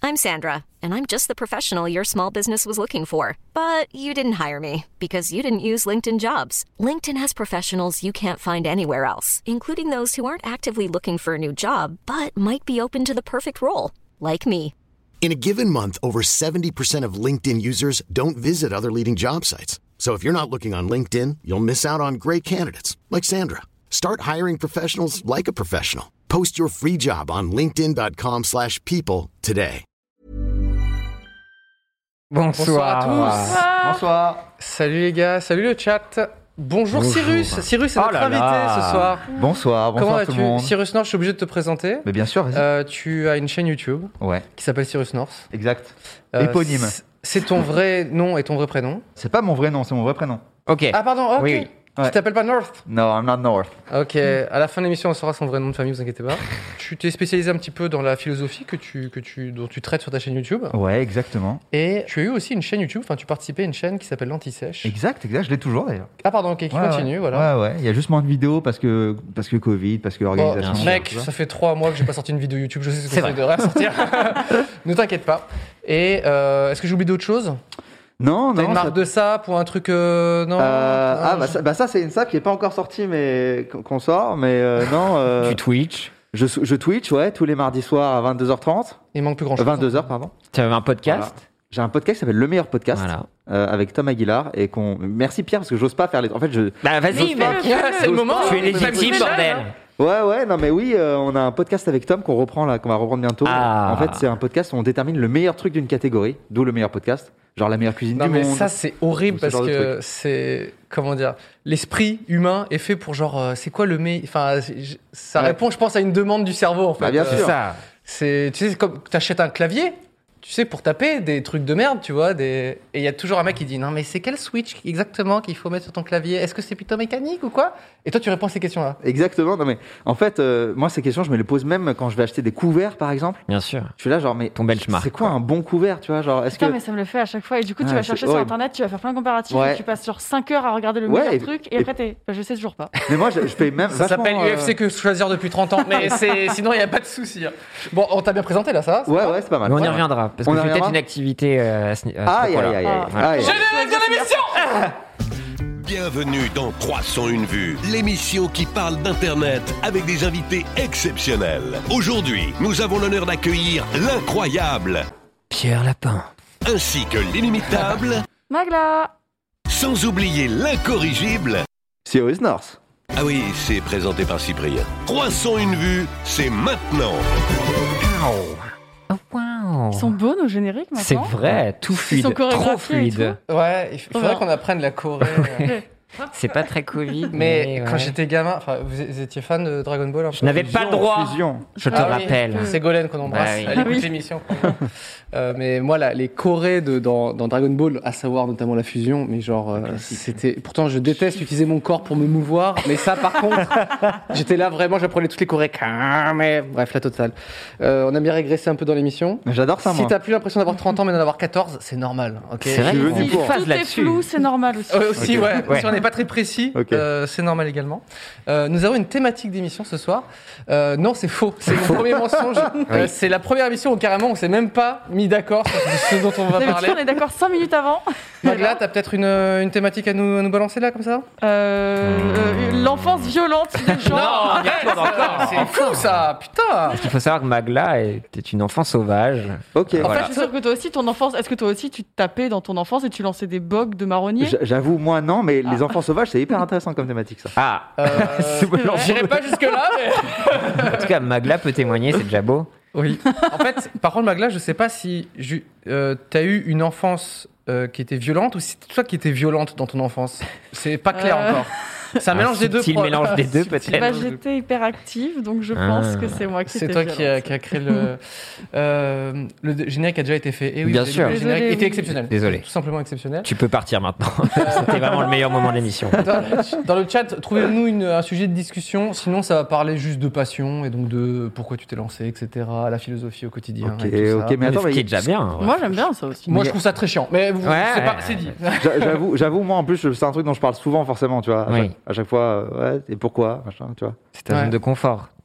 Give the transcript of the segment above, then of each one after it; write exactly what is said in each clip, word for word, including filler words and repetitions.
I'm Sandra, and I'm just the professional your small business was looking for. But you didn't hire me because you didn't use LinkedIn Jobs. LinkedIn has professionals you can't find anywhere else, including those who aren't actively looking for a new job, but might be open to the perfect role, like me. In a given month, over seventy percent of LinkedIn users don't visit other leading job sites. So if you're not looking on LinkedIn, you'll miss out on great candidates like Sandra. Start hiring professionals like a professional. Post your free job on linkedin.com slash people today. Bonsoir. Bonsoir à tous. Ah. Bonsoir. Salut les gars, salut le chat. Bonjour, Bonjour. Cyrus. Cyrus est Oh notre là invité là. ce soir. Bonsoir, bonsoir Comment tout le vas-tu monde. Cyrus North, je suis obligé de te présenter. Mais bien sûr, vas-y. Euh, tu as une chaîne YouTube Ouais, qui s'appelle Cyrus North. exact. Euh, Éponyme. c'est- C'est ton vrai nom et ton vrai prénom. C'est pas mon vrai nom, c'est mon vrai prénom. Ok. Ah pardon, ok. Oui, oui. Tu Ouais. t'appelles pas North. No, I'm not North. Ok, à la fin de l'émission, on saura son vrai nom de famille, vous inquiétez pas. Tu t'es spécialisé un petit peu dans la philosophie que tu, que tu, dont tu traites sur ta chaîne YouTube. Ouais, exactement. Et tu as eu aussi une chaîne YouTube, enfin tu participais à une chaîne qui s'appelle l'Anti-Sèche. Exact, exact, je l'ai toujours d'ailleurs. Ah pardon, ok, qui Ouais, continue, ouais. voilà. Ouais, ouais, il y a juste moins de vidéos parce que, parce que Covid, parce que Bon, organisation. bien mec, tu vois. ça fait trois mois que j'ai pas sorti une vidéo YouTube, je sais ce que C'est c'est de ressortir. Ne t'inquiète pas. Et euh, est-ce que j'oublie d'autres choses? Non, T'as non. une marque ça- de sap ou un truc euh, non, Euh, non, ah, bah je- ça, bah ça, c'est une sap qui est pas encore sortie, mais qu'on qu'on sort. Mais euh, non, euh, Tu Twitch. je, je Twitch, ouais, tous les mardis soirs à vingt-deux heures trente. Il manque plus grand chose. vingt-deux heures, pardon. Tu avais un podcast. J'ai un podcast qui s'appelle Le Meilleur Podcast Voilà. euh, avec Tom Aguilar et qu'on. Merci Pierre parce que j'ose pas faire les. En fait, je. Bah vas-y, J'ose pas. mec. C'est le moment. Tu es hein. légitime, T'as bordel. Ouais, ouais, non, mais oui, euh, on a un podcast avec Tom qu'on reprend là, qu'on va reprendre bientôt. Ah. En fait, c'est un podcast où on détermine le meilleur truc d'une catégorie, d'où le meilleur podcast. Genre la meilleure cuisine Non du mais monde. ça c'est horrible Ce parce genre de que truc. c'est comment dire, l'esprit humain est fait pour genre euh, c'est quoi le meilleur, enfin c'est- ça Ouais. répond je pense à une demande du cerveau en fait. Bah, bien Euh, sûr. C'est ça. C'est, tu sais, c'est comme t'achètes un clavier, tu sais, pour taper des trucs de merde, tu vois, des... et il y a toujours un mec qui dit non mais c'est quel switch exactement qu'il faut mettre sur ton clavier? Est-ce que c'est plutôt mécanique ou quoi? Et toi tu réponds à ces questions-là. Exactement, non mais en fait, euh, moi ces questions, je me les pose même quand je vais acheter des couverts par exemple. Bien sûr. Je suis là, genre, mais Ton benchmark, c'est quoi, quoi. un bon couvert, tu vois? Genre, est-ce que. Putain, mais ça me le fait à chaque fois. Et du coup, tu Ah, vas c'est chercher sur horrible. internet, tu vas faire plein de comparatifs, Ouais. et tu passes sur cinq heures à regarder le Ouais, meilleur et- truc, et, et- après, t'es... Bah, je sais toujours pas. Mais moi, je, je fais même. Ça vachement, s'appelle euh, U F C que choisir depuis trente ans, mais c'est... sinon il n'y a pas de souci. hein. Bon, on t'a bien présenté là, ça va? Ouais, ouais, c'est pas mal. Mais on y Ouais. reviendra parce On que y j'ai peut-être reviendra une activité euh, à ce, à ce Aïe, propos-là. aïe, aïe, aïe. Ah. aïe. Générique de l'émission. Bienvenue dans trois cent une vues, l'émission qui parle d'Internet avec des invités exceptionnels. Aujourd'hui, nous avons l'honneur d'accueillir l'incroyable, Pierre Lapin. ainsi que l'inimitable, Magla! sans oublier l'incorrigible. Cyrus North. Ah oui, c'est présenté par Cyprien. trois cent une vues, c'est maintenant. Oh, wow. Ils sont beaux, nos génériques, maintenant. C'est vrai, tout fluide, sont trop chorégraphiés et fluide. Ouais, il f- faudrait Voilà. qu'on apprenne la Corée. euh. C'est pas très Covid, Mais mais, quand ouais. j'étais gamin, enfin, vous vous étiez fan de Dragon Ball un peu? Je n'avais pas le droit. Fusion. Je te Ah oui, rappelle. C'est Golden qu'on embrasse. Bah oui. Elle écoute Ah oui. l'émission. euh, mais moi, là, les chorés de, dans, dans Dragon Ball, à savoir notamment la fusion, mais genre, euh, c'était. Pourtant, je déteste utiliser mon corps pour me mouvoir, mais ça, par contre, j'étais là vraiment, j'apprenais toutes les chorés. Mais bref, la totale. Euh, on a bien régressé un peu dans l'émission. J'adore ça, Si moi. t'as plus l'impression d'avoir trente ans, mais d'en avoir quatorze, c'est normal. ok C'est vrai Tu veux qu'il y a du une cours. phase Tout est là-dessus. flou, c'est normal aussi. Euh, aussi, Ok. ouais. Ouais. Si on n'est pas très précis, Ok. euh, c'est normal également. Euh, nous avons une thématique d'émission ce soir. Euh, non, c'est faux. C'est mon premier mensonge. Euh, c'est la première émission où carrément on s'est même pas mis d'accord sur ce dont on va D'habitude, parler. on est d'accord cinq minutes avant. Magla, t'as peut-être une, une thématique à nous, à nous balancer là, comme ça? Euh, euh, l'enfance violente des gens. arrête, c'est fou ça, putain. Parce qu'il faut savoir que Magla était une enfant sauvage. Ok. En Voilà. fait, je suis sûre que toi aussi, ton enfance, est-ce que toi aussi, tu te tapais dans ton enfance et tu lançais des bogues de marronniers? J- J'avoue, moi non, mais les enfants sauvages, c'est hyper intéressant comme thématique, ça. Ah, Euh, C'est bon, J'irai pas jusque là, mais. en tout cas, Magla peut témoigner, c'est déjà beau. Oui. En fait, par contre, Magla, je sais pas si ju- euh, t'as eu une enfance euh, qui était violente ou si c'est toi qui étais violente dans ton enfance. C'est pas clair Euh. encore. C'est un mélange des deux. subtil pro- mélange des deux, Subtil peut-être. Bah, mélange des deux. j'étais hyper active, donc je Ah. pense que c'est moi qui C'est étais toi qui a, violente. qui a créé le. Euh, le générique a déjà été fait. Et oui, Bien le sûr. générique Désolé, était oui. exceptionnel. Désolé. Tout simplement exceptionnel. Tu peux partir maintenant. C'était vraiment le meilleur moment de l'émission. Dans, dans le chat, trouvez-nous une- un sujet de discussion. Sinon, ça va parler juste de passion et donc de pourquoi tu t'es lancé, et cetera. La philososie au quotidien. Ok, et tout ça. ok, mais attends, Ce qui mais est déjà bien. ouais. Moi, j'aime bien ça aussi. Moi, Mais- je trouve ça très chiant. Mais vous- Ouais, c'est, pas, ouais, c'est dit. j'a- j'avoue, j'avoue, moi en plus, c'est un truc dont je parle souvent, forcément, tu vois. À, Oui. chaque, à chaque fois, euh, ouais, et pourquoi, machin, tu vois. C'est ta Ouais. zone de confort.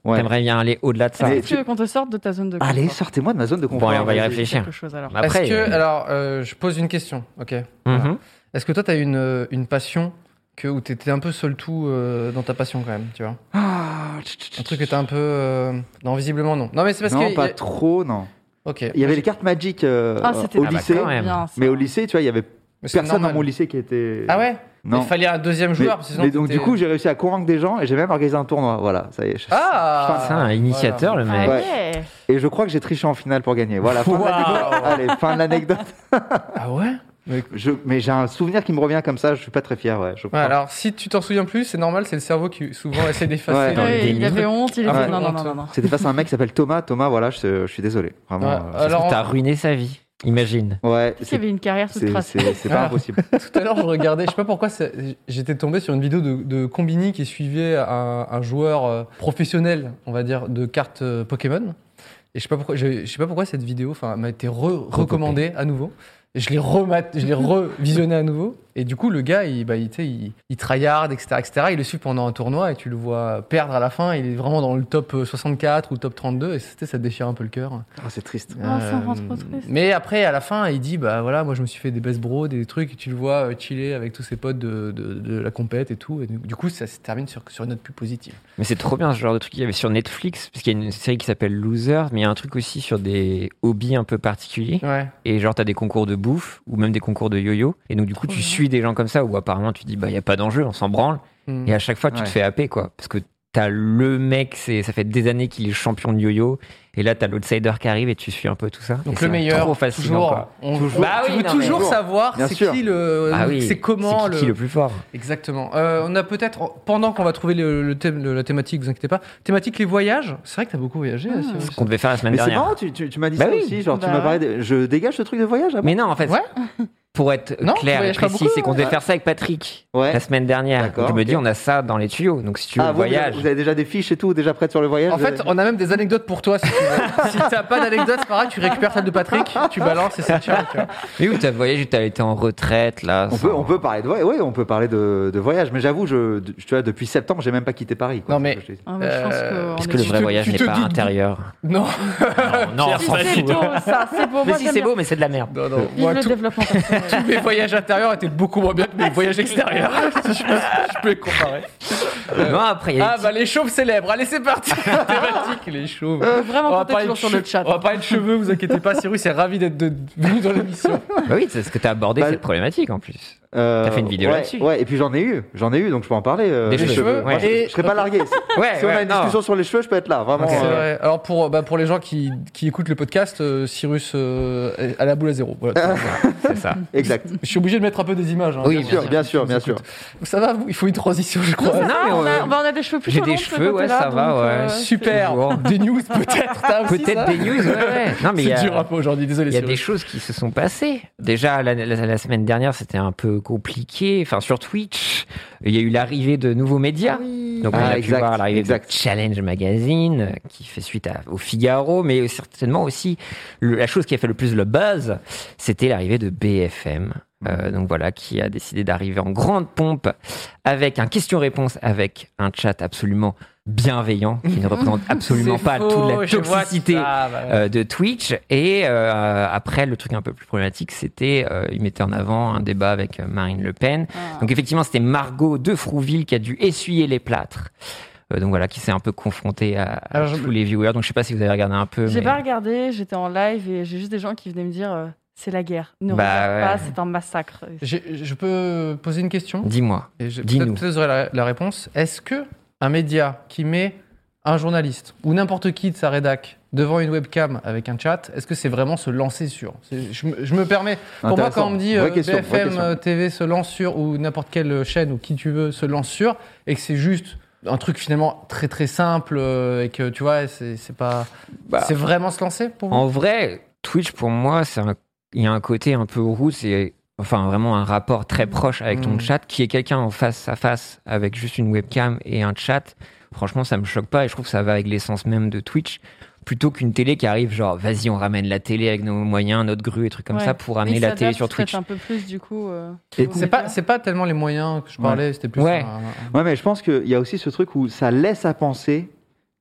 Ouais. T'aimerais bien aller au-delà de ça. Mais Est-ce que tu veux qu'on te sorte de ta zone de confort? Allez, sortez-moi de ma zone de confort. Bon, allez, on va y Vas-y. réfléchir. Quelque chose, alors. Après, Est-ce que, euh, alors, euh, je pose une question, ok. mhm. Voilà. Est-ce que toi, tu as une, une passion que, où tu étais un peu seul tout euh, dans ta passion quand même, tu vois? Ah, Un truc que tu as un peu... euh, Non, visiblement non. Non, mais c'est parce non, que... pas y a- trop, non. Ok. Il y avait les cartes Magic euh, Ah, c'était au Ah bah, lycée. quand même. bien, ça. Mais au lycée, tu vois, il y avait Mais c'est personne normal. dans mon lycée qui était. Ah ouais? Non. Il fallait un deuxième Mais, joueur. parce que sinon mais donc, t'étais- du coup, j'ai réussi à convaincre des gens et j'ai même organisé un tournoi. Voilà, ça y est. je- Ah C'est un initiateur, Voilà. le mec. Ah Ouais. ouais. Et je crois que j'ai triché en finale pour gagner. Voilà, fin de Waouh. l'anecdote. Allez, fin de l'anecdote. Ah ouais? Mais... Je- mais j'ai un souvenir qui me revient comme ça, je suis pas très fier, ouais. Je Ouais, crois. alors, si tu t'en souviens plus, c'est normal, c'est le cerveau qui souvent essaie d'effacer. Ouais. dans Ouais, le il déni. avait honte, il Ah était... ouais. Non, non, non, Honte. non, non. C'était face à un mec qui s'appelle Thomas. Thomas, voilà, je, je suis désolé. Vraiment. Ouais. euh, Ça se trouve, Alors, t'as ruiné sa vie. Imagine. ouais, Il c'est avait une carrière toute c'est- tracée. c'est- c'est pas Ah. impossible. Tout à l'heure, je regardais, je sais pas pourquoi, c'est- j'étais tombé sur une vidéo de, de Combini qui suivait un, un joueur euh, professionnel, on va dire, de cartes euh, Pokémon. Et je sais pas pourquoi, je, je sais pas pourquoi cette vidéo, enfin, m'a été re- recommandée à nouveau. Et je l'ai remat, je l'ai revisionné à nouveau. Et du coup, le gars, il, bah, il, tu sais, il, il tryhard, et cetera, et cetera. Il le suit pendant un tournoi et tu le vois perdre à la fin. Il est vraiment dans le top soixante-quatre ou le top trente-deux. Et c'était, ça te déchire un peu le cœur. Ah, c'est triste. Ah, ça rend trop triste. Mais après, à la fin, il dit, bah voilà, moi je me suis fait des best bros, des trucs, et tu le vois euh, chiller avec tous ses potes de, de, de la compète et tout. Et du du coup, ça se termine sur, sur une note plus positive. Mais c'est trop bien ce genre de truc qu'il y avait sur Netflix, parce qu'il y a une série qui s'appelle Loser, mais il y a un truc aussi sur des hobbies un peu particuliers. Ouais. Et genre, t'as des concours de bouffe ou même des concours de yo-yo. Et donc, du coup, tu suis des gens comme ça où apparemment tu dis, bah, il n'y a pas d'enjeu, on s'en branle. Mm. Et à chaque fois, tu Ouais. te fais happer, quoi. Parce que t'as le mec, c'est, ça fait des années qu'il est champion de yo-yo. Et là, t'as l'outsider qui arrive et tu suis un peu tout ça. Donc Et le c'est meilleur, trop fascinant, toujours. quoi. On, Toujours. Bah oui, tu veux non, toujours mais- savoir Bien c'est sûr. qui le, Ah oui, c'est comment c'est qui, qui le plus fort. Exactement. Euh, on a peut-être, pendant qu'on va trouver le, le thème, le- la thématique, vous inquiétez pas, thématique les voyages. C'est vrai que t'as beaucoup voyagé. Ah. là, Cyrus. Ce qu'on devait faire la semaine Mais c'est dernière. marrant, tu, tu, tu m'as dit Bah ça oui. aussi. Genre, tu Bah m'as ouais. parlé. De... Je dégage ce truc de voyage. Ah bon Mais non, en fait, Ouais. pour être Non, tu clair et voyages pas précis, beaucoup, c'est qu'on devait ouais. faire ça avec Patrick Ouais. la semaine dernière. D'accord, Je me ok. dis, on a ça dans les tuyaux. Donc si tu veux Ah, le vous, vous avez- voyage. vous avez déjà des fiches et tout, déjà prêtes sur le voyage. En vous fait, avez- on a même des anecdotes pour toi si tu veux. Si t'as pas d'anecdote, c'est pareil, tu récupères celle de Patrick, tu balances et c'est tiens, tu vois. Mais oui, t'as voyagé, t'as été en retraite là. On sans- peut, on peut parler de voyage. Oui, on peut parler de, de voyage. Mais j'avoue, je, de- tu vois, depuis septembre, j'ai même pas quitté Paris. Quoi. Non, mais- C'est ce que je te dis. Ah, mais je pense Euh, que Parce on que le est- vrai te- voyage tu n'est te pas doutes- intérieur. Non. Non, non, on Si, s'en c'est fout. beau, ça, c'est beau. Mais Moi, si j'aime c'est bien. beau, mais c'est de la merde. Non, non. Vive Moi, le tout- développement personnel. tous mes voyages intérieurs étaient beaucoup moins bien que mes voyages extérieurs. Si je peux, je peux les comparer. Euh, Non, après, il y a Ah des bah les chauves célèbres, allez c'est parti. Thématique les chauves. Faut vraiment On va compter parler toujours de sur le che- chat. On va parler de cheveux, vous inquiétez pas. Cyrus est ravi d'être de- venu dans l'émission. Bah oui, c'est ce que t'as abordé Bah, cette problématique en plus. Euh, T'as fait une vidéo ouais, là-dessus. Ouais, et puis j'en ai eu. J'en ai eu, donc je peux en parler. euh, Des les cheveux, Moi, ouais. je, Et- je serais pas largué. Si, Ouais, si on a ouais, une non. discussion sur les cheveux, je peux être là. Vraiment. Ok. C'est euh, vrai. Alors pour, bah, pour les gens qui, qui écoutent le podcast, euh, Cyrus euh, est à la boule à zéro. Voilà. C'est ça. Exact. Je suis obligé de mettre un peu des images. hein. Oui, Bien sûr, bien sûr, bien sûr. Ça va, vous il faut une transition, je crois. Non, mais on, on- a, bah, on a des cheveux plus J'ai des cheveux, ouais, ça va, ouais. Super. Toujours. Des news peut-être. T'as aussi Peut-être ça des news, ouais, ouais. Non, mais il y C'est a, dur un peu aujourd'hui. Désolé. il y a Cyrus. des choses qui se sont passées. Déjà, la, la- la semaine dernière, c'était un peu compliqué. Enfin, sur Twitch, il y a eu l'arrivée de nouveaux médias. Donc, on Ah, a pu exact, voir l'arrivée exact. de Challenge Magazine, euh, qui fait suite à- au Figaro, mais certainement aussi, le- la chose qui a fait le plus le buzz, c'était l'arrivée de B F M. Euh, donc voilà, qui a décidé d'arriver en grande pompe avec un question-réponse, avec un chat absolument bienveillant, qui ne représente absolument C'est pas faux, toute la je vois toxicité ça, bah ouais. euh, de Twitch. Et euh, après, le truc un peu plus problématique, c'était, euh, il mettait en avant un débat avec euh, Marine Le Pen. Ah. Donc effectivement, c'était Margot de Frouville qui a dû essuyer les plâtres. Euh, donc voilà, qui s'est un peu confronté à, à Alors, je- tous les viewers. Donc je sais pas si vous avez regardé un peu. J'ai mais- pas regardé, j'étais en live et j'ai juste des gens qui venaient me dire euh, c'est la guerre. Ne Bah regarde ouais. pas, c'est un massacre. J'ai- Je peux poser une question Dis-moi. Et je- Dis-nous. Peut-être peut-être vous aurez la, la réponse. Est-ce que un média qui met un journaliste ou n'importe qui de sa rédac devant une webcam avec un chat, est-ce que c'est vraiment se lancer sur C'est- je, me- je me permets. Pour moi, Intéressant. quand on me dit Vraie euh, question, vraie B F M question. T V se lance sur ou n'importe quelle chaîne ou qui tu veux se lance sur et que c'est juste un truc finalement très très simple euh, et que tu vois, c'est c'est pas. Bah, c'est vraiment se lancer pour vous En vrai, Twitch, pour moi, c'est un- il y a un côté un peu roux, c'est enfin vraiment un rapport très proche avec ton Mm. chat, qui est quelqu'un en face à face avec juste une webcam et un chat. Franchement, ça me choque pas et je trouve que ça va avec l'essence même de Twitch, plutôt qu'une télé qui arrive genre, vas-y, on ramène la télé avec nos moyens, notre grue et trucs comme Ouais. ça pour Et amener ils la télé s'adaptent sur peut-être Twitch. un peu plus du coup. euh, Et aux C'est pas, médias. c'est pas tellement les moyens que je parlais, c'était plus. Ouais. un- un- Ouais, mais je pense qu'il y a aussi ce truc où ça laisse à penser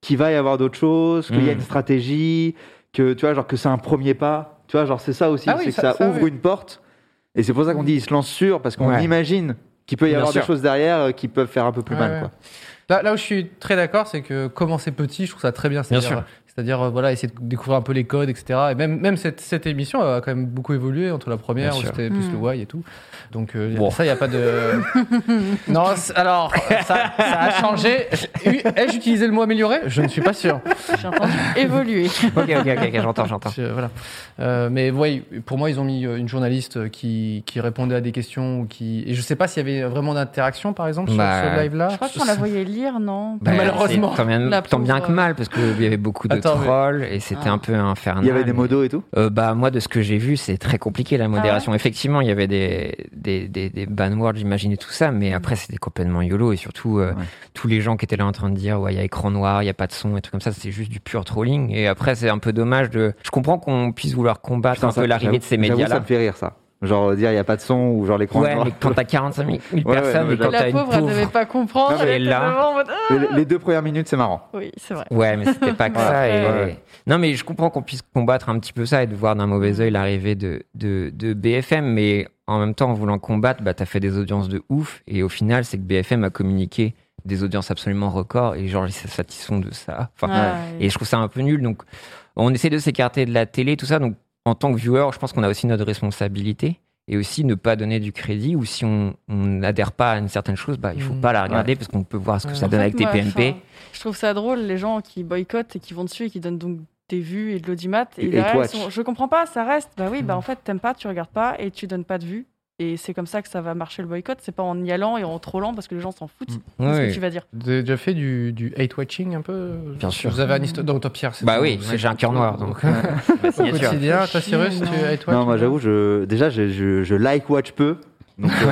qu'il va y avoir d'autres choses, qu'il y a Mm. une stratégie, que tu vois, genre que c'est un premier pas. Tu vois, genre c'est ça aussi, Ah oui, c'est ça- que ça, ça, ouvre oui. une porte. Et c'est pour ça qu'on dit il se lance sur, parce qu'on Ouais. imagine qu'il peut y Bien avoir sûr. des choses derrière euh, qui peuvent faire un peu plus Ouais, mal. ouais. Quoi. Là, là où je suis très d'accord, c'est que commencer petit, je trouve ça très bien. C'est-à-dire, sûr. c'est-à-dire euh, voilà, essayer de découvrir un peu les codes, et cetera. Et même, même cette, cette émission a quand même beaucoup évolué entre la première, Bien où sûr. c'était plus Mm. le why et tout. Donc euh, Bon. ça, il n'y a pas de... non, c'est- alors, ça, ça a changé. Ai-je utilisé le mot amélioré? Je ne suis pas sûr. J'ai entendu évoluer. Ok, ok, ok, ok, j'entends, j'entends. Je- voilà. Euh, mais oui, pour moi, ils ont mis euh, une journaliste qui, qui répondait à des questions. Ou qui... Et je ne sais pas s'il y avait vraiment d'interaction, par exemple, sur Bah, ce live-là. Je crois qu'on la voyait lire, non Bah, malheureusement. c'est Tant bien, La tant bien pauvre, que mal, parce qu'il y avait beaucoup de Attends, mais- trolls et c'était Ah. un peu infernal. Il y avait des mais- modos et tout. Euh, bah moi de ce que j'ai vu c'est très compliqué la modération. Effectivement il y avait des des des, des ban words j'imagine et tout ça, mais après c'était complètement YOLO et surtout euh, Ouais. tous les gens qui étaient là en train de dire ouais il y a écran noir, il y a pas de son et trucs comme ça, c'était juste du pur trolling. Et après c'est un peu dommage de. Je comprends qu'on puisse vouloir combattre Putain, un ça- peu l'arrivée j'avoue- de ces j'avoue, médias ça là. me fait rire ça. Genre dire il n'y a pas de son ou genre l'écran est Ouais, noir. mais quand t'as quarante-cinq mille Ouais, ouais, personnes non, mais et quand La t'as une pauvre, elle devait pauvre. pas comprendre. Non, mais elle était là- devant en mode, ah Les, les deux premières minutes c'est marrant. Oui, c'est vrai. Ouais, mais c'était pas que Ouais. ça. Et... Ouais. Non, mais je comprends qu'on puisse combattre un petit peu ça et de voir d'un mauvais œil l'arrivée de, de, de B F M, mais en même temps, en voulant combattre, bah, t'as fait des audiences de ouf. Et au final, c'est que B F M a communiqué des audiences absolument records et genre, ils se satisfont de ça. Enfin, Ah, Et je trouve ça un peu nul. Donc, on essaie de s'écarter de la télé, tout ça. Donc, en tant que viewer, je pense qu'on a aussi notre responsabilité. Et aussi ne pas donner du crédit, ou si on on n'adhère pas à une certaine chose, bah, il faut Mm. pas la regarder parce qu'on peut voir ce que Ouais. ça En donne fait, avec T moi, P M P. enfin, je trouve ça drôle, les gens qui boycottent et qui vont dessus et qui donnent donc des vues et de l'audimat. Et, Et derrière, Twitch. ils sont, je comprends pas, ça reste. Bah oui, bah en fait, t'aimes pas, tu regardes pas et tu donnes pas de vues. Et c'est comme ça que ça va marcher le boycott. C'est pas en y allant et en trollant parce que les gens s'en foutent. C'est ce Oui. que tu vas dire. Vous avez déjà fait du, du hate watching un peu? Bien sûr. Vous avez un histoire. Donc, toi, Pierre, c'est Bah ton- oui, c'est- j'ai un cœur noir, donc. Au Ma signature. quotidien, toi, Cyrus, Non. tu hate watch? Non, moi j'avoue, je... déjà je, je, je like watch peu. Donc, euh,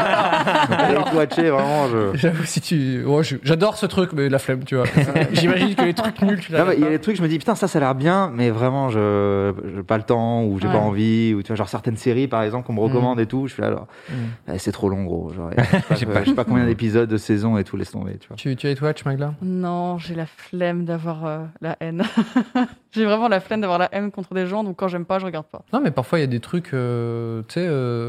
donc, hate watcher vraiment. Je... J'avoue, si tu. Ouais, je- j'adore ce truc, mais la flemme, tu vois. J'imagine que les trucs nuls, tu Non, l'as. mais il y a des trucs, je me dis putain, ça, ça a l'air bien, mais vraiment, je j'ai pas le temps ou j'ai Ouais. pas envie. Ou tu vois, genre certaines séries par exemple qu'on me recommande et tout, je suis là, genre, Mm. eh, c'est trop long, gros. Genre, je sais pas, J'ai je pas- sais pas combien d'épisodes de saison et tout, laisse tomber, tu vois. Tu, tu hate watch, Magla? Non, j'ai la flemme d'avoir euh, la haine. j'ai vraiment la flemme d'avoir la haine contre des gens, donc quand j'aime pas, je regarde pas. Non, mais parfois, il y a des trucs, euh, tu sais. euh,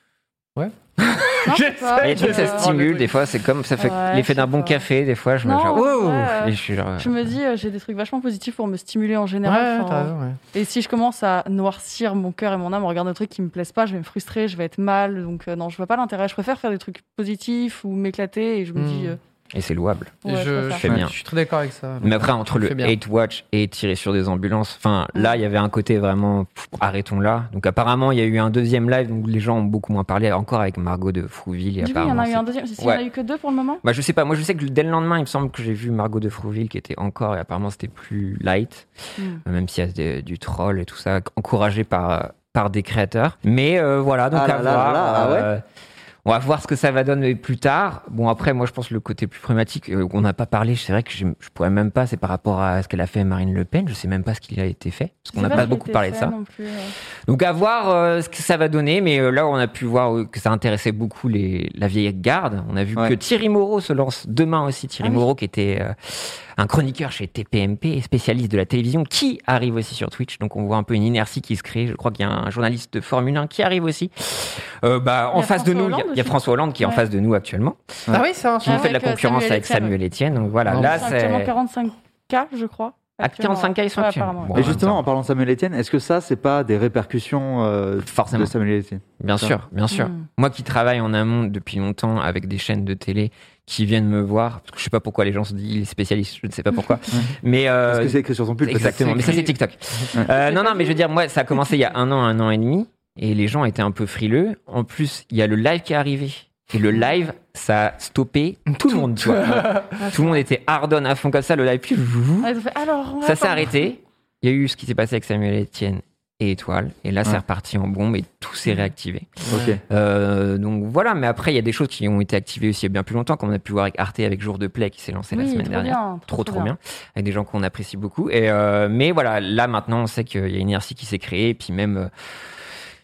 Non, c'est pas- Mais les trucs, ça euh, stimule, des fois, c'est comme ça fait Ouais, l'effet je d'un sais bon pas. café, des fois, je me Non, dis genre, wow! ouais, euh, Et je suis genre, Je me dis, euh, j'ai des trucs vachement positifs pour me stimuler en Ouais, général. Enfin, t'as raison, ouais. et si je commence à noircir mon cœur et mon âme en regardant des trucs qui me plaisent pas, je vais me frustrer, je vais être mal. Donc euh, non, je vois pas l'intérêt. Je préfère faire des trucs positifs ou m'éclater. Et je me Hmm. dis, euh, et c'est louable. Et ouais, je, je je, préfère. Fais bien. je suis très d'accord avec ça. Mais après, entre Tu le fais bien. hate watch et tirer sur des ambulances, enfin, là, il y avait un côté vraiment, pff, arrêtons là. Donc, apparemment, il y a eu un deuxième live, donc les gens ont beaucoup moins parlé, encore avec Margot de Frouville. Et du coup, il y en apparemment, a eu c'est- un deuxième. Si, il y en Ouais. a eu que deux pour le moment. Bah, je sais pas, moi, je sais que dès le lendemain, il me semble que j'ai vu Margot de Frouville qui était encore, et apparemment, c'était plus light, Hmm. euh, même s'il y a des- du troll et tout ça, encouragé par, euh, par des créateurs. Mais euh, voilà, donc Ah à là là voir. là, ah ouais euh, On va voir ce que ça va donner plus tard. Bon, après, moi, je pense que le côté plus problématique, euh, on n'a pas parlé, c'est vrai que je, je pourrais même pas, c'est par rapport à ce qu'elle a fait Marine Le Pen, je sais même pas ce qu'il a été fait, parce qu'on Je sais n'a pas ce qui a beaucoup été parlé de fait ça. non plus, euh. Donc, à voir euh, ce que ça va donner, mais euh, là, on a pu voir euh, que ça intéressait beaucoup les, la vieille garde. On a vu Ouais. que Thierry Moreau se lance demain aussi. Thierry Ah oui. Moreau, qui était euh, un chroniqueur chez T P M P et spécialiste de la télévision, qui arrive aussi sur Twitch. Donc, on voit un peu une inertie qui se crée. Je crois qu'il y a un journaliste de Formule un qui arrive aussi. Euh, bah, Il y en a face de François nous, il y a- Hollande il y a aussi. François Hollande qui est en Ouais. face de nous actuellement. Ah oui, c'est un Qui Ah nous fait de la avec, euh, concurrence Samuel avec Etienne, Samuel Etienne. Donc voilà, Non, là, Ils sont actuellement c'est. quarante-cinq K, je crois. À quarante-cinq K, ils sont Ouais, actuellement. apparemment. Bon, Et en justement, même en parlant de Samuel Etienne, est-ce que ça, c'est pas des répercussions euh, Forcément. de Samuel Etienne? Bien Ça. sûr, bien sûr. Mm. Moi qui travaille en amont depuis longtemps avec des chaînes de télé qui viennent me voir, parce que je sais pas pourquoi les gens se disent il est spécialiste, je ne sais pas pourquoi. mais euh, Parce que c'est écrit sur son pull. peut-être. exactement, mais ça c'est TikTok. Euh, non, non, mais je veux dire, moi ça a commencé il y a un an, un an et demi, et les gens étaient un peu frileux. En plus, il y a le live qui est arrivé. Et le live, ça a stoppé tout le monde, tu vois. Tout le monde était hardon à fond comme ça, le live, puis Ah, ils ont fait, alors, on va ça s'est pas- arrêté. Il y a eu ce qui s'est passé avec Samuel Etienne et Étoile. Et là, c'est Ouais. reparti en bombe et tout s'est réactivé. Ok. Euh, donc voilà, mais après, il y a des choses qui ont été activées aussi il y a bien plus longtemps, comme on a pu voir avec Arte, avec Jour de Play qui s'est lancé la Oui, semaine trop dernière. bien, Trop, trop bien. Avec des gens qu'on apprécie beaucoup. Et euh, mais voilà, là maintenant, on sait qu'il y a une inertie qui s'est créée. Et puis même, euh,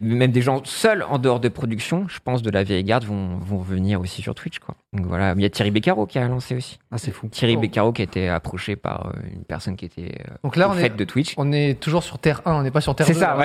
même des gens seuls en dehors de production, je pense, de la vieille garde vont, vont venir aussi sur Twitch, quoi. Donc voilà, il y a Thierry Beccaro qui a lancé aussi. Ah, c'est fou. Thierry Oh. Beccaro qui a été approché par euh, une personne qui était euh, Donc là, au on fait est- de Twitch. On est toujours sur Terre un, on n'est pas sur Terre C'est deux. ça, ouais.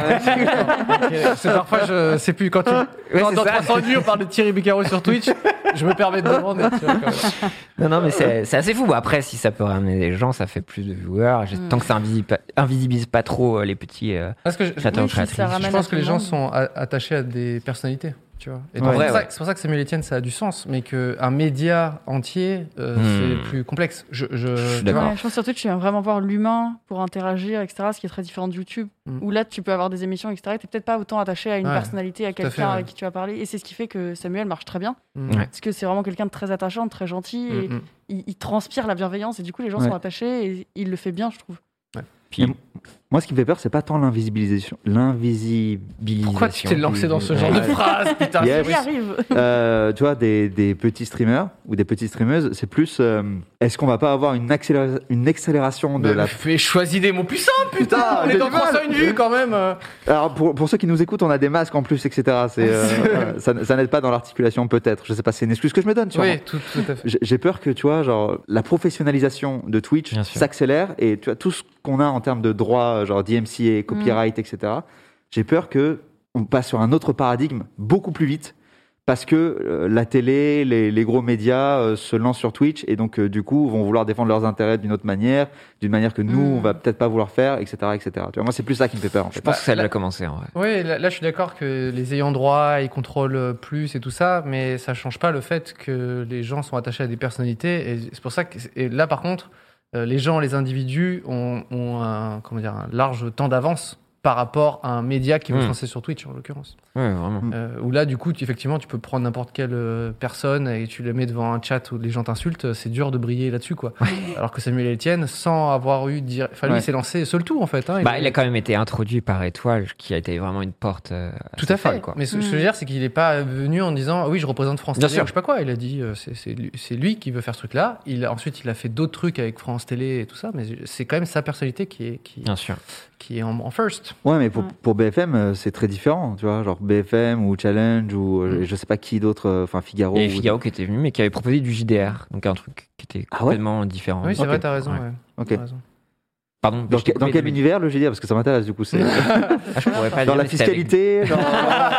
Ok, c'est parfois, je sais plus. Quand tu. Ouais, quand c'est dans ça. trois cents vues, on parle de Thierry Beccaro sur Twitch, je me permets de demander. tu vois, quand même. Non, non, mais c'est, c'est assez fou. Bon, après, si ça peut ramener des gens, ça fait plus de viewers. J'ai- Mm. Tant que ça invisibilise, invisibilise pas trop euh, les petits euh, Parce que je, créateurs Oui, ou puis ça créatrices. ramène je pense à que les tout le gens monde. sont a- attachés à des personnalités. Tu vois. Et donc, Ouais. c'est, Ouais, pour ça, ouais. c'est pour ça que Samuel Etienne, ça a du sens, mais qu'un média entier, euh, Hmm. c'est plus complexe. Je, je, Je suis tu d'accord. vois. Ouais, je pense surtout que tu viens vraiment voir l'humain pour interagir, et cetera. Ce qui est très différent de YouTube, Mm. où là tu peux avoir des émissions, et cetera. T'es peut-être pas autant attaché à une Ouais, personnalité, à tout à fait, quelqu'un ouais. avec qui tu vas parler. Et c'est ce qui fait que Samuel marche très bien, Mm. Ouais. parce que c'est vraiment quelqu'un de très attachant, de très gentil, et Mm, mm. il, il transpire la bienveillance. Et du coup, les gens Ouais. sont attachés, et il le fait bien, je trouve. Puis, Mais moi, ce qui me fait peur, c'est pas tant l'invisibilisation. L'invisibilisation. Pourquoi tu t'es lancé dans ce genre Ouais. de phrase, putain Yeah. Il y arrive. Euh, tu vois, des, des petits streamers ou des petites streameuses, c'est plus. euh, est-ce qu'on va pas avoir une, accéléra- une accélération de Mais la. fais choisis des mots puissants, putain. Ah, On est j'ai dans du mal. trois cent une vues quand même. Alors, pour, pour ceux qui nous écoutent, on a des masques en plus, et cetera. C'est, euh, voilà, ça, ça n'aide pas dans l'articulation, peut-être. Je sais pas, c'est une excuse que je me donne, sûrement. Oui, tout, tout à fait. J'ai j'ai peur que, tu vois, genre, la professionnalisation de Twitch Bien sûr. s'accélère et tu vois, tout ce qu'on a en termes de droits, genre D M C A, copyright, et cetera. J'ai peur que on passe sur un autre paradigme beaucoup plus vite parce que euh, la télé, les, les gros médias euh, se lancent sur Twitch et donc, euh, du coup, vont vouloir défendre leurs intérêts d'une autre manière, d'une manière que nous, Mm. on va peut-être pas vouloir faire, et cetera, et cetera. Tu vois, moi, c'est plus ça qui me fait peur, en je fait. pense que ça a là- déjà commencé, en vrai. Oui, là, là, je suis d'accord que les ayants droit, ils contrôlent plus et tout ça, mais ça change pas le fait que les gens sont attachés à des personnalités. Et c'est pour ça que, et là, par contre, euh, les gens, les individus ont, ont un, comment dire, un large temps d'avance par rapport à un média qui veut Mm. se lancer sur Twitch, en l'occurrence. Ouais, vraiment. Euh, où là, du coup, tu- effectivement, tu peux prendre n'importe quelle euh, personne et tu les mets devant un chat où les gens t'insultent, c'est dur de briller là-dessus, quoi. Alors que Samuel Etienne, sans avoir eu... dire- Enfin, lui, Ouais. il s'est lancé seul tout, en fait. Hein, Bah, il a quand même été introduit par Étoile, qui a été vraiment une porte euh, Tout assez à fait. folle, quoi. Mais ce que je Mm. veux dire, c'est qu'il n'est pas venu en disant ah oui, je représente France Bien Télé sûr. ou je sais pas quoi. Il a dit euh, c'est, c'est, lui, c'est lui qui veut faire ce truc-là. Il a, ensuite, il a fait d'autres trucs avec France Télé et tout ça, mais c'est quand même sa personnalité qui est, qui, Bien sûr. qui est en, en first. Ouais, mais pour, Ouais. pour B F M, euh, c'est très différent, tu vois, genre B F M ou Challenge ou euh, je sais pas qui d'autre, euh, enfin Figaro. Il y avait ou- Figaro qui était venu, mais qui avait proposé du J D R, donc un truc qui était Ah ouais complètement différent. Oui, c'est Ok. vrai, t'as raison. Ouais. Ouais. Ok. T'as raison. Pardon. Dans, je t'ai que- dans coupé, quel Dominique. univers le G D R? Parce que ça m'intéresse du coup. C'est Ah, je pourrais pas dans dire, la mais c'était avec- fiscalité. genre,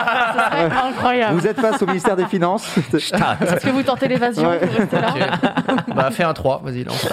Incroyable. vous êtes face au ministère des Finances. Est-ce que vous tentez l'évasion Ouais. pour rester là Ok. Bah, fais un trois, vas-y, lance.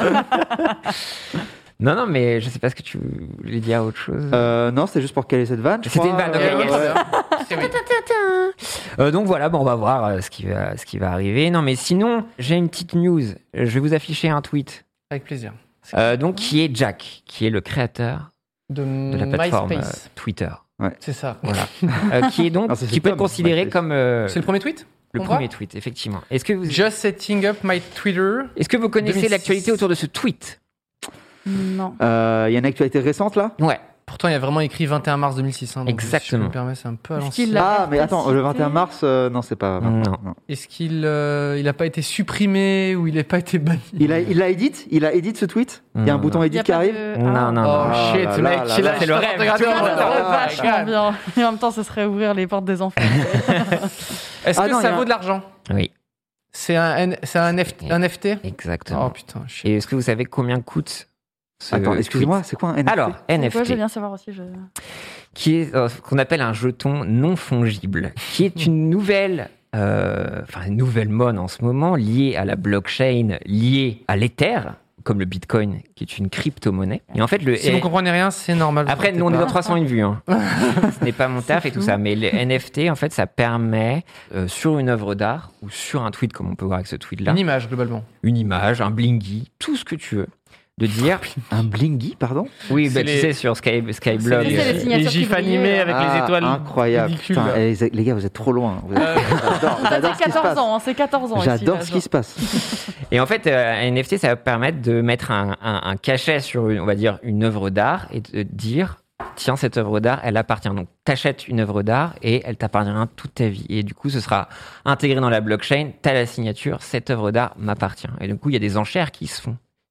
Non, non, mais je sais pas ce que tu voulais dire autre chose. Euh, non, c'était juste pour caler cette vanne. je C'était crois. une vanne, ok, Euh, yes. ouais. C'est oui. Euh, donc voilà, bon, on va voir euh, ce qui va, ce qui va arriver. Non, mais sinon, j'ai une petite news. Je vais vous afficher un tweet. Avec plaisir. Euh, donc, qui est Jack, qui est le créateur De, de la plateforme euh, MySpace. Twitter. C'est ça. Voilà. Euh, qui est donc, Ah, c'est qui peut être Tom, considéré MySpace. comme euh, C'est le premier tweet le qu'on premier voit tweet, effectivement. Est-ce que vous, Just setting up my Twitter. est-ce que vous connaissez deux mille six. l'actualité autour de ce tweet? Non. Euh, Il y a une actualité récente là. Ouais. Pourtant, il y a vraiment écrit vingt et un mars deux mille six. Hein, donc, Si je Exactement. me permets, c'est un peu à Est-ce l'ancienne. qu'il l'a- Ah, mais attends, le vingt et un mars, euh, non, c'est pas. Non. Est-ce qu'il euh, il a pas été supprimé ou il n'a pas été banni? Il a, il a edit, il a edit ce tweet. Il y a un Non, bouton non. edit Y a qui pas arrive. de- Non, Ah. non, Oh non. Ah shit, là mec, là là là, là. C'est le rêve. Regardez, Tout le monde oh, Ça serait oh, vachement God. bien. Et en même temps, ce serait ouvrir les portes des enfants. Est-ce Ah que non, ça il y a vaut un- de l'argent? Oui, C'est un, N- c'est un, F- un F T? exactement. Oh putain, shit. Et est-ce que vous savez combien coûte ce Attends, tweet? excusez-moi, c'est quoi un N F T? Alors, Ouais, N F T. je veux bien savoir aussi. Je... qui est euh, ce qu'on appelle un jeton non fongible, qui est une nouvelle, euh, enfin une nouvelle monnaie en ce moment liée à la blockchain, liée à l'Ether, comme le Bitcoin, qui est une crypto-monnaie. Et en fait, le Si vous comprenez rien, c'est normal. après, vous nous, on est dans inquiétez trois cent une vues. Hein. Ce n'est pas mon taf et tout fou. ça. Mais les N F T, en fait, ça permet, euh, sur une œuvre d'art ou sur un tweet, comme on peut voir avec ce pas. tweet-là, Une image, globalement. une image, un blingy, tout ce que tu veux, de dire, Un blingy, pardon. oui, C'est bah, les- tu sais, sur Sky, Skyblog. C'est les euh, signatures les qui gifs brillaient, animés là. avec Ah, les étoiles. incroyable. ridicules. Putain, eh, les, les gars, vous êtes trop loin. Vous êtes- Euh, J'adore, Ça j'adore fait ce qui se quatorze passe. ans, hein, c'est quatorze ans. ici, J'adore là, ce genre. qui se passe. Et en fait, euh, un N F T, ça va permettre de mettre un, un- un cachet sur, une, on va dire, une œuvre d'art et de dire, tiens, cette œuvre d'art, elle appartient. Donc, t'achètes une œuvre d'art et elle t'appartiendra toute ta vie. Et du coup, ce sera intégré dans la blockchain. T'as la signature, cette œuvre d'art m'appartient. Et du coup, il y a des enchères qui se font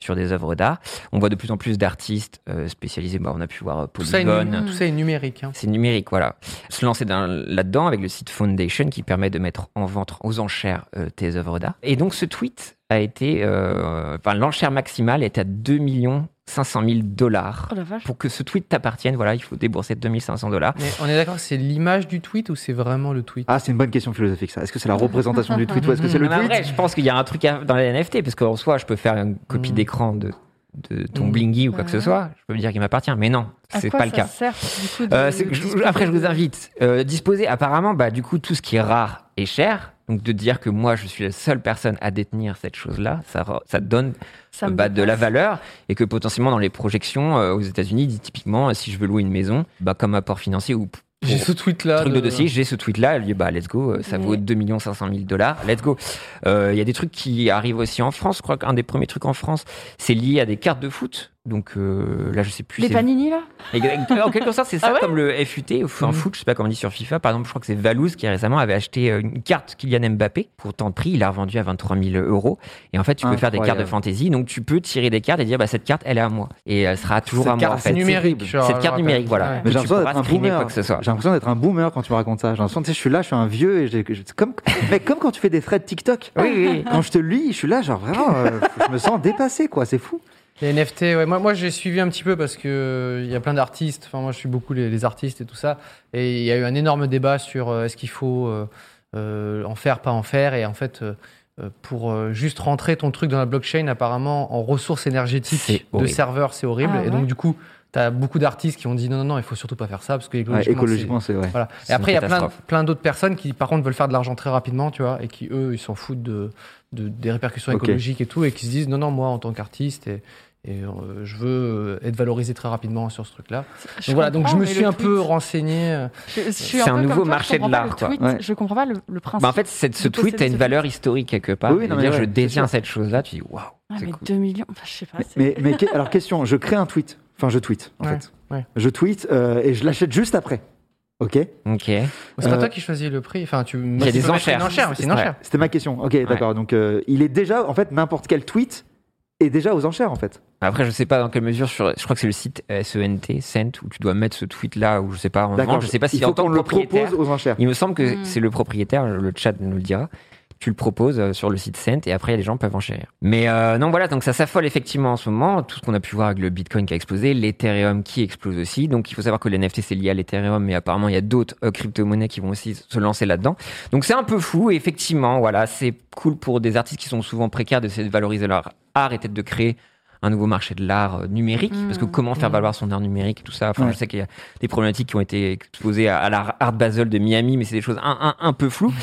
sur des œuvres d'art. On voit de plus en plus d'artistes euh, spécialisés. Bah, on a pu voir Tout ça, est, Polygon. nu- tout ça est numérique. Hein. C'est numérique, voilà. Se lancer dans, là-dedans avec le site Foundation qui permet de mettre en vente aux enchères euh, tes œuvres d'art. Et donc ce tweet a été, euh, enfin l'enchère maximale est à deux millions cinq cent mille dollars. Oh la vache. Pour que ce tweet t'appartienne, voilà, il faut débourser deux mille cinq cents dollars. Mais on est d'accord que c'est l'image du tweet ou c'est vraiment le tweet? Ah, c'est une bonne question philosophique, ça. Est-ce que c'est la représentation du tweet ou est-ce que c'est le Non, mais tweet après, je pense qu'il y a un truc à- dans les N F T, parce qu'en soi, je peux faire une copie Mm. d'écran de, de ton Mm. Blingy ou quoi que ce Ouais. soit. Je peux me dire qu'il m'appartient, mais non, À c'est quoi pas le ça cas. sert, du coup, de- Euh, c'est que je- de- après, je vous invite. Euh, disposer, apparemment, bah, du coup, tout ce qui est rare et cher. Donc, de dire que moi, je suis la seule personne à détenir cette chose-là, ça, ra- ça donne ça euh, me bah, de la dépasse. valeur. Et que potentiellement, dans les projections euh, aux États-Unis, dit typiquement, euh, si je veux louer une maison, bah, comme apport financier ou J'ai pour ce tweet-là. truc de dossier, j'ai ce tweet-là, elle dit, bah, let's go, euh, ça Ouais. vaut deux millions cinq cent mille dollars, let's go. Euh, Il y a des trucs qui arrivent aussi en France. Je crois qu'un des premiers trucs en France, c'est lié à des cartes de foot. Donc euh, là, je sais plus. Les c'est- panini, là Et- en quelque sorte, c'est ça, Ah ouais comme le F U T, ou en Mhm. foot, je sais pas comment on dit sur FIFA. Par exemple, je crois que c'est Valouz qui récemment avait acheté euh, une carte Kylian Mbappé pour tant de prix. Il l'a revendu à vingt-trois mille euros. Et en fait, tu peux faire des cartes de Incroyable. fantasy. Donc, tu peux tirer des cartes et dire, bah, cette carte, elle est à moi. Et elle sera toujours Cette à moi, carte, en c'est fait. numérique. terrible. genre, Cette je carte rappelle. numérique, voilà. Ouais. Mais Donc, j'ai tu l'impression pourras d'être un screener boomer. quoi que ce soit. J'ai l'impression d'être un boomer quand tu me racontes ça. J'ai l'impression, tu sais, je suis là, je suis un vieux et j'ai, j'ai- comme, mec, comme quand tu fais des threads TikTok. Oui, oui. Quand je te lis, je suis là, genre vraiment, euh, je me sens dépassé, quoi. C'est fou. Les N F T, ouais. Moi, moi j'ai suivi un petit peu parce que euh, il y a plein d'artistes. Enfin, moi, je suis beaucoup les, les artistes et tout ça. Et il y a eu un énorme débat sur euh, est-ce qu'il faut euh, euh, en faire, pas en faire. Et en fait, euh, euh, pour euh, juste rentrer ton truc dans la blockchain, apparemment, en ressources C'est énergétiques de horrible. serveurs, c'est horrible. Ah et ouais. donc, du coup, tu as beaucoup d'artistes qui ont dit non, non, non, il faut surtout pas faire ça parce que Ouais, écologiquement, écologiquement, c'est vrai. c'est- voilà. C'est Et après, il y a une plein, catastrophe. plein d'autres personnes qui, par contre, veulent faire de l'argent très rapidement, tu vois, et qui eux, ils s'en foutent de, de des répercussions Ok. écologiques et tout, et qui se disent non, non, moi, en tant qu'artiste, et, et euh, je veux euh, être valorisé très rapidement sur ce truc-là. Je Donc voilà, donc je comprends, me mais suis le un peu tweet- renseigné. euh, Je- je suis C'est un peu nouveau comme toi, marché je comprends de pas l'art, le quoi. tweet, Ouais. Je comprends pas le, le principe. Bah, en fait, cette- ce de tweet posséder a une ce valeur tweet. historique quelque part. Oui, oui, Et non, de mais dire, ouais, je c'est détiens sûr. cette chose-là, tu dis, waouh, Ah, c'est mais cool. deux millions, enfin, je sais pas. c'est- Mais, mais que- alors, question, je crée un tweet. Enfin, je tweet, en Ouais, fait. ouais. Je tweet euh, et je l'achète juste après. Ok. Ok. C'est pas Euh, toi qui choisis le prix. Enfin, tu. Il y a des enchères. Une enchère, mais c'est une Ouais. enchère. C'était ma question. Ok, d'accord. Donc, euh, il est déjà, en fait, n'importe quel tweet est déjà aux enchères, en fait. Après, je sais pas dans quelle mesure, sur, je crois que c'est le site S E N T, Cent, où tu dois mettre ce tweet-là, ou je sais pas, en vente. Je sais pas si il en faut tant qu'on que le propriétaire. propose aux enchères. Il me semble que Mm. c'est le propriétaire, le chat nous le dira. Tu le proposes euh, sur le site Cent et après les gens peuvent enchérir. Mais euh, non, voilà, donc ça s'affole effectivement en ce moment. Tout ce qu'on a pu voir avec le Bitcoin qui a explosé, l'Ethereum qui explose aussi. Donc il faut savoir que les N F T c'est lié à l'Ethereum, mais apparemment il y a d'autres euh, crypto-monnaies qui vont aussi se lancer là-dedans. Donc c'est un peu fou. Et effectivement, voilà, c'est cool pour des artistes qui sont souvent précaires d'essayer de valoriser leur art et peut-être de créer un nouveau marché de l'art euh, numérique, Mmh. parce que comment faire Mmh. valoir son art numérique et tout ça. Enfin, Ouais. je sais qu'il y a des problématiques qui ont été exposées à, à l'art Art Basel de Miami, mais c'est des choses un, un, un peu floues.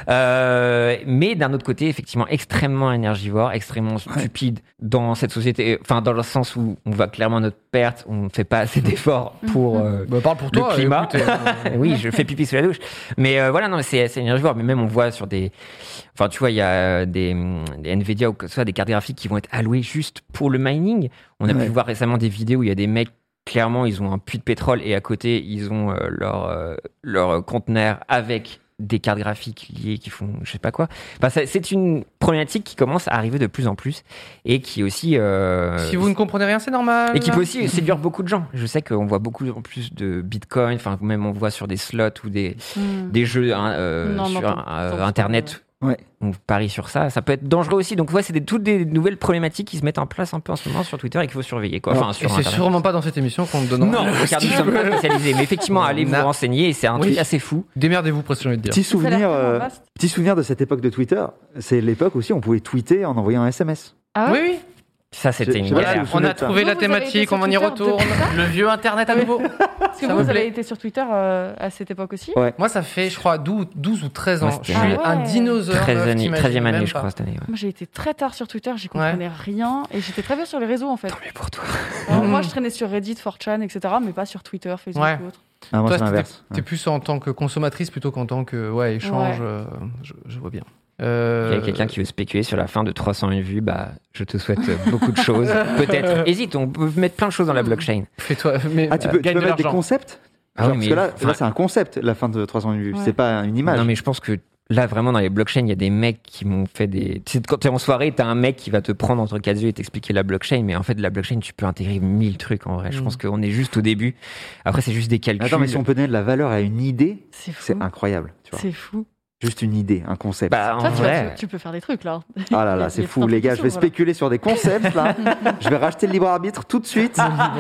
euh, mais d'un autre côté, effectivement, extrêmement énergivore, extrêmement stupide dans cette société. Enfin, dans le sens où on va clairement à notre perte, on ne fait pas assez d'efforts pour euh, Bah, parle pour le toi. climat. écoute, euh, oui, je fais pipi sous la douche. Mais euh, voilà, non, mais c'est c'est énergivore. Mais même on voit sur des, enfin, tu vois, il y a des, des Nvidia ou que ce soit des cartes graphiques qui vont être allouées juste pour le mining. On a Ouais. pu voir récemment des vidéos où il y a des mecs, clairement, ils ont un puits de pétrole et à côté, ils ont euh, leur, euh, leur conteneur avec des cartes graphiques liées qui font je sais pas quoi. Enfin, ça- c'est une problématique qui commence à arriver de plus en plus et qui aussi... euh, Si vous ne comprenez rien, c'est normal. et qui peut aussi séduire beaucoup de gens. Je sais qu'on voit beaucoup en plus de Bitcoin, enfin même on voit sur des slots ou des, Hmm. des jeux hein, euh, Non, non, sur tant- euh, tant que Internet. Ouais. On parie sur ça. Ça peut être dangereux aussi. Donc ouais, c'est des, toutes des nouvelles problématiques qui se mettent en place un peu en ce moment sur Twitter et qu'il faut surveiller. Quoi. Enfin, Alors, sur et c'est Internet. sûrement pas dans cette émission qu'on te donnera. Non, car nous sommes pas spécialisés. Mais effectivement, On allez vous a- renseigner. Et c'est un Oui. truc assez fou. Démerdez-vous, presque, j'ai envie de dire. Petit Ça a l'air souvenir, tellement euh, vaste. petit souvenir de cette époque de Twitter. C'est l'époque aussi où on pouvait tweeter en envoyant un S M S. Ah ouais Oui, oui. Ça, c'était Je- une je sais pas galère. si vous On a de ça. trouvé Vous, la vous avez été thématique, sur on y Twitter retourne. depuis ça Le vieux Internet à nouveau. Parce que Ça vous, me vous avez plaît. été sur Twitter euh, à cette époque aussi Ouais. Moi, ça fait, je crois, douze, douze ou treize ans. Ouais, Je c'était- suis Ah un ouais. dinosaure. treize meuf, années, t'imagines treizième année, même je pas. crois, cette année. Ouais. Moi, j'ai été très tard sur Twitter, j'y comprenais rien et j'étais très bien sur les réseaux en fait. Tant mieux pour toi. Alors, Mm. moi, je traînais sur Reddit, four chan, et cetera, mais pas sur Twitter, Facebook Ouais. ou autre. Ah, moi, Toi, c'est t'es- l'inverse. T'es plus en tant que consommatrice plutôt qu'en tant que ouais, échange. Ouais. euh, je, je vois bien. Euh, Il y a quelqu'un qui veut spéculer sur la fin de trois cent une vues, bah, je te souhaite beaucoup de choses. Peut-être. Hésite, on peut mettre plein de choses dans la blockchain. Fais-toi. Mais, Ah, tu peux, tu gagne peux de mettre des l'argent. concepts Ah Genre, oui, parce mais- que là, enfin- là c'est un concept, la fin de trois cent vues. Ouais. C'est pas une image. Non, mais je pense que là, vraiment, dans les blockchains, il y a des mecs qui m'ont fait des. Tu sais, quand t'es en soirée, t'as un mec qui va te prendre entre quatre yeux et t'expliquer la blockchain. Mais en fait, de la blockchain, tu peux intégrer mille trucs en vrai. Je Mm. pense qu'on est juste au début. Après, c'est juste des calculs. Attends, mais si on peut donner de la valeur à une idée, C'est fou. c'est incroyable. Tu vois. C'est fou. Juste une idée, un concept. Bah, en Toi, tu, vrai. vas- tu- tu peux faire des trucs là. Ah là Il y là, a- c'est il y a fou, plein de les gars. trucs Je vais qui s'ouvrent, spéculer sur des concepts là. Je vais racheter le libre arbitre tout de suite.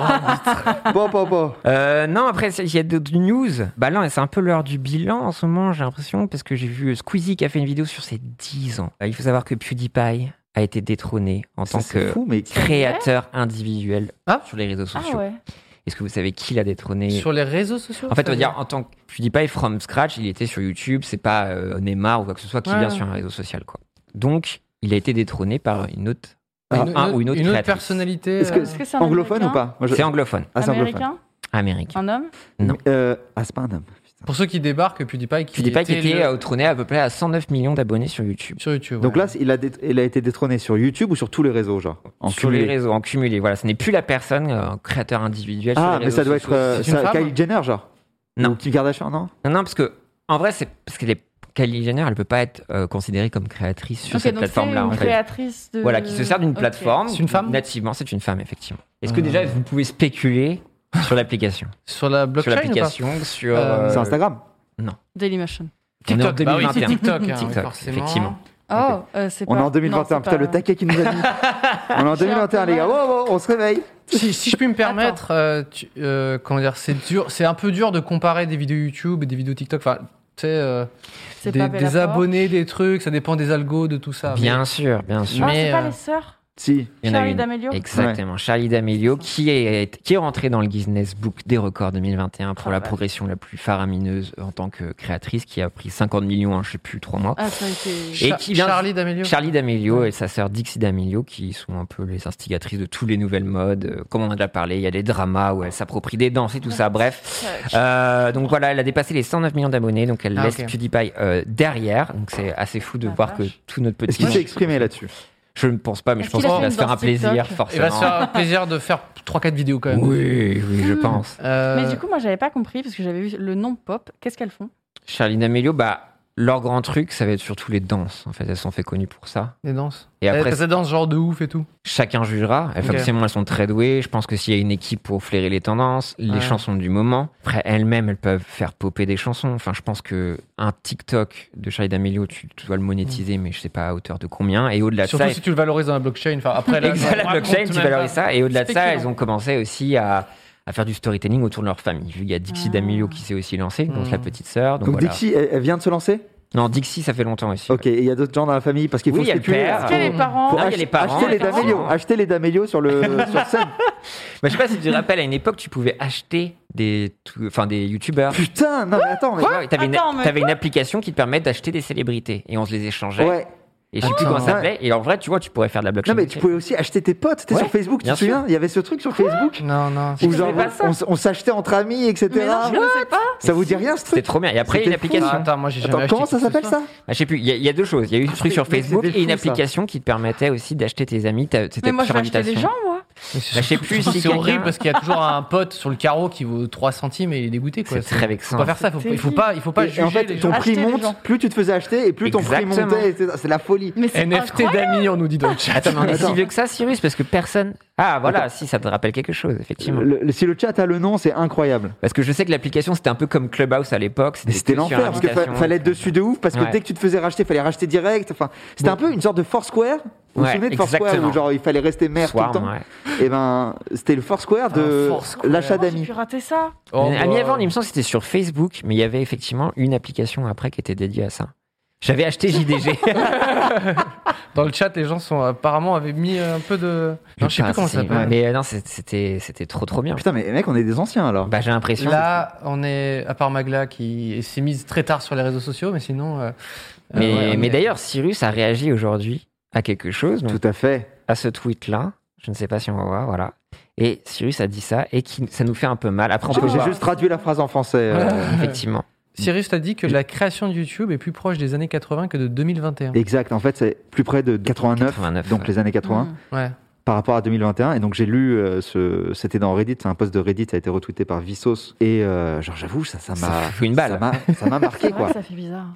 Bon, bon, bon. Euh, non, après, il y a d'autres news. Bah là, c'est un peu l'heure du bilan en ce moment, j'ai l'impression, parce que j'ai vu Squeezie qui a fait une vidéo sur ses dix ans. Il faut savoir que PewDiePie a été détrôné en Ça, tant c'est que fou, mais créateur individuel Ah. sur les réseaux Ah sociaux. ouais. Est-ce que vous savez qui l'a détrôné Sur les réseaux sociaux. En fait, on ça va veut dire, en tant que PewDiePie, from scratch, il était sur YouTube, c'est pas euh, Neymar ou quoi que ce soit qui Ouais. vient sur un réseau social, quoi. Donc, il a été détrôné par une autre, Une, un ou une autre créatrice. personnalité. Est-ce que- euh, Est-ce que c'est un anglophone Américain ou pas Moi, je- C'est anglophone, Ah, c'est anglophone. Américain américain. Un homme Non. Euh, ah, c'est pas un homme. Putain. Pour ceux qui débarquent, PewDiePie qui PewDiePie qui était était le- euh, trôné à peu près à cent neuf millions d'abonnés sur YouTube. sur YouTube. Donc ouais. là, il a, dé- il a été détrôné sur YouTube ou sur tous les réseaux, genre en Sur cumulé. les réseaux, en cumulé. Voilà, ce n'est plus la personne, euh, créateur individuel. sur Ah, les mais réseaux ça doit être sociaux. euh, C'est une ça- femme Kylie Jenner, genre Non. Ou Kim Kardashian, non Non, non, parce que, en vrai, c'est parce que les Kylie Jenner, elle peut pas être euh, considérée comme créatrice sur Ok, cette donc plateforme-là. c'est en une fait. créatrice de. Voilà, qui se sert d'une Ok. plateforme. C'est une femme Nativement, c'est une femme, effectivement. Est-ce que Euh. déjà, vous pouvez spéculer sur l'application Sur la Sur blockchain ou pas l'application, sur. Euh, C'est Instagram. Dailymotion. On est en TikTok. Bah oui, c'est deux mille vingt et un. TikTok. hein, TikTok, forcément. effectivement. Oh, euh, c'est On est pas- en deux mille vingt et un. non, c'est Putain, pas- le taquet qui nous a dit. On est en deux mille vingt et un, les gars. Wow, wow, on se réveille. Si, si je puis me permettre, euh, tu- euh, comment dire, c'est dur, c'est un peu dur de comparer des vidéos YouTube et des vidéos TikTok. Enfin, tu sais, euh, C'est des, pas des Bellator. abonnés, des trucs, ça dépend des algos, de tout ça. Bien sûr, bien sûr. Ah, Mais, c'est pas euh, les sœurs Si. Il y en a Charlie une. D'Amelio Exactement, Charlie D'Amelio, qui est, qui est rentré dans le Guinness Book des records deux mille vingt et un pour Oh, la vache. progression la plus faramineuse en tant que créatrice, qui a pris cinquante millions en, je sais plus, trois mois. Ah, ça a été. Et Cha- qui vient- Charlie D'Amelio. Charlie D'Amelio Ouais. et sa sœur Dixie D'Amelio, qui sont un peu les instigatrices de tous les nouvelles modes. Euh, Comme on en a déjà parlé, il y a des dramas où elle s'approprie des danses et tout ça. Bref. Euh, donc voilà, elle a dépassé les cent neuf millions d'abonnés, donc elle Ah, laisse ok. PewDiePie euh, derrière. Donc c'est assez fou de La voir que vache. tout notre petit. Est-ce qu'il monde- s'est exprimé là-dessus Je ne pense pas, mais je Est-ce pense qu'il a qu'il fait va une se faire un danse plaisir, TikTok Il forcément. va se faire plaisir de faire trois quatre vidéos quand même. Oui, oui, je pense. Euh, Mais du coup, moi, j'avais pas compris parce que j'avais vu le nom Pop. Qu'est-ce qu'elles font Charlie D'Amelio, bah, leur grand truc, ça va être surtout les danses. En fait, elles sont fait connues pour ça. les danses. Et après, ça danse genre de ouf et tout. chacun jugera. Elles, Ok. Forcément, elles sont très douées. Je pense que s'il y a une équipe pour flairer les tendances, les Ouais. chansons du moment, après elles-mêmes, elles peuvent faire popper des chansons. Enfin, je pense que un TikTok de Charlie D'Amelio, tu, tu dois le monétiser, mais je sais pas à hauteur de combien. Et au-delà de Surtout ça, si tu le valorises dans la blockchain. Enfin, après, là, Exact, on la raconte blockchain, tu même valorises pas. ça. Et au-delà de ça, Spéculant. elles ont commencé aussi à, à faire du storytelling autour de leur famille. Vu qu'il y a Dixie Ah. D'Amelio qui s'est aussi lancée, donc Mm. la petite sœur. Donc, Donc voilà. Dixie, elle, elle vient de se lancer Non, Dixie, ça fait longtemps aussi. Ok, et il y a d'autres gens dans la famille parce qu'il faut Oui, il y a le spéculer. père. là. Est-ce qu'il y a les parents Faut Ah, il y a ach- les parents, acheter les effectivement. D'Amelio, acheter les D'Amelio sur le sur scène. Bah, je sais pas si tu te rappelles, à une époque, tu pouvais acheter des, tout- enfin, des youtubeurs. Putain, non mais attends, mais Ouais, t'avais, Attends, une, mais t'avais une application qui te permet d'acheter des célébrités et on se les échangeait. ouais. Et je sais plus Attends. comment ça s'appelait. Et en vrai, tu vois, tu pourrais faire de la blockchain. Non mais tu pouvais aussi acheter tes potes. C'était Ouais, sur Facebook, tu bien te souviens Il y avait ce truc sur Facebook Non, non. où tu genre savais pas ça on, s- on s'achetait entre amis, et cetera. Mais non, je ne sais pas. Ça vous dit rien ce C'était truc trop bien. Et après, il y a une C'était fou. application. Ah, attends, moi j'ai jamais Attends, acheté comment ça quoi que ce s'appelle soit. ça Ah, je sais plus, il y, a- il y a deux choses. Il y a eu ce truc sur mais Facebook c'était et une fou, ça. application qui te permettait aussi d'acheter tes amis. T'as- C'était Mais moi, je sur vais acheter invitation. des gens, moi. Mais c'est Bah, je sais surtout- plus surtout si c'est quelqu'un- horrible parce qu'il y a toujours un pote sur le carreau qui vaut trois centimes et il est dégoûté quoi. C'est très vexant. Faut pas faire ça, faut, C'est il faut pas, il faut pas Et- et juger en fait, les ton gens. prix Acheter les monte, gens. plus tu te faisais acheter et plus ton prix Exactement. montait. et C'est c'est la folie. Mais c'est N F T incroyable. d'amis, on nous dit dans le chat. Attends, mais on est si Attends. vieux que ça, Cyrus, parce que personne. Ah, voilà, si, ça te rappelle quelque chose, effectivement. Le- le- si le chat a le nom, c'est incroyable. Parce que je sais que l'application, c'était un peu comme Clubhouse à l'époque. Mais c'était que sur l'enfer parce qu'il invitation. fallait être dessus de ouf parce que Ouais. dès que tu te faisais racheter, il fallait racheter direct. Enfin, c'était un peu une sorte de Foursquare. Vous vous Ouais, souvenez de Foursquare exactement. où genre il fallait rester maire Swarm, tout le temps ouais. Et ben c'était le Foursquare de Un Foursquare. l'achat Comment j'ai d'amis. pu rater ça Oh, À mi-avant, bah, il me semble que c'était sur Facebook, mais il y avait effectivement une application après qui était dédiée à ça. J'avais acheté J D G. Dans le chat, les gens sont apparemment avaient mis un peu de. Non, je sais plus comment ça c'est- s'appelle. Mais euh, non, c'est- c'était, c'était trop trop bien. Putain mais mec, on est des anciens alors. Bah, j'ai l'impression. Là, on est à part Magla qui s'est mise très tard sur les réseaux sociaux, mais sinon. euh, mais euh, ouais, on mais est- d'ailleurs, Cyrus a réagi aujourd'hui à quelque chose, donc, Tout à fait. à ce tweet-là. Je ne sais pas si on va voir, voilà. Et Cyrus a dit ça, et qui, ça nous fait un peu mal. Après, on J'ai peut j'ai voir, juste traduit la phrase en français. euh, effectivement. Cyrus t'a dit que la création de YouTube est plus proche des années quatre-vingts que de deux mille vingt et un. Exact. En fait, c'est plus près de quatre-vingt-neuf, quatre-vingt-neuf, donc ouais. les années quatre-vingts, Mmh. Ouais. par rapport à deux mille vingt et un. Et donc j'ai lu euh, ce, c'était dans Reddit, c'est un post de Reddit, ça a été retweeté par Vsauce. Et euh, genre j'avoue, ça, ça Ça m'a, fout une balle. ça m'a, ça m'a marqué C'est vrai quoi. que ça fait bizarre.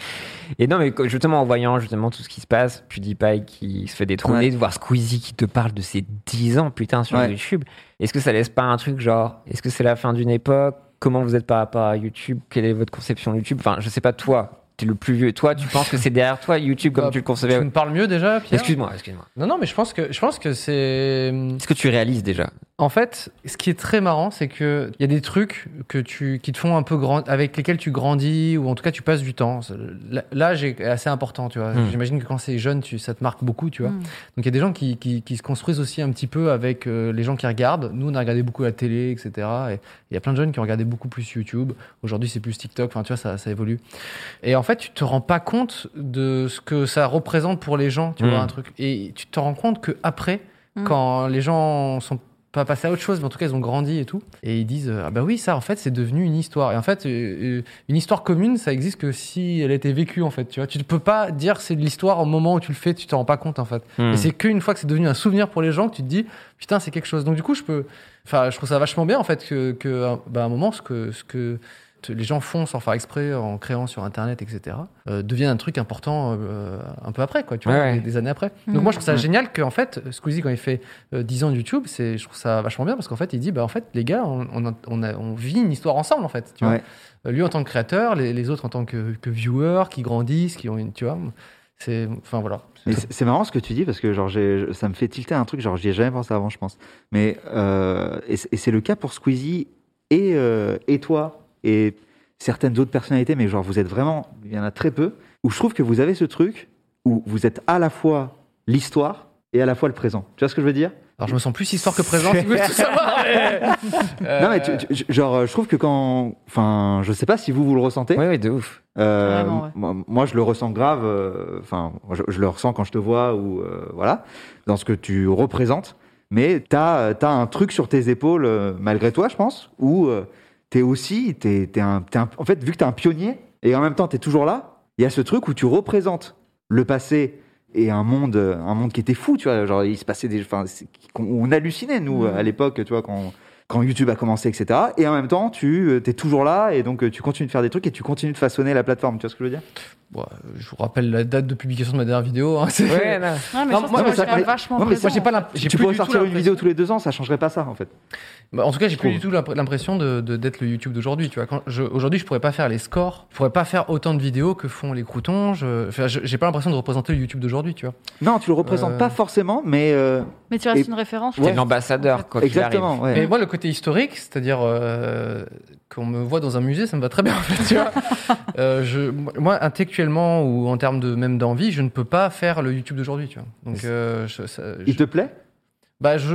Et non, mais justement, en voyant justement tout ce qui se passe, PewDiePie qui se fait détrôner, Ouais. de voir Squeezie qui te parle de ses dix ans, putain, sur Ouais. YouTube. Est-ce que ça laisse pas un truc genre, est-ce que c'est la fin d'une époque? Comment vous êtes par rapport à YouTube? Quelle est votre conception de YouTube? Enfin, je sais pas, toi, t'es le plus vieux. Toi, tu penses que c'est derrière toi, YouTube, comme Bah, tu le concevais? Tu me parles mieux déjà, Pierre Excuse-moi, excuse-moi. Non, non, mais je pense que, je pense que c'est. Est-ce que tu réalises déjà? En fait, ce qui est très marrant, c'est que il y a des trucs que tu, qui te font un peu grand, avec lesquels tu grandis, ou en tout cas tu passes du temps. L'âge est assez important, tu vois. Mm. J'imagine que quand c'est jeune, tu, ça te marque beaucoup, tu vois. Mm. Donc il y a des gens qui, qui, qui se construisent aussi un petit peu avec euh, les gens qui regardent. Nous, on a regardé beaucoup la télé, et cetera. Et il y a plein de jeunes qui ont regardé beaucoup plus YouTube. Aujourd'hui, c'est plus TikTok. Enfin, tu vois, ça, ça évolue. Et en fait, tu te rends pas compte de ce que ça représente pour les gens, tu Mm. vois, un truc. Et tu te rends compte que après, Mm. quand les gens sont pas passer à autre chose, mais en tout cas ils ont grandi et tout, et ils disent ah bah oui, ça en fait c'est devenu une histoire. Et en fait euh, une histoire commune, ça existe que si elle a été vécue, en fait, tu vois. Tu ne peux pas dire c'est de l'histoire au moment où tu le fais, tu t'en rends pas compte, en fait. Hmm. Et c'est qu'une fois que c'est devenu un souvenir pour les gens que tu te dis putain, c'est quelque chose. Donc du coup je peux, enfin je trouve ça vachement bien, en fait, que, que bah, à un moment ce que ce que les gens font sans faire exprès, en créant sur internet, et cetera, euh, devient un truc important euh, un peu après, quoi, tu vois, Ouais, ouais. des, des années après. Mmh. Donc moi je trouve ça Ouais. génial qu'en fait Squeezie, quand il fait euh, dix ans de YouTube, c'est, je trouve ça vachement bien, parce qu'en fait il dit bah en fait les gars, on, on, a- on, a- on vit une histoire ensemble, en fait, tu vois. Ouais. Euh, lui en tant que créateur, les, les autres en tant que, que viewers qui grandissent, qui ont une, tu vois, c'est, enfin voilà. Mais c'est c'est marrant ce que tu dis parce que genre j'ai, ça me fait tilter un truc, genre j'y ai jamais pensé avant, je pense. Mais euh, et, c'est- et c'est le cas pour Squeezie et euh, et toi et certaines autres personnalités, mais genre vous êtes vraiment, il y en a très peu, où je trouve que vous avez ce truc où vous êtes à la fois l'histoire et à la fois le présent. Tu vois ce que je veux dire? Alors je me sens plus histoire que présent, si vous voulez tout savoir. Mais... Euh, Non mais tu- tu- genre je trouve que quand, enfin je sais pas si vous vous le ressentez. Oui, oui, de ouf. Euh, Vraiment, ouais. moi, moi, je le ressens grave. euh, Enfin, je, je le ressens quand je te vois ou euh, voilà, dans ce que tu représentes. Mais t'as as un truc sur tes épaules, euh, malgré toi, je pense, où euh, t'es aussi, t'es, t'es un, t'es un- en fait, vu que t'es un pionnier et en même temps t'es toujours là, il y a ce truc où tu représentes le passé et un monde, un monde qui était fou, tu vois. Genre, il se passait des, enfin, c'est- qu'on- on hallucinait nous Mhm. à l'époque, tu vois, quand. Quand YouTube a commencé, et cetera. Et en même temps, tu es toujours là et donc euh, tu continues de faire des trucs et tu continues de façonner la plateforme. Tu vois ce que je veux dire? bon, je vous rappelle la date de publication de ma dernière vidéo. Hein, c'est... Ouais, non. Ouais, mais Non, je pense moi, que mais ça- c'est quand même mais- vachement ouais, mais présent. Moi, j'ai pas l'imp- j'ai Tu plus pourrais du tout sortir une l'impression- vidéo tous les deux ans, ça changerait pas ça en fait. Bah, en tout cas, j'ai plus trouve. du tout l'imp- l'impression de, de- d'être le YouTube d'aujourd'hui. Tu vois, quand je, aujourd'hui, je pourrais pas faire les scores, je pourrais pas faire autant de vidéos que font les croutons. Je, enfin, je- j'ai pas l'impression de représenter le YouTube d'aujourd'hui, tu vois. Non, tu le représentes Euh. pas forcément, mais euh, Mais tu restes Et- une référence. je T'es pense. l'ambassadeur, quoi qu'il exactement. arrive. Ouais. Mais moi, le côté historique, c'est-à-dire euh, qu'on me voit dans un musée, ça me va très bien, en fait, tu vois. Euh, je, moi, intellectuellement ou en termes de même d'envie, je ne peux pas faire le YouTube d'aujourd'hui, tu vois. Donc, euh, je, ça- Il je- te plaît? bah, je,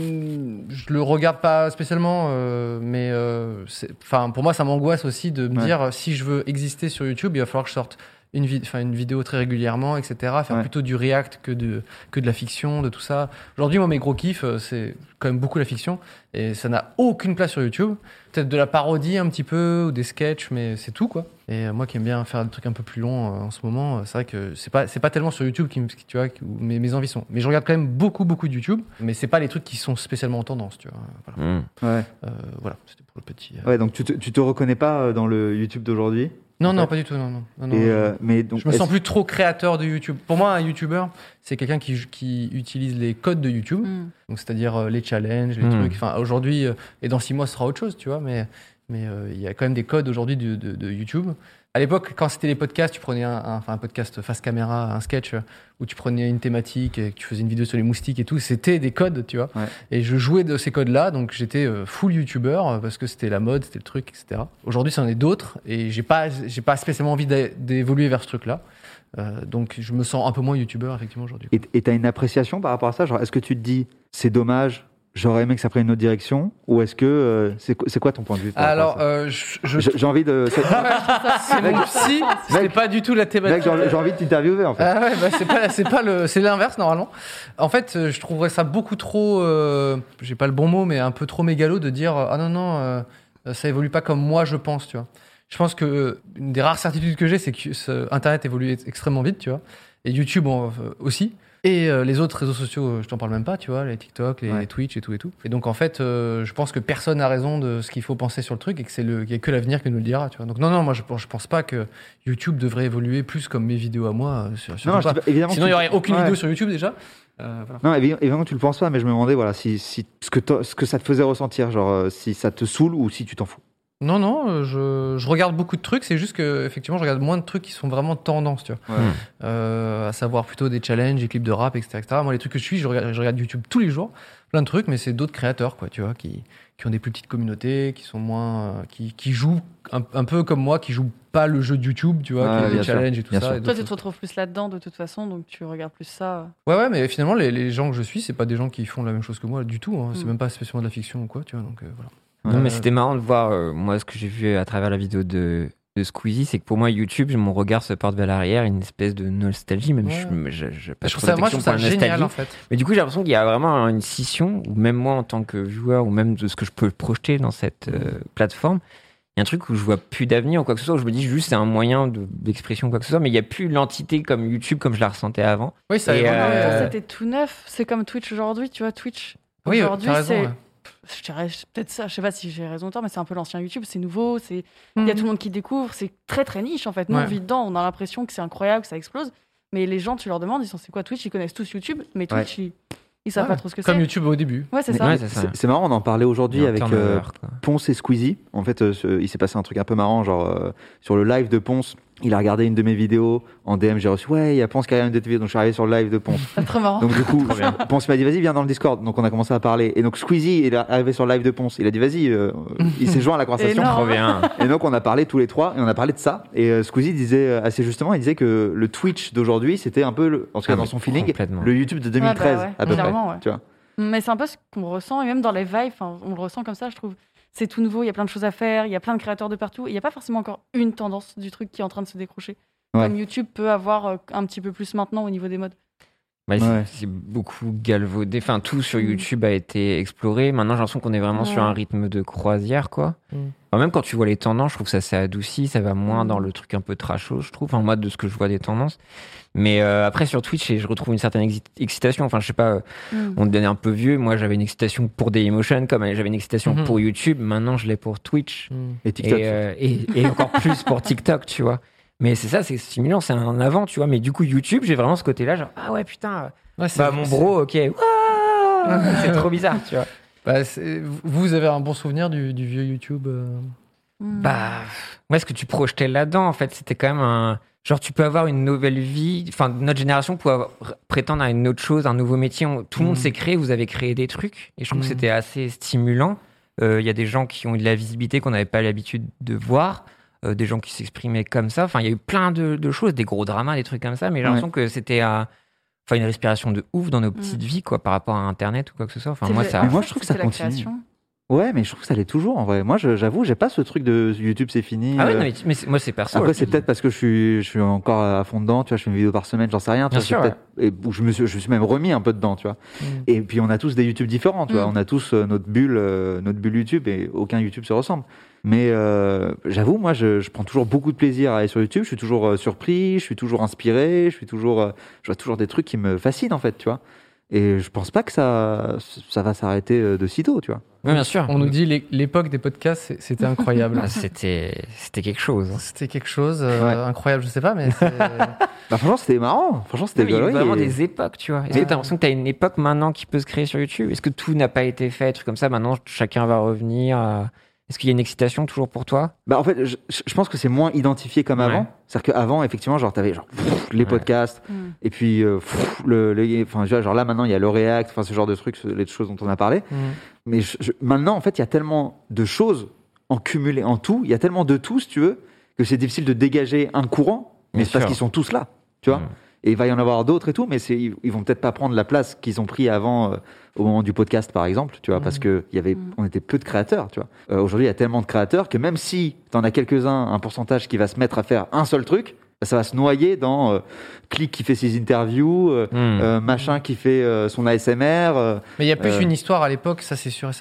n- je le regarde pas spécialement, euh, mais euh, c'est- enfin, pour moi, ça m'angoisse aussi de me Ouais. dire, si je veux exister sur YouTube, il va falloir que je sorte une, vid- enfin, une vidéo très régulièrement, et cetera. Faire Ouais. plutôt du react que de, que de la fiction, de tout ça. Aujourd'hui, moi, mes gros kiffs, euh, c'est quand même beaucoup la fiction, et ça n'a aucune place sur YouTube. Peut-être de la parodie un petit peu, ou des sketchs, mais c'est tout, quoi. Et euh, moi qui aime bien faire des trucs un peu plus longs euh, en ce moment, euh, c'est vrai que c'est pas, c'est pas tellement sur YouTube qui, me- qui- tu vois, qui- où mes, mes envies sont. Mais je regarde quand même beaucoup, beaucoup de YouTube, mais c'est pas les trucs qui sont spécialement en tendance, tu vois. Voilà, Hmm. Ouais. Euh, voilà, c'était pour le petit. euh. Ouais, donc tu te, tu te reconnais pas euh, dans le YouTube d'aujourd'hui. Non, en non, fait. pas du tout, non, non. non, non, Et je- euh, mais donc je me est-ce- sens plus trop créateur de YouTube. Pour moi, un YouTuber, c'est quelqu'un qui, qui utilise les codes de YouTube, Mm. donc c'est-à-dire euh, les challenges, les Mm. trucs. Enfin, aujourd'hui, euh, et dans six mois, ce sera autre chose, tu vois. Mais mais euh, il y a quand même des codes aujourd'hui de, de, de YouTube. À l'époque, quand c'était les podcasts, tu prenais un, un, enfin, un podcast face caméra, un sketch, euh, où tu prenais une thématique et que tu faisais une vidéo sur les moustiques et tout. C'était des codes, tu vois. Ouais. Et je jouais de ces codes-là, donc j'étais euh, full YouTuber euh, parce que c'était la mode, c'était le truc, et cetera. Aujourd'hui, c'en est d'autres et j'ai pas, j'ai pas spécialement envie d'a- d'évoluer vers ce truc-là. Euh, donc je me sens un peu moins YouTuber effectivement aujourd'hui. Et et t'as une appréciation par rapport à ça? Genre, est-ce que tu te dis c'est dommage, j'aurais aimé que ça prenne une autre direction, ou est-ce que euh, c'est quoi- c'est quoi ton point de vue par rapport à Alors, ça? euh, je, je- J'ai j'ai envie de. c'est- c'est mon psy, c'est Mec. pas du tout la Mec, thématique. j'ai j'ai envie de t'interviewer en fait. Ah ouais, bah c'est pas, c'est pas le, c'est l'inverse normalement. En fait, euh, je trouverais ça beaucoup trop, euh, j'ai pas le bon mot, mais un peu trop mégalo de dire ah non non, euh, ça évolue pas comme moi je pense, tu vois. Je pense que euh, une des rares certitudes que j'ai, c'est que ce- Internet évolue ex- extrêmement vite, tu vois, et YouTube en- euh, aussi. Et euh, les autres réseaux sociaux, je t'en parle même pas, tu vois, les TikTok, les, Ouais. les Twitch et tout et tout. Et donc en fait, euh, je pense que personne n'a raison de ce qu'il faut penser sur le truc et que c'est le, qu'il y a que l'avenir qui nous le dira, tu vois. Donc non, non, moi je, je pense pas que YouTube devrait évoluer plus comme mes vidéos à moi. euh, Sur, sur Non, je dis pas- évidemment. Sinon il tu- y aurait aucune Ouais. vidéo sur YouTube déjà. Euh, voilà. Non, évi- évidemment, tu le penses pas, mais je me demandais, voilà, si, si ce que t'as- ce que ça te faisait ressentir, genre euh, si ça te saoule ou si tu t'en fous. Non, non, euh, je, je regarde beaucoup de trucs, c'est juste que effectivement je regarde moins de trucs qui sont vraiment tendance, tu vois. Ouais. Euh, à savoir plutôt des challenges, des clips de rap, et cetera, et cetera. Moi, les trucs que je suis, je regarde, je regarde YouTube tous les jours, plein de trucs, mais c'est d'autres créateurs, quoi, tu vois, qui, qui ont des plus petites communautés, qui sont moins, euh, qui, qui jouent un, un peu comme moi, qui jouent pas le jeu de YouTube, tu vois, Ouais, qui a bien des sûr, challenges et tout bien ça. sûr. et Toi, d'autres tu te choses. retrouves plus là-dedans de toute façon, donc tu regardes plus ça. Ouais, ouais, mais finalement, les, les gens que je suis, c'est pas des gens qui font la même chose que moi du tout. Hein. C'est Mm. même pas spécialement de la fiction ou quoi, tu vois. Donc euh, voilà. Non, Euh, mais c'était marrant de voir, euh, moi, ce que j'ai vu à travers la vidéo de, de Squeezie, c'est que pour moi, YouTube, mon regard se porte vers l'arrière, une espèce de nostalgie, même Ouais. je, je, je, pas Je trouve trop ça, moi, je d'affection trouve ça pour la génial nostalgie. en fait. Mais du coup, j'ai l'impression qu'il y a vraiment une scission, où même moi, en tant que viewer, ou même de ce que je peux projeter dans cette euh, plateforme, il y a un truc où je vois plus d'avenir ou quoi que ce soit, où je me dis juste c'est un moyen de- d'expression ou quoi que ce soit, mais il n'y a plus l'entité comme YouTube comme je la ressentais avant. Oui, ça Et, évolue. En même temps, Euh, c'était tout neuf. C'est comme Twitch aujourd'hui, tu vois, Twitch. Oui, Aujourd'hui, t'as raison. c'est. ouais. Je dirais peut-être ça, je sais pas si j'ai raison ou tort, mais c'est un peu l'ancien YouTube, c'est nouveau, c'est il y a tout le monde qui découvre, c'est très très niche en fait. Nous Ouais. on vit dedans, on a l'impression que c'est incroyable, que ça explose, mais les gens tu leur demandes, ils sont c'est quoi Twitch, ils connaissent tous YouTube, mais Twitch ils, ils savent Ouais. pas trop ce que Comme c'est. YouTube au début. Ouais, c'est Mais- ça. Ouais, c'est ça. C'est c'est marrant, on en parlait aujourd'hui Il y a un avec turnover, euh, quoi. Ponce et Squeezie. En fait, euh, ce- il s'est passé un truc un peu marrant, genre euh, sur le live de Ponce, il a regardé une de mes vidéos en D M, j'ai reçu ouais, il y a Ponce qui a regardé une de tes vidéos, donc je suis arrivé sur le live de Ponce. C'est très marrant. Donc du coup, Ponce m'a dit vas-y viens dans le Discord. Donc on a commencé à parler et donc Squeezie il est arrivé sur le live de Ponce. Il a dit vas-y, euh, il s'est joint à la conversation. Énorme. Trop bien. Et donc on a parlé tous les trois et on a parlé de ça. Et euh, Squeezie disait euh, assez justement, il disait que le Twitch d'aujourd'hui c'était un peu, le, en tout cas Ah, dans mais son feeling, complètement. le YouTube de deux mille treize Ouais, bah ouais, à peu près. clairement, ouais. Tu vois. Mais c'est un peu ce qu'on ressent, et même dans les vibes, enfin, on le ressent comme ça, je trouve. C'est tout nouveau, il y a plein de choses à faire, il y a plein de créateurs de partout, et il n'y a pas forcément encore une tendance du truc qui est en train de se décrocher. Ouais. Comme YouTube peut avoir euh, un petit peu plus maintenant au niveau des modes. Bah, c'est- Ouais. c'est beaucoup galvaudé. Enfin, tout sur Mm. YouTube a été exploré. Maintenant, j'ai l'impression qu'on est vraiment Ouais. sur un rythme de croisière, quoi. Mm. Enfin, même quand tu vois les tendances, je trouve que ça s'est adouci. Ça va moins Mm. dans le truc un peu trashos, je trouve. Enfin, moi, de ce que je vois des tendances. Mais euh, après, sur Twitch, je retrouve une certaine exi- excitation. Enfin, je sais pas, Mm. on devenait un peu vieux. Moi, j'avais une excitation pour Dailymotion, comme j'avais une excitation Mhm. pour YouTube. Maintenant, je l'ai pour Twitch. Mm. Et TikTok. Et, euh, et, et encore plus pour TikTok, tu vois. Mais c'est ça, c'est stimulant, c'est un avant, tu vois. Mais du coup, YouTube, j'ai vraiment ce côté-là, genre, ah ouais, putain, Ouais, c'est- bah mon bro, ok, Wouah c'est trop bizarre, tu vois. Bah, c'est- vous avez un bon souvenir du, du vieux YouTube euh Mm. Bah, moi, ce que tu projetais là-dedans, en fait, c'était quand même un. Genre, tu peux avoir une nouvelle vie. Enfin, notre génération peut avoir- prétendre à une autre chose, un nouveau métier. On- Tout le monde Mhm. s'est créé, vous avez créé des trucs. Et je trouve Mhm. que c'était assez stimulant. Euh, Il y a des gens qui ont eu de la visibilité qu'on n'avait pas l'habitude de voir. Euh, des gens qui s'exprimaient comme ça. Enfin, il y a eu plein de, de choses, des gros dramas, des trucs comme ça. Mais j'ai Ouais. l'impression que c'était à- enfin, une respiration de ouf dans nos petites vies, quoi, par rapport à Internet ou quoi que ce soit. Enfin, C'est moi, le- ça. Mais moi, je trouve que ça c'était la continue. création. Ouais, mais je trouve que ça l'est toujours en vrai. Moi, je- j'avoue, j'ai pas ce truc de YouTube, c'est fini. Ah ouais, euh, non, mais, mais c'est- moi, c'est perso. Après, je c'est te peut-être parce que je suis, je suis encore à fond dedans, tu vois, je fais une vidéo par semaine, j'en sais rien. tu Bien vois, sûr, c'est peut-être- et où je me suis, je me suis même remis un peu dedans, tu vois. Mm. Et puis, on a tous des YouTube différents, tu vois. Mm. On a tous euh, notre bulle, euh, notre bulle YouTube et aucun YouTube se ressemble. Mais euh, j'avoue, moi, je, je prends toujours beaucoup de plaisir à aller sur YouTube. Je suis toujours euh, surpris, je suis toujours inspiré, je suis toujours, euh, je vois toujours des trucs qui me fascinent, en fait, tu vois. Et je pense pas que ça, ça va s'arrêter euh, de sitôt, tu vois. Oui, bien sûr. On nous dit l'é- l'époque des podcasts, c'est- c'était incroyable. Ah, c'était, c'était quelque chose. hein. C'était quelque chose euh, Ouais. incroyable, je sais pas, mais c'est- Bah, franchement, c'était marrant. Franchement, c'était Non, mais il y a eu gaulerie vraiment et- des époques, tu vois. Est-ce Ouais. que tu as l'impression que tu as une époque maintenant qui peut se créer sur YouTube? Est-ce que tout n'a pas été fait, trucs comme ça? Maintenant, chacun va revenir. à- Est-ce qu'il y a une excitation toujours pour toi? Bah en fait, je, je pense que c'est moins identifié comme Ouais. avant. C'est-à-dire qu'avant, effectivement, genre t'avais genre pff, les Ouais. podcasts Mm. et puis euh, pff, le, le- enfin tu vois, genre là maintenant il y a le React, enfin ce genre de trucs, ce- les choses dont on a parlé. Mm. Mais je- je- maintenant en fait, il y a tellement de choses en cumulé, en tout, il y a tellement de tout, si tu veux, que c'est difficile de dégager un courant. Mais Bien c'est parce sûr. qu'ils sont tous là, tu vois. Mm. Et il va y en avoir d'autres et tout, mais c'est, ils, ils vont peut-être pas prendre la place qu'ils ont pris avant, euh, au moment du podcast par exemple, tu vois, Mhm. parce que il y avait, Mhm. on était peu de créateurs, tu vois. Euh, aujourd'hui, il y a tellement de créateurs que même si t'en as quelques-uns, un pourcentage qui va se mettre à faire un seul truc, bah, ça va se noyer dans euh, Click qui fait ses interviews, euh, Mm. euh, machin qui fait euh, son A S M R. euh, mais il y a plus Euh. une histoire à l'époque, ça c'est sûr et certain.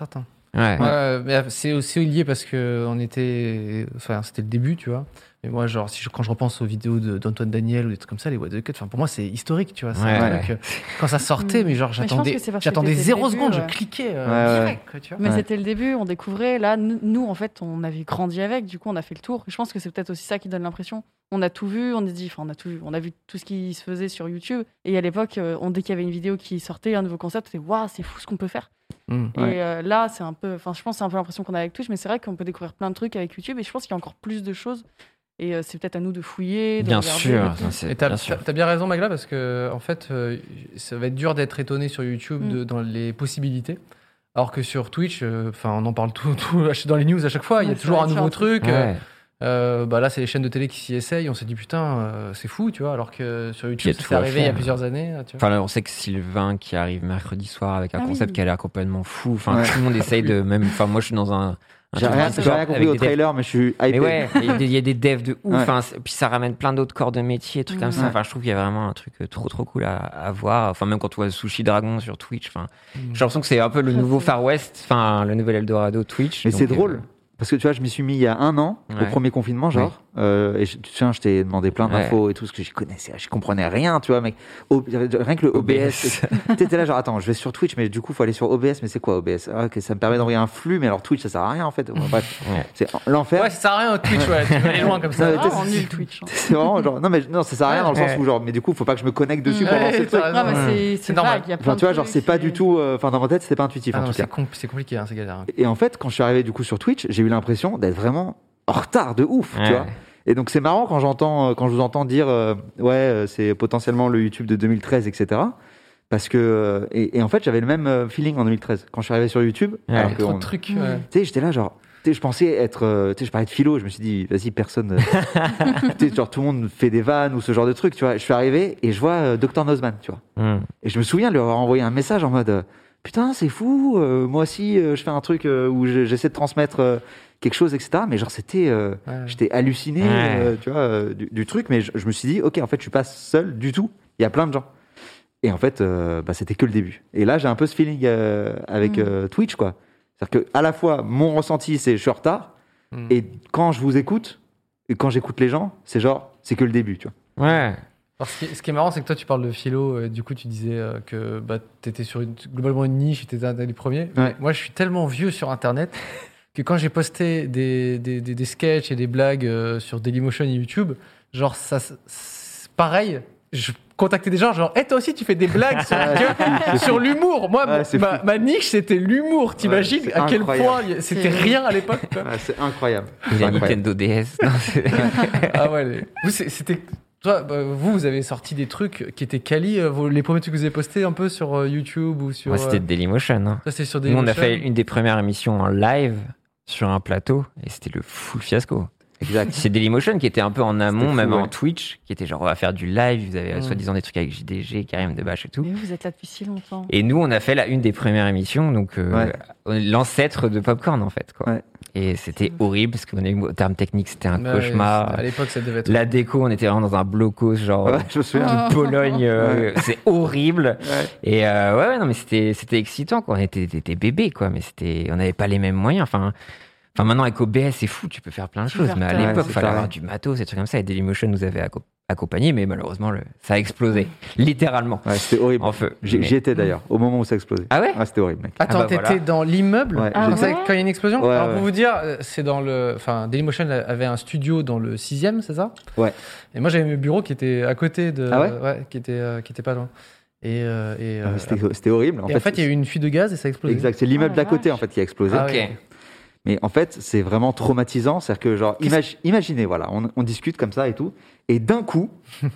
Ouais. Ouais, mais c'est aussi lié parce que on était, enfin, c'était le début, tu vois. Mais moi, genre, si je, quand je repense aux vidéos de, d'Antoine Daniel ou des trucs comme ça, les What the Cut, enfin, pour moi, c'est historique, tu vois. C'est Ouais, un ouais. truc, euh, quand ça sortait, mais genre, Mais je pense j'attendais, que c'est parce que j'attendais c'était zéro le début, seconde, ouais. je cliquais euh, Ouais, ouais. direct, quoi, tu vois. Mais Ouais. c'était le début, on découvrait. Là, nous, nous, en fait, on avait grandi avec. Du coup, on a fait le tour. Je pense que c'est peut-être aussi ça qui donne l'impression. On a tout vu, on a dit, enfin, on a tout vu. On a vu tout ce qui se faisait sur YouTube. Et à l'époque, euh, on, dès qu'il y avait une vidéo qui sortait, un nouveau concept, c'était waouh, c'est fou ce qu'on peut faire. Mm. Et Ouais. euh, là, c'est un peu, enfin, je pense que c'est un peu l'impression qu'on a avec Twitch, mais c'est vrai qu'on peut découvrir plein de trucs avec YouTube. Et je pense qu'il y a encore plus de choses. Et euh, c'est peut-être à nous de fouiller, de Bien regarder, sûr. de tout. ça, c'est- Et t'as, bien sûr. t'as- t'as bien raison, Magla, parce que en fait, euh, ça va être dur d'être étonné sur YouTube Mm. de- dans les possibilités. Alors que sur Twitch, euh, enfin, on en parle tout, tout dans les news à chaque fois. Il y a Ouais, c'est toujours vrai, un c'est nouveau un truc. truc. euh, Ouais. euh, bah là, c'est les chaînes de télé qui s'y essayent. On s'est dit putain, euh, c'est fou, tu vois. Alors que sur Il y YouTube, a ça tout s'est à arrivé il y a faire. plusieurs années. Tu vois. Enfin, là, on sait que Sylvain qui arrive mercredi soir avec un Ah concept oui. qui a l'air complètement fou. Enfin, Ouais. tout le monde essaye de même. Enfin, moi, je suis dans un. un J'ai truc rien, qui j'ai sort rien compris avec au des devs. trailer, mais je suis hypé. Mais ouais, il y, a des- il y a des devs de ouf. Ouais. Enfin, c'est- puis ça ramène plein d'autres corps de métier, trucs comme ça. Ouais. Enfin, je trouve qu'il y a vraiment un truc euh, trop trop cool à, à voir. Enfin, même quand tu vois Sushi Dragon sur Twitch. Enfin, Mm. j'ai l'impression que c'est un peu le Très nouveau cool. Far West. Enfin, le nouvel Eldorado Twitch. Mais Donc, c'est euh, drôle. Parce que tu vois, je m'y suis mis il y a un an, au Ouais. premier confinement, genre. Euh, et je, tu sais, je t'ai demandé plein d'infos et tout, ce que j'y connaissais, je comprenais rien, tu vois, mec. O- rien que le O B S. T'étais là, genre, attends, je vais sur Twitch, mais du coup, il faut aller sur O B S, mais c'est quoi O B S? Ah, ok, ça me permet d'envoyer un flux, mais alors Twitch, ça sert à rien, en fait. Bon, bref, Ouais. c'est l'enfer. Ouais, ça sert à rien au Twitch, ouais. Tu peux aller loin comme ça. Ouais, Ah, t'es- en nul Twitch. hein. C'est vraiment genre, non, mais non, ça sert à rien dans le sens Ouais. où, genre, mais du coup, faut pas que je me connecte dessus Mm. pour Ouais, lancer le truc. t'as Non, mais raison. c'est, C'est c'est normal. vague. Il y a plein Enfin, de tu vois, genre, trucs, c'est pas du tout, euh, enfin, dans ma tête, c'était pas intuitif, Ah en non, tout c'est, cas. com- c'est compliqué, hein, c'est galère. Et en fait, quand je suis arrivé, du coup, sur Twitch, j'ai eu l'impression d'être vraiment en retard de ouf, tu Ouais. vois. Et donc c'est marrant quand j'entends, euh, quand je vous entends dire, euh, ouais, euh, c'est potentiellement le YouTube de deux mille treize, et cetera. Parce que euh, et, et en fait j'avais le même euh, feeling en deux mille treize quand je suis arrivé sur YouTube. Ouais. alors Il y a que trop on- de trucs. Mm. ouais. tu sais, j'étais là genre, tu sais, je pensais être, euh, tu sais, je parlais de philo, je me suis dit, vas-y, personne, euh, tu sais, genre tout le monde fait des vannes ou ce genre de trucs, tu vois. Je suis arrivé et je vois euh, docteur Nozman, tu vois. Mm. Et je me souviens de lui avoir envoyé un message en mode, euh, putain, c'est fou, euh, moi aussi, euh, je fais un truc euh, où je- j'essaie de transmettre euh, quelque chose, et cetera. Mais genre, c'était, euh, Ouais. j'étais halluciné, Ouais. euh, tu vois, euh, du, du truc. Mais je, je me suis dit, ok, en fait, je suis pas seul du tout. Il y a plein de gens. Et en fait, euh, bah, c'était que le début. Et là, j'ai un peu ce feeling euh, avec Mm. euh, Twitch, quoi. C'est-à-dire que à la fois, mon ressenti, c'est je suis en retard. Mm. Et quand je vous écoute, et quand j'écoute les gens, c'est genre, c'est que le début, tu vois. Ouais. Alors, ce, qui est, ce qui est marrant, c'est que toi, tu parles de philo, et du coup, tu disais euh, que bah, tu étais sur une, globalement une niche, tu étais un des premiers. Ouais. Moi, je suis tellement vieux sur Internet que quand j'ai posté des, des, des, des sketchs et des blagues euh, sur Dailymotion et YouTube, genre, ça, c'est pareil, je contactais des gens, genre, hé, toi aussi, tu fais des blagues sur, que- sur l'humour. Moi, Ouais, c'est ma, fou. ma niche, c'était l'humour. T'imagines c'est à quel incroyable. point y- c'était C'est- rien à l'époque, quoi. Ouais, c'est incroyable. Il C'est a incroyable. Nintendo D S. Non, c'est- Ah ouais, les- vous, c'est- c'était. Toi, bah, vous, vous avez sorti des trucs qui étaient quali, euh, vos- les premiers trucs que vous avez postés un peu sur euh, YouTube ou sur. Moi, c'était euh, Dailymotion. Hein. ça, c'est sur des. Nous, on a fait une des premières émissions en live sur un plateau et c'était le full fiasco. Exact. C'est Dailymotion qui était un peu en amont, fou, même ouais. en Twitch, qui était genre on va faire du live, vous avez Mm. soi-disant des trucs avec J D G, Karim Debache et tout. Mais vous êtes là depuis si longtemps. Et nous, on a fait la une des premières émissions, donc euh, Ouais. l'ancêtre de Popcorn en fait. Quoi. Ouais. Et c'était horrible parce qu'en termes techniques, c'était un Bah ouais, cauchemar. à l'époque, ça devait être. La déco, on était vraiment dans un blocos, genre Ouais, je me souviens. de Pologne. euh, C'est horrible. Ouais. Et euh, ouais, ouais, non, mais c'était c'était excitant, quoi. On était des, des bébés, quoi. Mais c'était, on n'avait pas les mêmes moyens. Enfin, enfin, maintenant avec O B S, c'est fou, tu peux faire plein de Tu peux choses. faire Mais à plein. l'époque, Ouais, il c'est fallait pareil. avoir du matos, des trucs comme ça. Et Dailymotion nous avait acco- accompagnés, mais malheureusement, le, ça a explosé, littéralement, Ouais, c'était horrible. en feu. J'y Mais- j'y étais d'ailleurs, au moment où ça explosait. Ah ouais. Ouais, c'était horrible, mec. Attends, Ah bah t'étais voilà. dans l'immeuble Ouais, Ah Comme ça, ouais quand il y a une explosion. Ouais, Alors ouais. pour vous dire, euh, c'est dans le, enfin, Dailymotion avait un studio dans le sixième, c'est ça? Ouais. Et moi j'avais mes bureaux qui étaient à côté de, Ah ouais qui étaient, euh, qui étaient pas loin. Et, euh, et, Ah, euh, c'était c'était horrible. et en fait, il y a eu une fuite de gaz et ça a explosé. Exact, c'est l'immeuble Oh la d'à côté en vache. fait qui a explosé. Ah Ok. ouais. Mais en fait, c'est vraiment traumatisant. C'est-à-dire que, genre, Qu'est-ce- imagi- imaginez, voilà, on, on discute comme ça et tout, et d'un coup,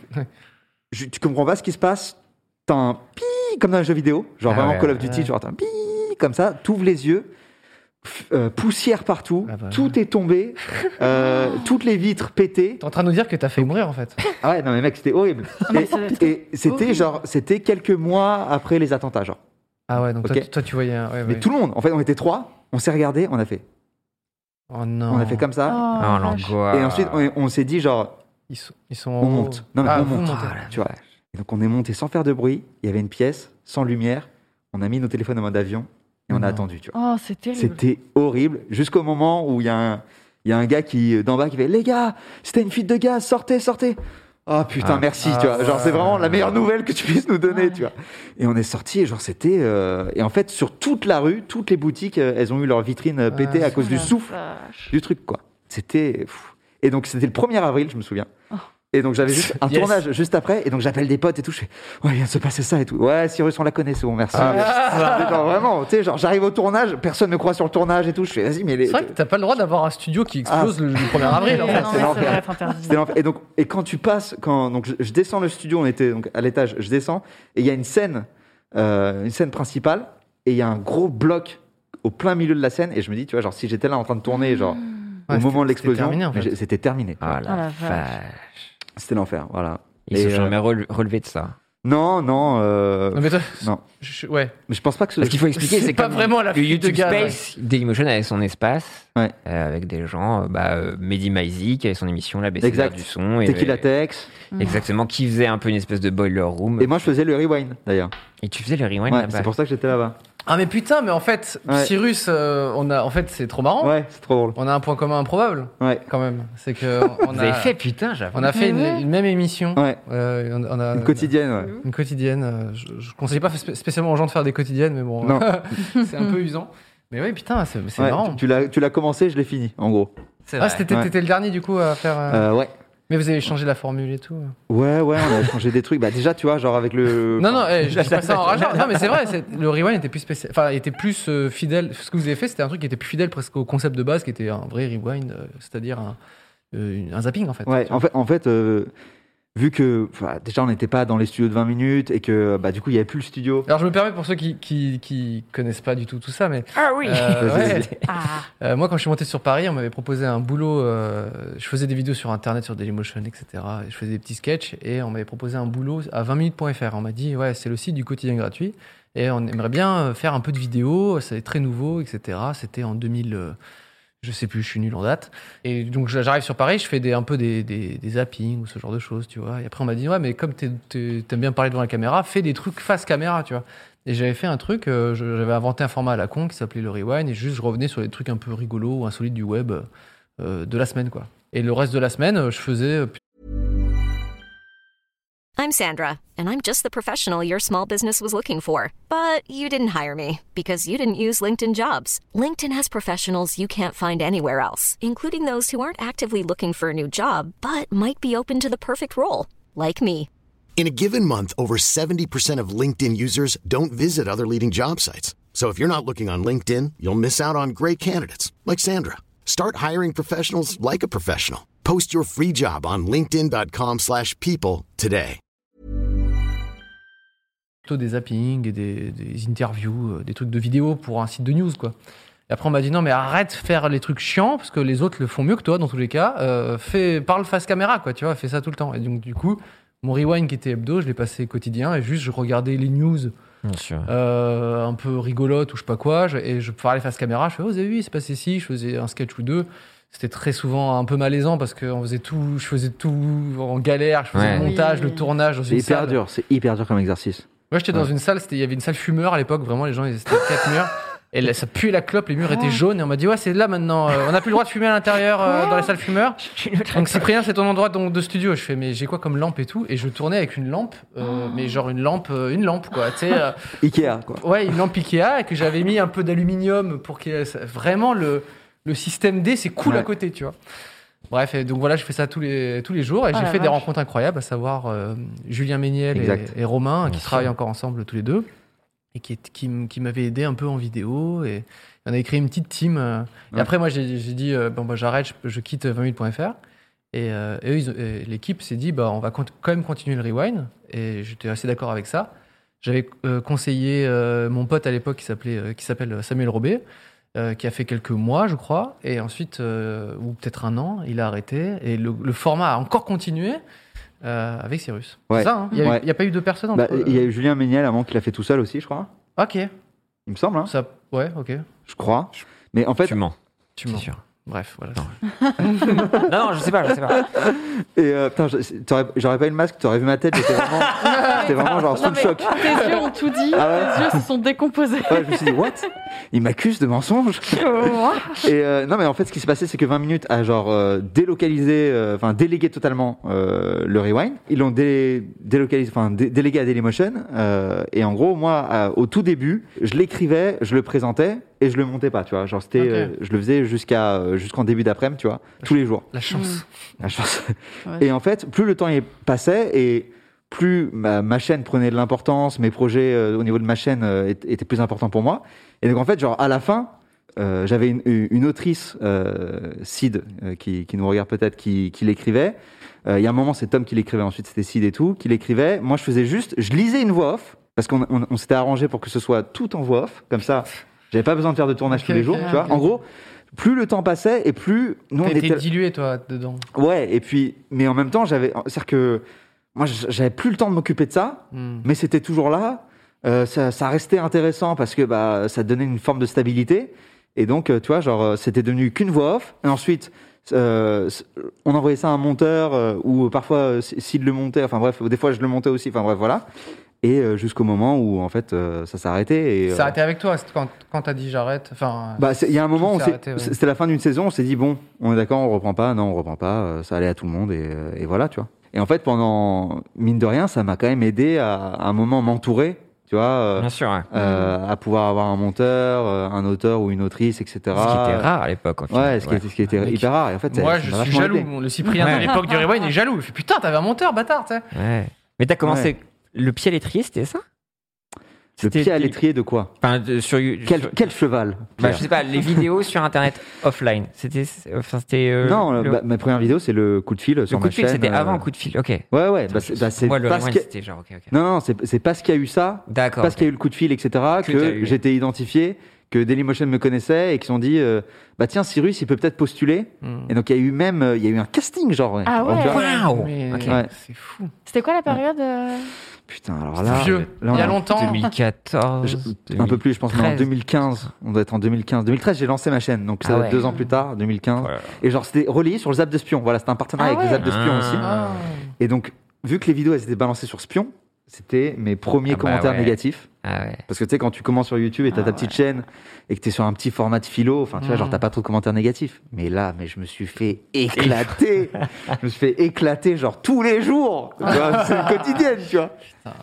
je- tu comprends pas ce qui se passe. T'as un pi comme dans un jeu vidéo, genre Ah vraiment ouais, Call of ouais. Duty, genre t'as un pi comme ça, t'ouvres les yeux, f- euh, poussière partout, Ah bah. tout est tombé, euh, toutes les vitres pétées. T'es en train de nous dire que t'as fait mourir en fait. Ah ouais, non mais mec, c'était horrible. mais Et, ça doit être et c'était horrible. genre, c'était quelques mois après les attentats, genre. Ah ouais, donc Ok. toi, toi, tu voyais. un- ouais, Mais ouais. tout le monde, en fait, on était trois, on s'est regardé, on a fait, Oh non. on a fait comme ça. Oh, Ah, vache. l'angoisse. Et ensuite, on, on s'est dit genre, Ils sont, ils sont en on haut. monte. Non, mais Ah, on vous monte. montez. Ah, la tu vois. vache. Et donc on est monté sans faire de bruit. Il y avait une pièce sans lumière. On a mis nos téléphones en mode avion et Et on Non. a attendu, tu vois. Oh, c'est terrible. C'était horrible, jusqu'au moment où il y a un, il y a un gars qui, d'en bas qui fait « Les gars, c'était une fuite de gaz, sortez, sortez !» Oh putain, Ah. merci, Ah, tu vois. Genre, ouais. c'est vraiment la meilleure nouvelle que tu puisses nous donner, Ouais. tu vois. Et on est sortis, et genre, c'était. euh, Et en fait, sur toute la rue, toutes les boutiques, euh, elles ont eu leur vitrine euh, pétée Ouais. à cause Oh du la souffle vache. du truc, quoi. C'était. pff. Et donc, c'était le premier avril, je me souviens. Oh. Et donc, j'avais juste un Yes. tournage juste après. Et donc, j'appelle des potes et tout. Je fais, ouais, il vient de se passer ça et tout. Ouais, Cyrus, on la connaît, c'est bon, merci. Ah. Genre, vraiment, tu sais, genre, j'arrive au tournage, personne ne croit sur le tournage et tout. Je fais, vas-y, mais les. C'est vrai que t'as pas le droit d'avoir un studio qui explose le, le premier avril. En Ouais, fait. non, c'est mais l'enfer. vrai, c'est interdit. C'était l'enfer. Et donc, et quand tu passes, quand donc je, je descends le studio, on était donc à l'étage, je descends et il y a une scène, euh, une scène principale et il y a un gros bloc au plein milieu de la scène et je me dis, tu vois, genre si j'étais là en train de tourner, genre Ouais, au moment de c'était- c'était l'explosion, terminé, en mais fait. j'ai- c'était terminé. Ah Ah, la la vache. vache. C'était l'enfer, voilà. Ils Et, se euh, sont jamais rele- relevés de ça. Non, non, euh, Non, mais toi, non. je- ouais. Mais je pense pas que ce. Parce qu'il faut expliquer, C'est c'est pas comme vraiment la le fuite de YouTube gaz, Space. Dailymotion avait son espace Ouais. euh, avec des gens, euh, bah, euh, Mehdi Maizi qui avait son émission, la B C Exact. du son. Et, Tequila Tex. Exactement, qui faisait un peu une espèce de boiler room. Et moi, je faisais le rewind d'ailleurs. Et tu faisais le rewind Ouais, là-bas. c'est pour ça que j'étais là-bas. Ah mais putain, mais en fait, Ouais. Cyrus, euh, on a, en fait, c'est trop marrant. Ouais, c'est trop drôle. On a un point commun improbable, Ouais. quand même. C'est que on Vous a, avez fait, putain, j'avoue. on a fait une, Ouais. une même émission. Ouais. Euh, on, on a Une quotidienne, ouais. Une quotidienne. euh, Je, je conseille pas spé- spécialement aux gens de faire des quotidiennes, mais bon, Non. c'est un peu usant. Mais oui, putain, c'est c'est Ouais, marrant. tu- Tu l'as, tu l'as commencé, je l'ai fini, en gros. C'est Ah, vrai. c'était Ouais. t'étais le dernier du coup à faire. euh, Euh, ouais. Mais vous avez changé la formule et tout. Ouais, ouais, on a changé des trucs. Bah déjà, tu vois, genre avec le. Non, non, eh, je dis pas ça en rageant. Non, mais c'est vrai, c'est- le rewind était plus spécial, enfin, était plus euh, fidèle. Ce que vous avez fait, c'était un truc qui était plus fidèle presque au concept de base, qui était un vrai rewind, euh, c'est-à-dire un, euh, une- un zapping en fait. Ouais, en fait, en fait euh, vu que enfin, déjà on n'était pas dans les studios de vingt minutes et que bah du coup il y avait plus le studio. Alors je me permets pour ceux qui, qui, qui connaissent pas du tout tout ça, mais Ah oui. euh, Vas-y, ouais. vas-y. Ah, Euh, moi quand je suis monté sur Paris, on m'avait proposé un boulot. euh, je faisais des vidéos sur internet, sur Dailymotion, et cetera. Et je faisais des petits sketchs et on m'avait proposé un boulot à vingt minutes point f r. On m'a dit ouais, c'est le site du quotidien gratuit et on aimerait bien faire un peu de vidéos. C'est très nouveau, et cetera. C'était en deux mille. euh, Je sais plus, je suis nul en date. Et donc j'arrive sur Paris, je fais des, un peu des, des, des zappings ou ce genre de choses, tu vois. Et après on m'a dit, ouais, mais comme t'es- t'es- t'aimes bien parler devant la caméra, fais des trucs face caméra, tu vois. Et j'avais fait un truc, euh, je- j'avais inventé un format à la con qui s'appelait le Rewind, et juste je revenais sur les trucs un peu rigolos ou insolites du web euh, de la semaine, quoi. Et le reste de la semaine, euh, je faisais euh, I'm Sandra, and I'm just the professional your small business was looking for. But you didn't hire me because you didn't use LinkedIn Jobs. LinkedIn has professionals you can't find anywhere else, including those who aren't actively looking for a new job, but might be open to the perfect role, like me. In a given month, over seventy percent of LinkedIn users don't visit other leading job sites. So if you're not looking on LinkedIn, you'll miss out on great candidates like Sandra. Start hiring professionals like a professional. Post your free job on linkedin dot com slash people today. plutôt des zappings et des, des interviews, euh, des trucs de vidéo pour un site de news, quoi. Et après, on m'a dit non, mais arrête de faire les trucs chiants parce que les autres le font mieux que toi dans tous les cas. Euh, fais, parle face caméra, quoi, tu vois, fais ça tout le temps. Et donc, du coup, mon rewind qui était hebdo, je l'ai passé quotidien et juste je regardais les news Bien sûr. euh, un peu rigolotes ou je sais pas quoi. je- et je parlais face caméra, je fais, oh, vous avez vu, c'est passé ici. Je faisais un sketch ou deux. C'était très souvent un peu malaisant parce que on faisait tout, je faisais tout en galère. Je faisais Ouais. le montage, Oui. le tournage dans C'est une hyper salle. dur, c'est hyper dur comme exercice. Moi, j'étais dans Ouais. une salle, c'était- il y avait une salle fumeur à l'époque, vraiment, les gens, ils étaient quatre murs. Et là, ça puait la clope, les murs étaient jaunes. Et on m'a dit, ouais, c'est là maintenant, euh, on n'a plus le droit de fumer à l'intérieur euh, dans les salles fumeurs. Donc, Cyprien, c'est ton endroit de, de studio. Je fais, mais j'ai quoi comme lampe et tout. Et je tournais avec une lampe, euh, mais genre une lampe, euh, une lampe, quoi. Tu sais, euh, Ikea, quoi. ouais, une lampe Ikea, et que j'avais mis un peu d'aluminium pour que ça- vraiment le, le système D, c'est cool Ouais. à côté, tu vois. Bref, et donc voilà, je fais ça tous les, tous les jours et Ah j'ai la fait des vache. rencontres incroyables, à savoir euh, Julien Méniel Exact. et, et Romain, Bien qui sûr. travaillent encore ensemble tous les deux et qui, est- qui, m- qui m'avaient aidé un peu en vidéo. Et on avait créé une petite team. euh, Et Ouais. après, moi, j'ai j'ai dit, euh, bon, bah, j'arrête, je, je quitte vingt minutes point f r. Et, euh, et eux, ils ont- et l'équipe s'est dit, bah, on va con- quand même continuer le rewind. Et j'étais assez d'accord avec ça. J'avais euh, conseillé euh, mon pote à l'époque qui s'appelait, euh, qui s'appelle Samuel Robé, euh, qui a fait quelques mois, je crois, et ensuite, euh, ou peut-être un an, il a arrêté, et le, le format a encore continué euh, avec Cyrus. Ouais. C'est ça, hein. Il n'y a, Ouais. il y a pas eu deux personnes Bah, entre il y a eu Julien Méniel avant qu'il a fait tout seul aussi, je crois. Ok, Il me semble, hein. ça, ouais, ok, Je crois. Mais en fait, Tu mens. tu C'est mens. sûr. Bref, voilà. Non, non, je sais pas, je sais pas. Et euh, putain, je- t'aurais- j'aurais pas eu le masque, t'aurais vu ma tête, j'étais vraiment, j'étais vraiment genre sous Non, le mais choc. tes yeux ont tout dit, Ah ouais. tes yeux se sont décomposés. Ouais, je me suis dit, what? Il m'accuse de mensonge. Et euh, non, mais en fait, ce qui s'est passé, c'est que vingt minutes a genre euh, délocalisé, euh, enfin délégué totalement euh, le rewind. Ils l'ont dé- délocalisé, enfin dé- délégué à Dailymotion. Euh, et en gros, moi, euh, au tout début, je l'écrivais, je le présentais et je le montais pas, tu vois. Genre, c'était, Ok. euh, je le faisais jusqu'à euh, jusqu'en début d'après-midi, tu vois, tous les jours. La chance. La chance. Ouais. Et en fait, plus le temps y passait et plus ma, ma chaîne prenait de l'importance, mes projets euh, au niveau de ma chaîne euh, étaient, étaient plus importants pour moi. Et donc en fait, genre à la fin, euh, j'avais une, une autrice, euh, Sid, euh, qui, qui nous regarde peut-être, qui, qui l'écrivait. Euh, Il y a un moment, c'est Tom qui l'écrivait, ensuite c'était Sid et tout, qui l'écrivait. Moi, je faisais juste, je lisais une voix off, parce qu'on on, on s'était arrangé pour que ce soit tout en voix off, comme ça, j'avais pas besoin de faire de tournage Ok, tous les ok, jours, ok. tu vois. En gros, plus le temps passait et plus nous on T'as été était dilué, toi, dedans. Ouais, et puis, mais en même temps, j'avais, c'est-à-dire que moi, j'avais plus le temps de m'occuper de ça, Hmm. mais c'était toujours là. Euh, ça, ça restait intéressant parce que bah, ça donnait une forme de stabilité. Et donc, euh, tu vois, genre, euh, c'était devenu qu'une voix off. Et ensuite, euh, on envoyait ça à un monteur, euh, ou parfois, euh, s'il le montait, enfin bref, des fois, je le montais aussi, enfin bref, voilà. Et euh, jusqu'au moment où, en fait, euh, ça s'est arrêté. Et, Ça euh, a été avec toi, c'est quand, quand t'as dit j'arrête. Enfin, bah, c'est- il y a un moment, tout on s'est s'est- arrêté, ouais. c'était la fin d'une saison, on s'est dit bon, on est d'accord, on reprend pas, non, on reprend pas, euh, ça allait à tout le monde et, euh, et voilà, tu vois. Et en fait, pendant mine de rien, ça m'a quand même aidé à, à un moment m'entourer, tu vois, euh, Bien sûr, ouais. euh, à pouvoir avoir un monteur, euh, un auteur ou une autrice, et cetera. Ce qui était rare à l'époque. au final. Ouais, ce qui, était, ce qui était Mec, hyper rare. Et en fait, ça- moi, ça je m'a suis vachement jaloux. aidé. Le Cyprien Ouais. de l'époque du Rewind est jaloux. Il fait putain, t'avais un monteur, bâtard, tu sais. Ouais. Mais t'as commencé Ouais. le pied à l'étrier, c'était ça? Le C'était- pied à l'étrier de quoi? Enfin, de- sur, Quel, sur- quel cheval? bah, Pierre je sais pas, les vidéos sur internet offline. C'était, enfin, c'était. euh, Non, le, bah, ma première vidéo, c'est le coup de fil le sur coup ma de fil, chaîne, c'était euh, avant coup de fil. Ok. Ouais, ouais, bah, c'est bah, c'est Moi, le parce rewind, que. c'était genre, ok, ok. Non, non, c'est c'est parce qu'il y a eu ça, D'accord. parce ok. qu'il y a eu le coup de fil, et cetera, Que que, t'as eu. j'étais identifié, que Dailymotion me connaissait et qu'ils ont dit, euh, bah tiens, Cyrus, il peut peut-être postuler. Hmm. Et donc il y a eu même, euh, il y a eu un casting, genre. Ah ouais. tu vois. Waouh. Mais- Ok. Ouais. C'est fou. C'était quoi la période euh Putain, alors C'est là, vieux. là, on Il y a a- longtemps. deux mille quatorze. je- un peu plus, je pense, mais en treize. deux mille quinze, on doit être en deux mille quinze. deux mille treize, j'ai lancé ma chaîne, donc ça Ah doit ouais. être deux ans plus tard, deux mille quinze. Voilà. Et genre, c'était relayé sur le Zap de Spion. Voilà, c'était un partenariat Ah avec le ouais. Zap de Spion Ah. aussi. Ah. Et donc, vu que les vidéos, elles étaient balancées sur Spion, c'était mes premiers Ah bah commentaires ouais. négatifs. Ah ouais. Parce que tu sais, quand tu commences sur YouTube et t'as Ah ta petite chaîne et que t'es sur un petit format de philo, enfin, tu vois, Mhm. genre, t'as pas trop de commentaires négatifs. Mais là, mais je me suis fait éclater. je me suis fait éclater, genre, tous les jours. Tu vois, c'est une quotidienne, tu vois.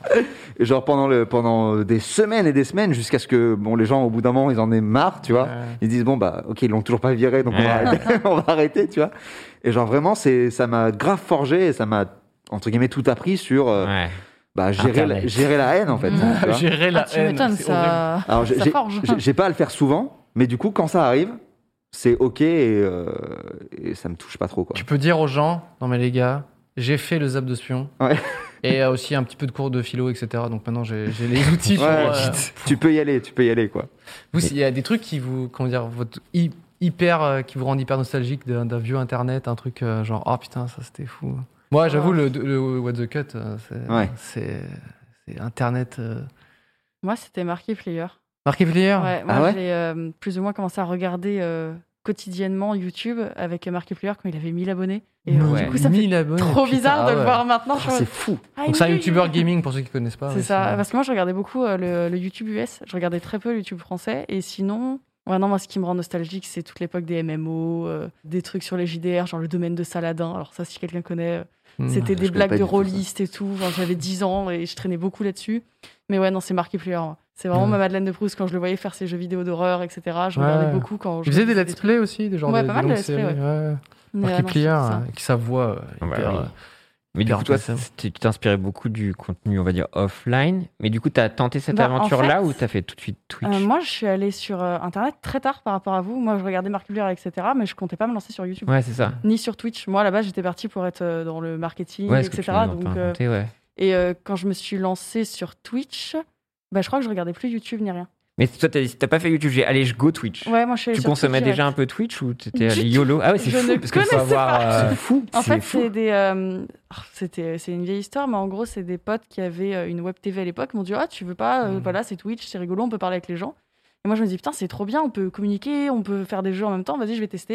Et genre, pendant, le, pendant des semaines et des semaines, jusqu'à ce que, bon, les gens, au bout d'un moment, ils en aient marre, tu vois. Ouais. Ils disent, bon, bah, ok, ils l'ont toujours pas viré, donc on va arrêter, on va arrêter, tu vois. Et genre, vraiment, c'est, ça m'a grave forgé et ça m'a, entre guillemets, tout appris sur, euh, Ouais. bah, gérer la, Internet. gérer la haine, en fait. tu vois. Gérer la Ah, tu haine. m'étonnes, c'est horrible. ça, Alors, j'ai ça j'ai- forge. j'ai- j'ai pas à le faire souvent, mais du coup, quand ça arrive, c'est ok et, euh, et ça me touche pas trop, quoi. Tu peux dire aux gens, non mais les gars, j'ai fait le Zap de Spion. Ouais. Et euh, aussi un petit peu de cours de philo, et cetera. Donc maintenant j'ai j'ai les outils pour. Ouais, euh, tu peux y aller, tu peux y aller, quoi. Vous, il y a des trucs qui vous, comment dire, votre hy- hyper, euh, qui vous rendent hyper nostalgique d'un d'un vieux internet, un truc euh, genre, oh putain, ça c'était fou. Moi, j'avoue, le, le What the Cut, euh, c'est Ouais. c'est c'est internet. euh. Moi, c'était Markiplier. Markiplier. Ouais, moi, Ah ouais j'ai euh, plus ou moins commencé à regarder euh, quotidiennement YouTube avec Markiplier quand il avait mille abonnés. Et euh, Ouais. du coup, ça me fait mille abonnés. trop putain, bizarre ah de le ouais. voir maintenant. Oh, je suis en c'est mode, fou. ah, Donc c'est un il est- YouTuber gaming pour ceux qui connaissent pas. C'est ouais, ça, parce que moi je regardais beaucoup euh, le, le YouTube U S, je regardais très peu le YouTube français, et sinon, ouais, non, moi ce qui me rend nostalgique, c'est toute l'époque des M M O, euh, des trucs sur les J D R, genre le domaine de Saladin, alors ça si quelqu'un connaît, euh, Hmm. c'était je des connais blagues pas de du tout ça. rôlistes et tout, Enfin, j'avais dix ans et je traînais beaucoup là-dessus, mais ouais, non, c'est Markiplier, moi. C'est vraiment Hmm. ma Madeleine de Proust quand je le voyais faire ses jeux vidéo d'horreur, et cetera. Je regardais Ouais. beaucoup quand je Il faisait des relisais let's play aussi, des genres Ouais, de, pas des mal de longues let's play, séries. ouais. Ouais. Mais, euh, non, Markiplier, c'était ça. euh, avec sa voix euh, Ah bah hyper. oui. euh, Mais du hyper coup, toi, puissante. c'était- tu t'inspirais beaucoup du contenu, on va dire, offline. Mais du coup, t'as tenté cette Bah, en aventure-là fait, ou t'as fait tout de suite Twitch? Euh, moi, je suis allée sur euh, Internet très tard par rapport à vous. Moi, je regardais Markiplier, et cetera, mais je comptais pas me lancer sur YouTube. Ouais, c'est ça. Ni sur Twitch. Moi, là-bas, j'étais partie pour être euh, dans le marketing, Ouais, ce que tu et cetera. m'as un peu Donc, euh, raconté, ouais. et euh, quand je me suis lancée sur Twitch, bah, je crois que je regardais plus YouTube ni rien. Mais toi, t'as t'as pas fait YouTube, j'ai allez, je go Twitch. Ouais, moi, je suis allée Tu sur consommais Twitch déjà un direct. peu Twitch ou t'étais Du allé tout. YOLO? Ah ouais, c'est Je fou, ne parce qu'il faut connaissais avoir. pas. euh, C'est fou. En c'est fait, fou. c'est des. euh, oh, c'était, c'est une vieille histoire, mais en gros, c'est des potes qui avaient euh, une web T V à l'époque. Ils m'ont dit, ah, tu veux pas euh, Mm. Voilà, c'est Twitch, c'est rigolo, on peut parler avec les gens. Et moi, je me dis, putain, c'est trop bien, on peut communiquer, on peut faire des jeux en même temps, vas-y, je vais tester.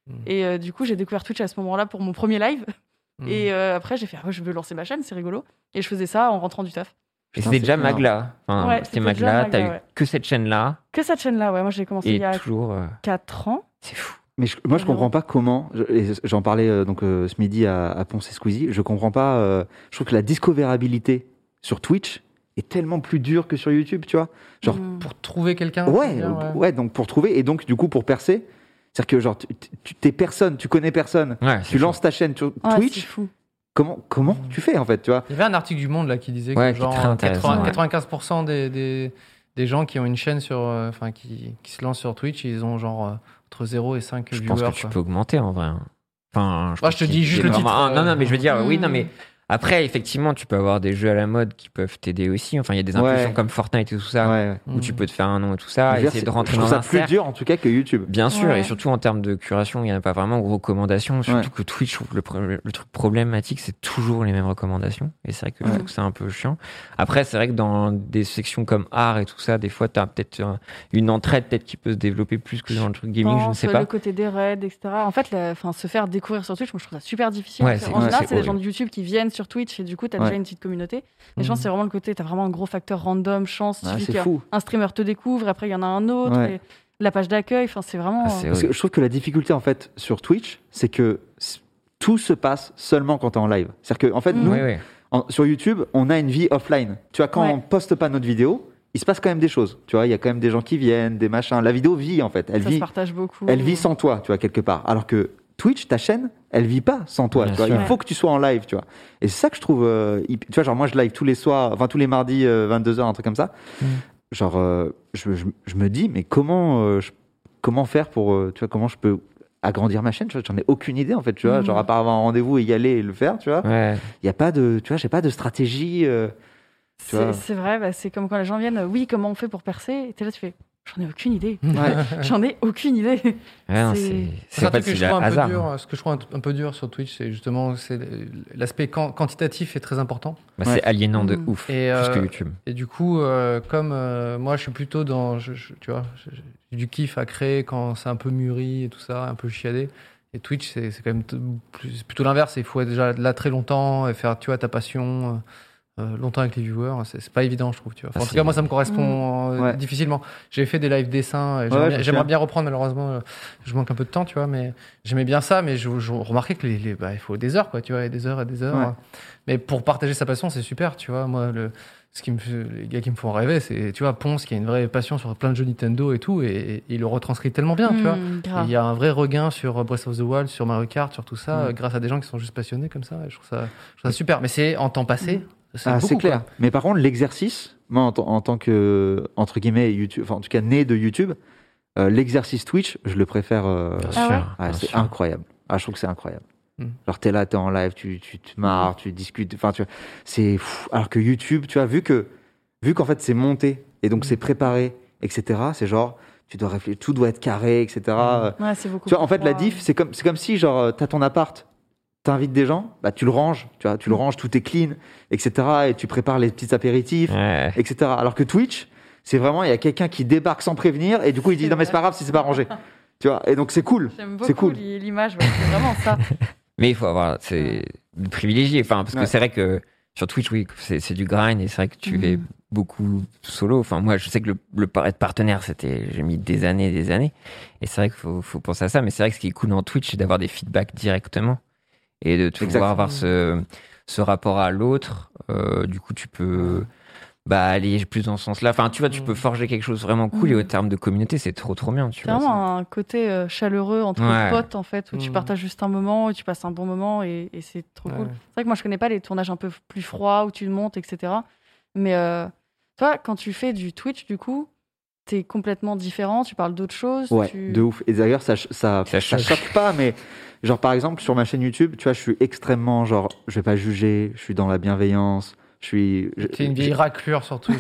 Mmh. Et euh, du coup, j'ai découvert Twitch à ce moment-là pour mon premier live. Mmh. Et euh, après, j'ai fait, ah, je veux lancer ma chaîne, c'est rigolo. Et je faisais ça en rentrant du taf. Et c'était déjà Magla. Enfin, ouais, c'était, c'était Magla, Magla, t'as ouais. eu que cette chaîne-là. Que cette chaîne-là, ouais. Moi, j'ai commencé et il y a toujours, euh... quatre ans. C'est fou. Mais je, moi, je comprends pas comment. Je, j'en parlais euh, donc euh, ce midi à, à Ponce et Squeezie. Je comprends pas. Euh, je trouve que la discoverabilité sur Twitch est tellement plus dure que sur YouTube, tu vois. Genre mmh. pour trouver quelqu'un. Ouais, bien, ouais, ouais, ouais. Donc pour trouver et donc du coup pour percer, c'est-à-dire que genre tu, tu t'es personne, tu connais personne. Ouais, tu lances ta chaîne sur ouais, Twitch. C'est fou. Comment comment mmh. tu fais en fait, tu vois. Il y avait un article du Monde là qui disait ouais, que genre quatre-vingts, quatre-vingt-quinze pour cent des, des des gens qui ont une chaîne sur, enfin euh, qui qui se lancent sur Twitch, ils ont genre euh, entre zéro et cinq je viewers. Je pense que tu quoi. peux augmenter en vrai. Enfin, je, ouais, je te dis juste le titre. Ah, non, non, mais je veux dire, mmh. oui, non, mais après, effectivement, tu peux avoir des jeux à la mode qui peuvent t'aider aussi. Enfin, il y a des impulsions ouais. comme Fortnite et tout ça, ouais, ouais. où mmh. tu peux te faire un nom et tout ça, dire, essayer de rentrer je dans ça un plus cercle. dur en tout cas que YouTube. Bien sûr, ouais. et surtout en termes de curation, il n'y en a pas vraiment de recommandations. Surtout ouais. que Twitch, je trouve que le, le truc problématique, c'est toujours les mêmes recommandations. Et c'est vrai que, ouais. je trouve que c'est un peu chiant. Après, c'est vrai que dans des sections comme art et tout ça, des fois, tu as peut-être une entraide peut-être qui peut se développer plus que dans le truc gaming, je ne sais pas. Le côté des raids, et cetera. En fait, la, se faire découvrir sur Twitch, moi, je trouve ça super difficile. Ouais, en général, c'est, c'est des gens de YouTube qui viennent sur Twitch et du coup, tu as ouais. déjà une petite communauté. Mais mmh. je pense que c'est vraiment le côté, tu as vraiment un gros facteur random, chance. Ah, c'est fou. Un streamer te découvre, après il y en a un autre. Ouais. Et la page d'accueil, enfin, c'est vraiment. Ah, c'est Parce que je trouve que la difficulté en fait sur Twitch, c'est que tout se passe seulement quand tu es en live. C'est-à-dire qu'en en fait, mmh. nous, oui, oui. En, sur YouTube, on a une vie offline. Tu vois, quand ouais. on poste pas notre vidéo, il se passe quand même des choses. Tu vois, il y a quand même des gens qui viennent, des machins. La vidéo vit en fait. Elle Ça vit. se partage beaucoup. Elle vit sans toi, tu vois, quelque part. Alors que Twitch, ta chaîne, elle vit pas sans toi. Tu vois. Il faut que tu sois en live, tu vois. Et c'est ça que je trouve. Euh, tu vois, genre moi, je live tous les soirs, enfin tous les mardis, euh, vingt-deux heures, un truc comme ça. Mm. Genre, euh, je, je, je me dis, mais comment, euh, je, comment faire pour, euh, tu vois, comment je peux agrandir ma chaîne, tu vois, j'en ai aucune idée en fait, tu vois, mm. genre à part avoir un rendez-vous et y aller et le faire, tu vois. Il ouais. y a pas de, tu vois, j'ai pas de stratégie. Euh, tu c'est, vois. c'est vrai, bah, c'est comme quand les gens viennent, euh, oui, comment on fait pour percer, et t'es là, tu fais. J'en ai aucune idée. Ouais. J'en ai aucune idée. Ouais, non, c'est c'est, c'est, en fait, que je trouve un peu dur. Ce que je trouve un, un peu dur sur Twitch, c'est justement c'est l'aspect quantitatif est très important. Bah, ouais. C'est aliénant mmh. de ouf, et, plus euh, que YouTube. Et du coup, euh, comme euh, moi, je suis plutôt dans, je, je, tu vois, j'ai du kiff à créer quand c'est un peu mûri et tout ça, un peu chiadé. Et Twitch, c'est, c'est quand même t- plus, plutôt l'inverse. Il faut être déjà là très longtemps et faire, tu vois, ta passion. Euh, longtemps avec les viewers, c'est, c'est pas évident, je trouve. Tu vois. Enfin, en tout cas, moi, ça me correspond mmh. euh, ouais. difficilement. J'ai fait des live dessins. Et j'aimerais, ouais, bien, j'aimerais bien reprendre, malheureusement, euh, je manque un peu de temps, tu vois. Mais j'aimais bien ça, mais je, je remarquais que les, les, bah, il faut des heures, quoi. Tu vois, et des heures et des heures. Ouais. Mais pour partager sa passion, c'est super, tu vois. Moi, le, ce qui me, les gars qui me font rêver, c'est, tu vois, Ponce qui a une vraie passion sur plein de jeux Nintendo et tout, et, et il le retranscrit tellement bien, mmh, tu vois. Il y a un vrai regain sur Breath of the Wild, sur Mario Kart, sur tout ça, mmh. grâce à des gens qui sont juste passionnés comme ça. Et je trouve ça, je trouve ça super. Mais c'est en temps passé. Mmh. C'est, ah, beaucoup, c'est clair. Quoi. Mais par contre, l'exercice, moi, en, t- en tant que, entre guillemets, YouTube, enfin, en tout cas, né de YouTube, euh, l'exercice Twitch, je le préfère. Euh, bien sûr. Ah, bien c'est sûr. incroyable. Ah, je trouve que c'est incroyable. Mm. Genre, t'es là, t'es en live, tu, tu te marres, mm. tu discutes. Enfin, tu vois, c'est fou. Alors que YouTube, tu vois, vu que, vu qu'en fait, c'est monté et donc mm. c'est préparé, et cetera, c'est genre, tu dois réfléchir, tout doit être carré, et cetera. Mm. Ouais, c'est beaucoup. Tu vois, en fait, la diff, c'est comme, c'est comme si, genre, t'as ton appart. T'invites des gens, bah tu le ranges, tu vois, tu le ranges, tout est clean, et cetera. Et tu prépares les petits apéritifs, ouais. et cetera. Alors que Twitch, c'est vraiment, il y a quelqu'un qui débarque sans prévenir, et du coup il dit non mais c'est pas grave si c'est pas rangé, tu vois. Et donc c'est cool. J'aime beaucoup c'est cool. l'image, ouais, c'est vraiment ça. Mais il faut avoir, c'est privilégié, enfin parce que ouais. c'est vrai que sur Twitch, oui, c'est, c'est du grind, et c'est vrai que tu mmh. fais beaucoup solo. Enfin moi, je sais que le, le être partenaire, c'était, j'ai mis des années, et des années, et c'est vrai qu'il faut, faut penser à ça. Mais c'est vrai que ce qui est cool dans Twitch, c'est d'avoir des feedbacks directement. Et de pouvoir Exactement. avoir ce, ce rapport à l'autre, euh, du coup tu peux bah, aller plus dans ce sens-là. Enfin, tu vois, tu peux forger quelque chose vraiment cool, mmh. et au terme de communauté, c'est trop trop bien. Tu c'est vois, vraiment ça. Un côté euh, chaleureux entre ouais. potes, en fait, où mmh. tu partages juste un moment, où tu passes un bon moment, et, et c'est trop ouais. cool. C'est vrai que moi je connais pas les tournages un peu plus froids, où tu montes, et cetera. Mais euh, toi, quand tu fais du Twitch, du coup, t'es complètement différent, tu parles d'autres choses. Ouais, tu... de ouf. Et d'ailleurs, ça, ça, ça, ça choque pas, mais genre par exemple sur ma chaîne YouTube, tu vois, je suis extrêmement genre, je vais pas juger, je suis dans la bienveillance, je suis. Je, T'es une vieille je... raclure sur Twitch.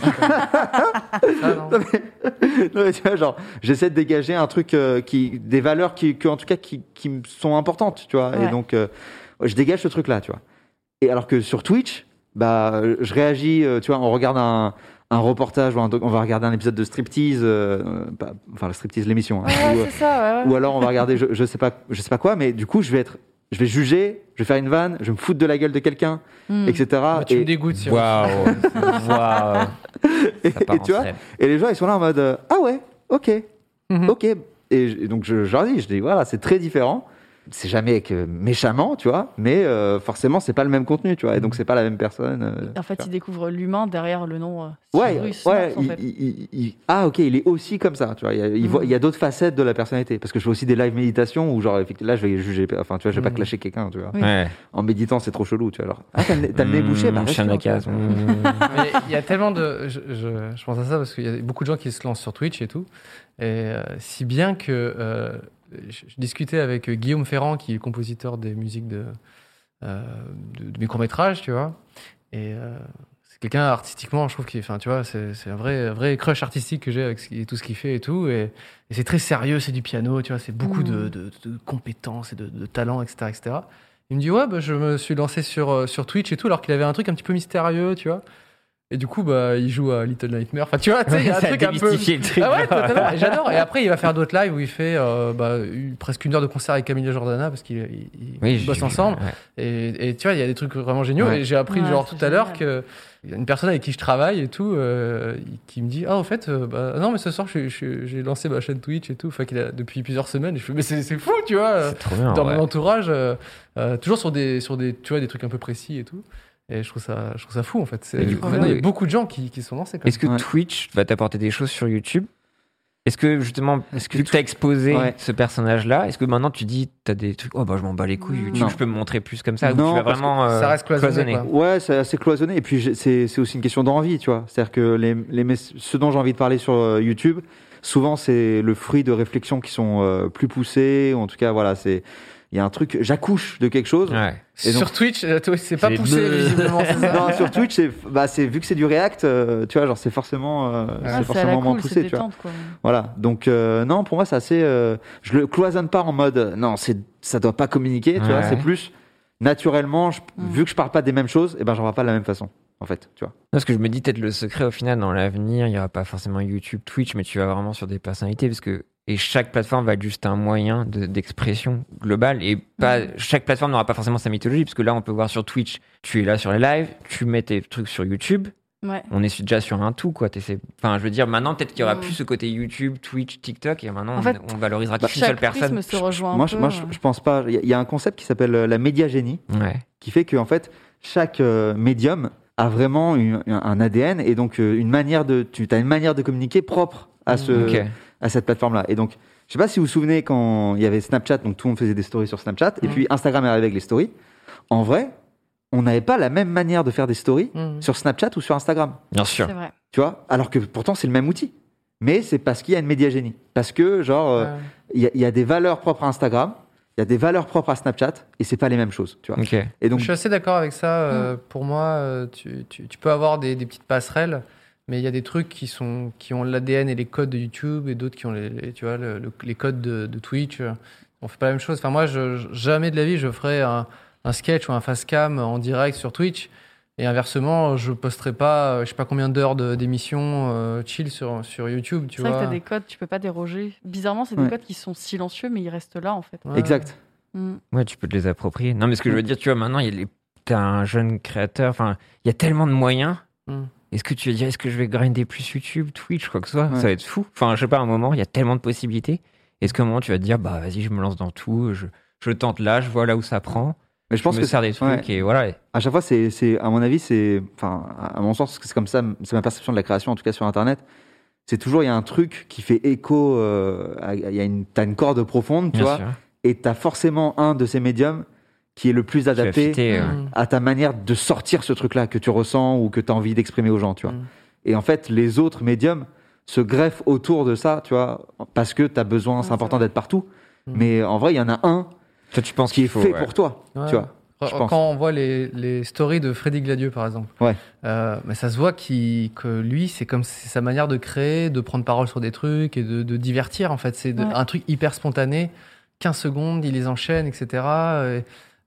ah, non. Non, mais, non, mais tu vois, genre, j'essaie de dégager un truc euh, qui, des valeurs qui, qui en tout cas, qui, qui me sont importantes, tu vois. Ouais. Et donc, euh, je dégage ce truc-là, tu vois. Et alors que sur Twitch, bah, je réagis, euh, tu vois, on regarde un, un reportage ou un doc- on va regarder un épisode de striptease, euh, pas- enfin le striptease l'émission, hein, Ouais, ou, c'est ça, ouais, ouais. ou alors on va regarder je, je sais pas, je sais pas quoi, mais du coup je vais être, je vais juger, je vais faire une vanne, je vais me foutre de la gueule de quelqu'un, Hmm. et cetera. Bah, tu et, me dégoûtes, Cyrus. Waouh. Waouh. et- Ça part et tu en vois, scène. et les gens ils sont là en mode euh, ah ouais, ok, Mhm. ok, et, je- et donc je, je leur dis, je dis voilà c'est très différent. C'est jamais que méchamment, tu vois, mais euh, forcément c'est pas le même contenu, tu vois, et donc c'est pas la même personne. euh, En fait, tu ils découvrent l'humain derrière le nom euh, Ouais, Cyrus ouais, North, en il- fait. il- il- il- ah ok, il est aussi comme ça, tu vois. Il y a, il Mm. voit- il y a d'autres facettes de la personnalité, parce que je fais aussi des live méditation où genre effectivement, là je vais juger, enfin tu vois, je vais Mm. pas clasher quelqu'un, tu vois. Oui. Ouais. En méditant c'est trop chelou, tu vois. Alors, ah t'as le nez- t'as le nez bouché, bah Mmh, reste chien de là, la case. tu vois. Mmh. Mais il y a tellement de. Je, je- je pense à ça parce qu'il y a beaucoup de gens qui se lancent sur Twitch et tout. Et euh, si bien que euh, je, je discutais avec Guillaume Ferrand, qui est le compositeur des musiques de, euh, de, de mes courts-métrages, tu vois. Et euh, c'est quelqu'un artistiquement, je trouve, qui, enfin, tu vois, c'est, c'est un vrai, vrai crush artistique que j'ai avec ce qui- tout ce qu'il fait et tout. Et, et c'est très sérieux, c'est du piano, tu vois, c'est beaucoup Mm. de, de, de compétences et de, de talent, et cetera, et cetera. Il me dit, ouais, bah, je me suis lancé sur, euh, sur Twitch et tout, alors qu'il avait un truc un petit peu mystérieux, tu vois. Et du coup, bah, il joue à Little Nightmare. Enfin, tu vois, tu sais, il y a un Ça a truc un peu. démystifié le truc. Ah ouais, totalement. Et j'adore. Et après, il va faire d'autres lives où il fait euh, bah, une- presque une heure de concert avec Camilla Jordana parce qu'ils ils, ils Oui, j'ai bossent vu, ensemble. ouais. Et, et tu vois, il y a des trucs vraiment géniaux. Ouais. Et j'ai appris, Ouais, genre, c'est tout à l'heure génial. qu'il y a une personne avec qui je travaille et tout, euh, qui me dit, ah, au fait, euh, bah, non, mais ce soir, je, je- j'ai lancé ma chaîne Twitch et tout. Enfin, qu'il a depuis plusieurs semaines. Et je fais, mais c'est, c'est fou, tu vois. C'est trop bien. Dans ouais. mon entourage, euh, euh, toujours sur des, sur des, tu vois, des trucs un peu précis et tout. Et je trouve ça, je trouve ça fou, en fait. C'est, Et du coup, maintenant, il y ouais. a beaucoup de gens qui, qui sont lancés. Comme Est-ce que Ouais. Twitch va t'apporter des choses sur YouTube? Est-ce que justement, Est-ce que vu que tu as exposé Ouais. ce personnage-là, est-ce que maintenant tu dis, tu as des trucs, oh bah je m'en bats les couilles, YouTube, Non. je peux me montrer plus comme ça, ou Non, tu vas parce que vraiment ça euh, reste cloisonné, quoi. Ouais, c'est assez cloisonné. Et puis, j'ai- c'est c'est aussi une question d'envie, tu vois. C'est-à-dire que les, les, mes- ce dont j'ai envie de parler sur euh, YouTube, souvent, c'est le fruit de réflexions qui sont euh, plus poussées. Ou en tout cas, voilà, c'est. Il y a un truc, j'accouche de quelque chose. Ouais. Et donc- Sur Twitch, euh, toi, c'est pas les poussé, bleus. visiblement, c'est ça. Non, sur Twitch, c'est, bah, c'est, vu que c'est du React, euh, tu vois, genre, c'est forcément, euh, Ah, c'est c'est à la forcément moins cool, poussé, c'est tu vois. détente, quoi. Voilà. Donc, euh, non, pour moi, c'est assez, euh, je le cloisonne pas en mode, euh, non, c'est, ça doit pas communiquer, tu vois. Ouais. C'est plus, naturellement, je- Mm. vu que je parle pas des mêmes choses, et ben, j'en parle pas de la même façon, en fait, tu vois. Parce que je me dis peut-être le secret au final dans l'avenir, il n'y aura pas forcément YouTube, Twitch, mais tu vas vraiment sur des personnalités parce que et chaque plateforme va être juste un moyen de- d'expression globale et pas chaque plateforme n'aura pas forcément sa mythologie parce que là on peut voir sur Twitch, tu es là sur les lives, tu mets tes trucs sur YouTube, Ouais. on est déjà sur un tout quoi. T'essaies- Enfin je veux dire maintenant peut-être qu'il y aura Mm. plus ce côté YouTube, Twitch, TikTok et maintenant En on, fait, on valorisera qu'une seule Chaque personne. prisme se rejoint un moi, peu. je, moi, je, euh. je pense pas. Il y, a- il y a un concept qui s'appelle euh, la médiagénie, Ouais. qui fait que, en fait, chaque euh, médium a vraiment une- un A D N et donc euh, une manière de, tu as une manière de communiquer propre à ce, Ok. à cette plateforme-là. Et donc, je sais pas si vous vous souvenez quand il y avait Snapchat, donc tout le monde faisait des stories sur Snapchat, et Mm. puis Instagram est arrivé avec les stories. En vrai, on n'avait pas la même manière de faire des stories Mhm. sur Snapchat ou sur Instagram, Bien sûr. C'est vrai. tu vois. Alors que pourtant c'est le même outil, mais c'est parce qu'il y a une médiagénie, parce que genre euh, Ouais. il y, a- il y a des valeurs propres à Instagram, il y a des valeurs propres à Snapchat, et c'est pas les mêmes choses, tu vois. Ok. Et donc Je suis assez d'accord avec ça. euh, Pour moi, euh, tu, tu- tu peux avoir des, des petites passerelles, mais il y a des trucs qui, sont, qui ont l'A D N et les codes de YouTube et d'autres qui ont les, les- tu vois, le- le- les codes de, de Twitch. On fait pas la même chose. Enfin, moi, je, je- jamais de la vie, je ferai un, un sketch ou un face cam en direct sur Twitch. Et inversement, je posterai pas, je sais pas combien d'heures de- d'émissions euh, chill sur, sur YouTube. Tu C'est vrai que vois. t'as des codes, tu peux pas déroger. Bizarrement, c'est des Ouais. codes qui sont silencieux, mais ils restent là, en fait. Ouais. exact. Mm. Ouais, tu peux te les approprier. Non, mais ce que je veux dire, tu vois, maintenant, il y a les... t'es un jeune créateur, enfin, il y a tellement de moyens. Mm. Est-ce que tu vas dire, est-ce que je vais grinder plus YouTube, Twitch, quoi que ce soit? Ouais. Ça va être fou. Enfin, je sais pas, à un moment, il y a tellement de possibilités. Est-ce qu'à un moment, tu vas te dire, bah, vas-y, je me lance dans tout, je, je tente là, je vois là où ça prend, Mais je pense je me que sers des ouais. trucs et voilà. À chaque fois, c'est, c'est, à mon avis, c'est, enfin, à mon sens, c'est comme ça, c'est ma perception de la création, en tout cas sur Internet. C'est toujours, il y a un truc qui fait écho, euh, à- il y a une, t'as une corde profonde, tu Bien vois, sûr. et t'as forcément un de ces médiums qui est le plus Tu vas adapté fitter, euh, Mm. à ta manière de sortir ce truc-là que tu ressens ou que tu as envie d'exprimer aux gens, tu vois. Mm. Et en fait, les autres médiums se greffent autour de ça, tu vois, parce que tu as besoin, c'est Ouais, important c'est vrai. d'être partout. Mm. Mais en vrai, il y en a un Toi, tu penses qui est qu'il faut, fait ouais. pour toi, Ouais. tu vois. Je Quand pense. quand on voit les, les stories de Freddy Gladieux, par exemple, Ouais. euh, mais ça se voit qu'il- que lui, c'est comme c'est sa manière de créer, de prendre parole sur des trucs et de, de divertir. En fait, c'est de- Ouais. un truc hyper spontané. quinze secondes, il les enchaîne, et cetera. Et,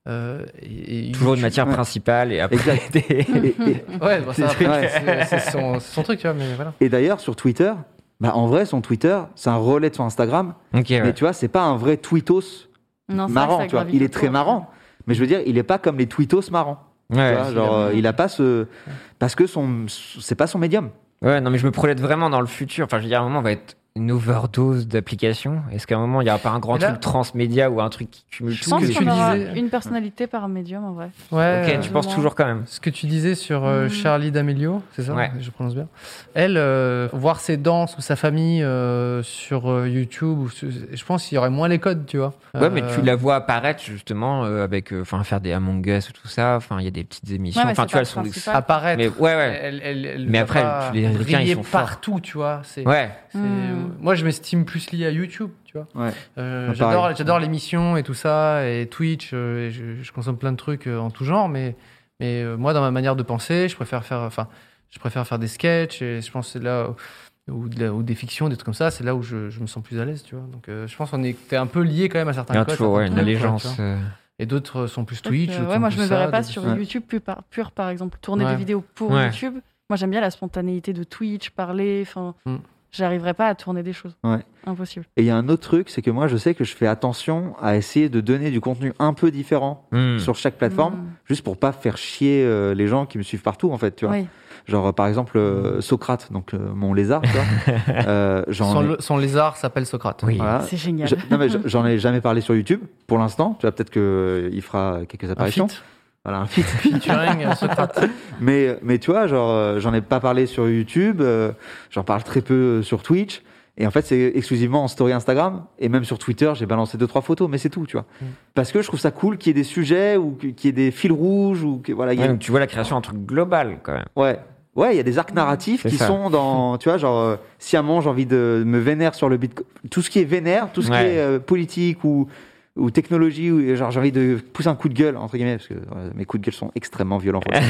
Euh, et, et Toujours une YouTube- matière ouais. principale et après Exact. des- Et, et- Ouais, bon, ça, après, Ouais. c'est, c'est son, c'est son truc, tu vois, mais voilà. et d'ailleurs, sur Twitter, bah, en vrai, son Twitter, c'est un relais de son Instagram. Ok, ouais. Mais tu vois, c'est pas un vrai tweetos Non, c'est marrant. vrai que Tu vois. ça gravite Il est autour. très marrant. Mais je veux dire, il est pas comme les tweetos marrants. Ouais, Tu ouais. vois, genre, euh, il a pas ce. Parce que son... c'est pas son médium. Ouais, non, mais je me projette vraiment dans le futur. Enfin, je veux dire, à un moment, on va être une overdose d'applications. Est-ce qu'à un moment, il n'y aura pas un grand Et là- truc transmédia ou un truc qui cumule Je Je tout pense que qu'on tu aura disais- une personnalité par médium en vrai. Ouais. Ok, euh, tu penses moins. toujours quand même. Ce que tu disais sur euh, Mm. Charlie D'Amelio, c'est ça Ouais. Je prononce bien. Elle, euh, voir ses danses ou sa famille euh, sur euh, YouTube, ou sur- je pense qu'il y aurait moins les codes, tu vois. Ouais, mais Euh, tu la vois apparaître justement euh, avec, euh, enfin, faire des Among Us ou tout ça. Enfin, il y a des petites émissions. Ouais, mais enfin, c'est tu pas vois, elles le sont. des- principal. apparaître. Mais ouais, ouais. Elle, elle- elle Mais va après, pas tu- les Américains, ils briller sont forts. partout, tu vois. C'est, Ouais. c'est- Mm. Moi, je m'estime plus lié à YouTube, tu vois. Ouais. Euh, Ouais, j'adore, pareil. j'adore l'émission et tout ça, et Twitch, euh, et je, je consomme plein de trucs euh, en tout genre, mais, mais euh, moi, dans ma manière de penser, je préfère faire, enfin, je préfère faire des sketchs, et je pense que c'est là où, ou, de la- ou des fictions, des trucs comme ça, c'est là où je, je me sens plus à l'aise, tu vois. Donc, euh, je pense qu'on est t'es un peu lié quand même à certains Il y a codes, toujours ouais, certains une trucs, quoi, allégeance. tu vois. euh, Et d'autres sont plus Euh, Twitch. d'autres ouais, sont moi je plus me verrais ça, pas d'autres- sur Ouais. YouTube pur par, pur, par exemple, tourner Ouais. des vidéos pour Ouais. YouTube. Moi j'aime bien la spontanéité de Twitch, parler, enfin, Mm. j'arriverais pas à tourner des choses. Ouais. Impossible. Et il y a un autre truc, c'est que moi, je sais que je fais attention à essayer de donner du contenu un peu différent hmm. sur chaque plateforme, Mm. juste pour pas faire chier euh, les gens qui me suivent partout, en fait, tu vois. Oui. Genre, euh, par exemple, euh, Socrate, donc euh, mon lézard, tu vois. euh, j'en Son, ai- le- son lézard s'appelle Socrate. Oui. voilà. C'est génial. Je- non, mais je- j'en ai jamais parlé sur YouTube pour l'instant. Tu vois, peut-être qu'il fera quelques Un apparitions. feat. Voilà, un feat. Featuring euh, Socrate. mais, mais tu vois, genre, euh, j'en ai pas parlé sur YouTube, euh, j'en parle très peu euh, sur Twitch. Et en fait, c'est exclusivement en story Instagram. Et même sur Twitter, j'ai balancé deux, trois photos, mais c'est tout, tu vois. Mm. Parce que je trouve ça cool qu'il y ait des sujets ou qu'il y ait des fils rouges ou que, voilà, il y Ouais, a- donc tu vois la création d'un truc global quand même. ouais. Ouais, il y a des arcs narratifs C'est qui ça. sont dans, tu vois, genre, euh, si à un moment j'ai envie de me vénère sur le Bitcoin, tout ce qui est vénère, tout ce Ouais. qui est euh, politique ou, ou technologie, ou genre j'ai envie de pousser un coup de gueule, entre guillemets, parce que euh, mes coups de gueule sont extrêmement violents. pour le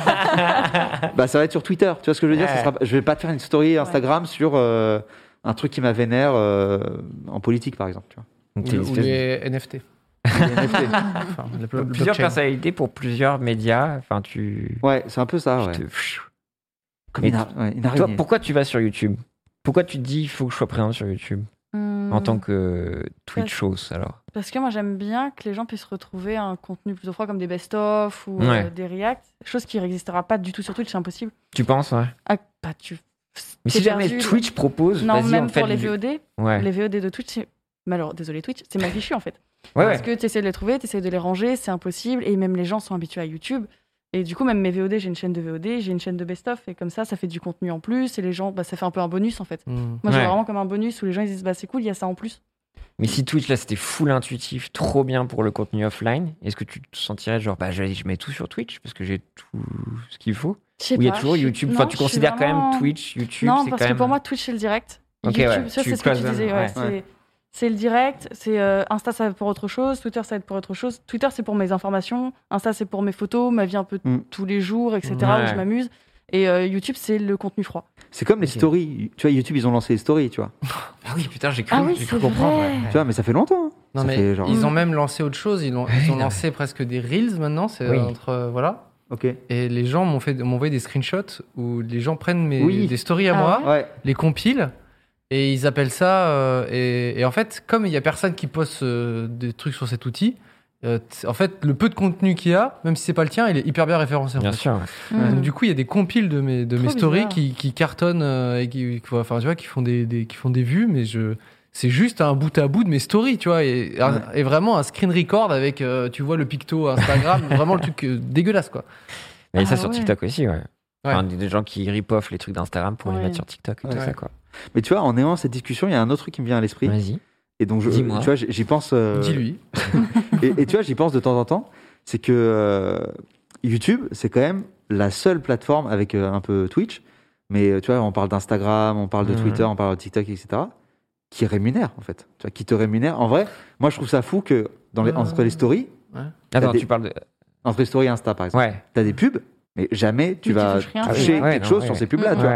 coup. Bah, ça va être sur Twitter, tu vois ce que je veux dire? Ça Ouais. sera, je vais pas te faire une story Instagram sur euh, un truc qui m'a vénère euh, en politique, par exemple, tu vois. Donc, Ou, t'es une ou espèce de- les N F T. Les N F T. Enfin, le blo- Donc, le plusieurs blockchain. personnalités pour plusieurs médias. Enfin, tu. Ouais, c'est un peu ça, ouais. tu te- Comme Mais une, ar- ouais, une Toi, araignée. pourquoi tu vas sur YouTube? Pourquoi tu te dis il faut que je sois présent sur YouTube Mm. en tant que Twitch host alors? Parce que moi j'aime bien que les gens puissent retrouver un contenu plutôt froid comme des best-of ou euh, Ouais. des reacts, chose qui n'existera pas du tout sur Twitch, c'est impossible. Tu penses, ouais. Ah, bah, tu... Mais t'es si jamais perdu. Twitch propose, Non, vas-y, même on fait pour les le- V O D, Ouais. les V O D de Twitch, c'est... Mais alors, désolé Twitch, c'est mal fichu en fait. Ouais, Parce ouais. que tu essaies de les trouver, tu essaies de les ranger, c'est impossible. Et même les gens sont habitués à YouTube. Et du coup, même mes V O D, j'ai une chaîne de V O D, j'ai une chaîne de best-of. Et comme ça, ça fait du contenu en plus. Et les gens, bah, ça fait un peu un bonus en fait. Mm. Moi, je Ouais. vois vraiment comme un bonus où les gens ils disent, bah, c'est cool, il y a ça en plus. Mais si Twitch là c'était full intuitif, trop bien pour le contenu offline, est-ce que tu te sentirais genre bah je, je mets tout sur Twitch parce que j'ai tout ce qu'il faut? Je sais Ou il y a pas, toujours je- YouTube. non, Enfin, tu je suis considères quand vraiment- même Twitch, YouTube, Non, c'est parce quand que même. pour moi, Twitch, c'est le direct. Ok, YouTube, ouais, ça, tu c'est ce que tu cloisonnes, disais. Ouais, ouais. c'est- Ouais. C'est le direct, c'est euh, Insta, ça va être pour autre chose, Twitter, ça va être pour autre chose. Twitter, c'est pour mes informations, Insta, c'est pour mes photos, ma vie un peu Mm. tous les jours, et cetera, Ouais. où je m'amuse. Et euh, YouTube, c'est le contenu froid. C'est comme les Ok. stories. Tu vois, YouTube, ils ont lancé les stories, tu vois. Ah oui, putain, j'ai cru, Ah oui, j'ai cru c'est comprendre. vrai. ouais. Tu vois, mais ça fait longtemps. hein. Non, Ça mais fait genre- ils ont Mm. même lancé autre chose. Ils ont, ils ont lancé presque des reels maintenant. C'est Oui. entre euh, voilà. Ok. Et les gens m'ont fait m'ont envoyé des screenshots où les gens prennent mes, Oui. des stories à Ah moi, ouais Ouais. les compilent et ils appellent ça. euh, et, et en fait, comme il y a personne qui poste euh, des trucs sur cet outil, euh, t- en fait, le peu de contenu qu'il y a, même si c'est pas le tien, il est hyper bien référencé. en Bien fait. sûr. ouais. Mm. Donc, du coup, il y a des compiles de mes de Trop mes stories bizarre. qui, qui cartonnent euh, et qui, qui- enfin, tu vois, qui font des, des- qui font des vues, mais je c'est juste un bout à bout de mes stories, tu vois, et, et vraiment un screen record avec, euh, tu vois, le picto Instagram, vraiment le truc euh, dégueulasse, quoi. Mais ça Ah sur ouais. TikTok aussi, ouais. Ouais. Enfin, des des gens qui rip-off les trucs d'Instagram pour les Ouais. mettre sur TikTok et Ouais. tout ça, quoi. Mais tu vois, en ayant cette discussion, il y a un autre truc qui me vient à l'esprit. Vas-y. Et donc, je, tu Dis-moi. vois, j'y pense. euh, Dis-lui. et, et tu vois, j'y pense de temps en temps. C'est que euh, YouTube, c'est quand même la seule plateforme avec euh, un peu Twitch. Mais euh, tu vois, on parle d'Instagram, on parle de Mhm. Twitter, on parle de TikTok, et cetera. Qui rémunère, en fait. Tu vois, qui te rémunère. En vrai, moi, je trouve ça fou que dans les, Euh. entre les stories, Attends, des- tu parles de. entre les stories Insta, par exemple, Ouais. tu as des pubs, mais jamais tu Oui, tu vas touches rien. toucher Ah oui. Ouais, quelque non, chose ouais, sur ouais. ces pubs-là. Tu vois. Ouais.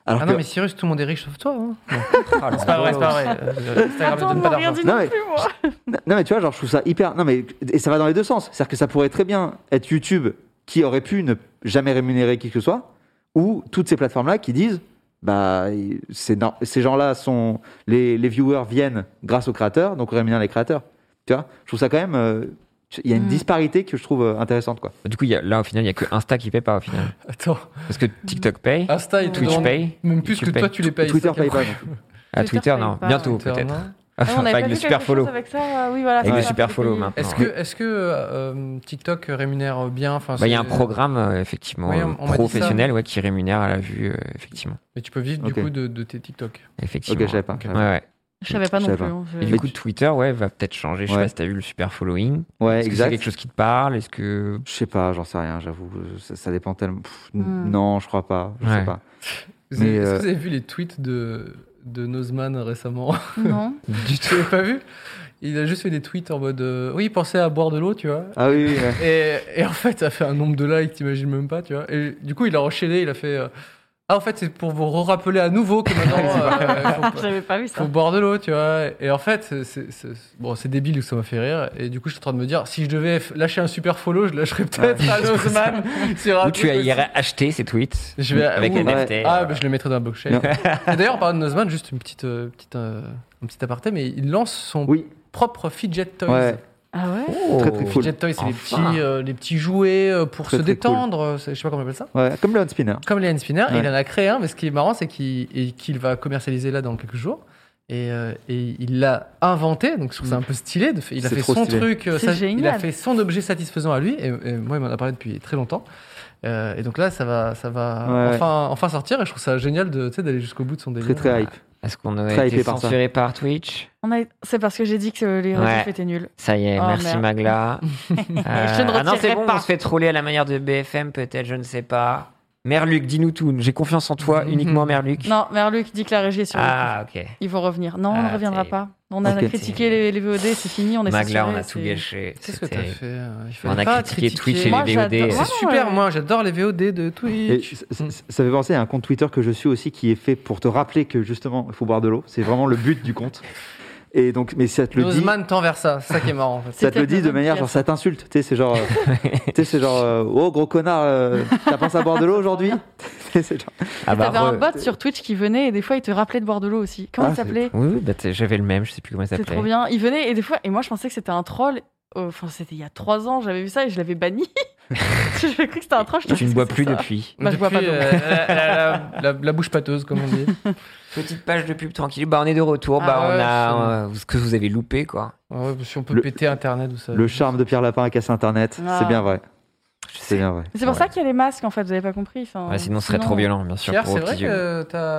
Alors Ah que- non, mais Cyrus, tout le monde est riche sauf toi. Hein. Ah, C'est pas vrai, c'est pas vrai. Euh, Instagram Attends, ne on donne pas m'a rien d'argent. dit Non, non mais- plus, moi. Non mais tu vois, genre je trouve ça hyper. Non mais et ça va dans les deux sens. C'est-à-dire que ça pourrait très bien être YouTube qui aurait pu ne jamais rémunérer qui que ce soit, ou toutes ces plateformes-là qui disent, bah c'est non, ces gens-là sont les, les viewers viennent grâce aux créateurs, donc on rémunère les créateurs. Tu vois, je trouve ça quand même. euh, Il y a une Mm. disparité que je trouve euh, intéressante quoi. Du coup, il y a, là, au final, il n'y a que Insta qui paye pas, au final. Attends, Parce que TikTok paye, Insta, il te Twitch demande paye. même plus que YouTube toi, paye. tu les payes. Twitter c'est ça qui est paye pas. incroyable. non. À Twitter Twitter, paye non. pas, Bientôt, Twitter, peut-être. non. Ah, on avait Avec pas le vu super quelque follow. chose avec ça. Oui, voilà. Avec c'est le ça, super faut follow payer. maintenant. Est-ce que, est-ce que euh, TikTok rémunère bien enfin, Bah, il y a un c'est- programme, euh, effectivement, Oui, on- euh, on m'a dit ça. professionnel ouais, qui rémunère à la vue, euh, effectivement. Mais tu peux vivre Ok. du coup de, de tes TikTok. effectivement. Ok, je savais pas. Ok. Ouais, ouais. Je savais pas Je non savais plus. pas. hein, je- Et du coup, Twitter, ouais, va peut-être changer. Je sais Ouais. pas si t'as vu le super following. Ouais, Est-ce que c'est exact. quelque chose qui te parle? Est-ce que. Je sais pas, j'en sais rien, j'avoue. Ça, ça dépend tellement. Pff, n- Hmm. Non, je crois pas. Je Ouais. sais pas. Vous avez- Mais, Est-ce euh, que vous avez vu les tweets de, de Nozman récemment? Non. Du tout, vous avez pas vu? Il a juste fait des tweets en mode euh, oui, pensez à boire de l'eau, tu vois. Ah oui, oui, ouais. Et, et en fait, ça fait un nombre de likes, t'imagines même pas, tu vois. Et du coup, il a enchaîné, il a fait euh, ah, en fait, c'est pour vous rappeler à nouveau que maintenant, euh, faut, J'avais pas vu ça. faut boire de l'eau, tu vois. Et en fait, c'est, c'est- c'est- bon, c'est débile, ça m'a fait rire. Et du coup, je suis en train de me dire, si je devais f- lâcher un super follow, je lâcherais peut-être à Nozman sur un Ou tu truc aussi. irais acheter ces tweets Je vais avec ouh, N F T. ouais. Ah, bah, je le mettrai dans la blockchain. Non. Et d'ailleurs, en parlant de Nozman, juste une petite, euh, petite, euh, un petit aparté, mais il lance son Oui, propre fidget toys. ouais. Ah ouais Oh. Très, très cool. Fidget toys, c'est les, Enfin. petits, euh, les petits jouets euh, pour Très, se très cool. détendre. c'est- Je sais pas comment on appelle ça. Ouais, comme le hand spinner. Comme les hand spinners. Et Ouais. il en a créé un, mais ce qui est marrant, c'est qu'il, et qu'il va commercialiser là dans quelques jours. Et, euh, et il l'a inventé, donc je trouve ça un peu stylé. De fait- il a C'est fait trop son stylé. truc, euh, C'est ça- génial. il a fait son objet satisfaisant à lui. Et, et moi, il m'en a parlé depuis très longtemps. Euh, et donc là, ça va, ça va Ouais. enfin, enfin sortir. Et je trouve ça génial de, tu sais, d'aller jusqu'au bout de son délire. Très très hype. Est-ce qu'on a Très été hypé par ça. censuré par Twitch? On a... C'est parce que j'ai dit que les Ouais. rediffs étaient nuls. Ça y est, Oh, merci merde. Magla. Euh, Je ne ah non, c'est retirerai bon, pas. on se fait troller à la manière de B F M, peut-être, je ne sais pas. Merluc, dis-nous tout. J'ai confiance en toi, uniquement Merluc. Non, Merluc dit que la régie est sur Ah, ok. le coup. Il faut revenir. Non, on Ah, ne reviendra terrible. pas. On a Ok. critiqué les, les V O D, c'est fini, on est Magla, on censuré, a tout c'est- gâché. Qu'est-ce C'est que t'as terrible. fait euh, il On fallait a pas critiqué critiquer. Twitch et Moi, les V O D. j'adore. C'est Ah, super, ouais. moi j'adore les V O D de Et Twitch. c- c- ça fait penser à un compte Twitter que je suis aussi qui est fait pour te rappeler que justement il faut boire de l'eau. C'est vraiment le but du compte. Et donc, mais ça te le dit. Nozman tend vers ça, c'est ça qui est marrant en fait. Ça te le peut-être dit de le manière même genre ça t'insulte. Tu sais, c'est genre, euh, tu sais, c'est genre, euh, oh gros connard, euh, t'as pensé à boire de l'eau aujourd'hui? C'est genre- Ah bah, T'avais un re- bot sur Twitch qui venait et des fois il te rappelait de boire de l'eau aussi. Comment Ah, il s'appelait Oui, oui, bah, t'es- j'avais le même, je sais plus comment il C'est s'appelait. trop bien. Il venait et des fois, et moi je pensais que c'était un troll. Euh, Enfin, c'était il y a trois ans, j'avais vu ça et je l'avais banni. J'avais cru que c'était un troll. je Tu ne me bois dis, plus c'est ça. depuis. Bah, je bois pas Depuis, d'eau. euh, la, la- la- la bouche pâteuse, comme on dit. Petite page de pub tranquille. Bah, on est de retour. Ah bah, ouais, on a c'est- euh, ce que vous avez loupé, quoi. Ouais, si on peut Le- péter Internet ou ça. Le charme de Pierre Lapin a cassé Internet. Ah. C'est bien vrai. Je C'est sais. bien vrai. C'est pour Ouais. ça qu'il y a les masques en fait, vous avez pas compris. Enfin, Ouais, sinon, ce serait trop violent, bien sûr. Pierre, pour c'est vos vrai petits yeux. que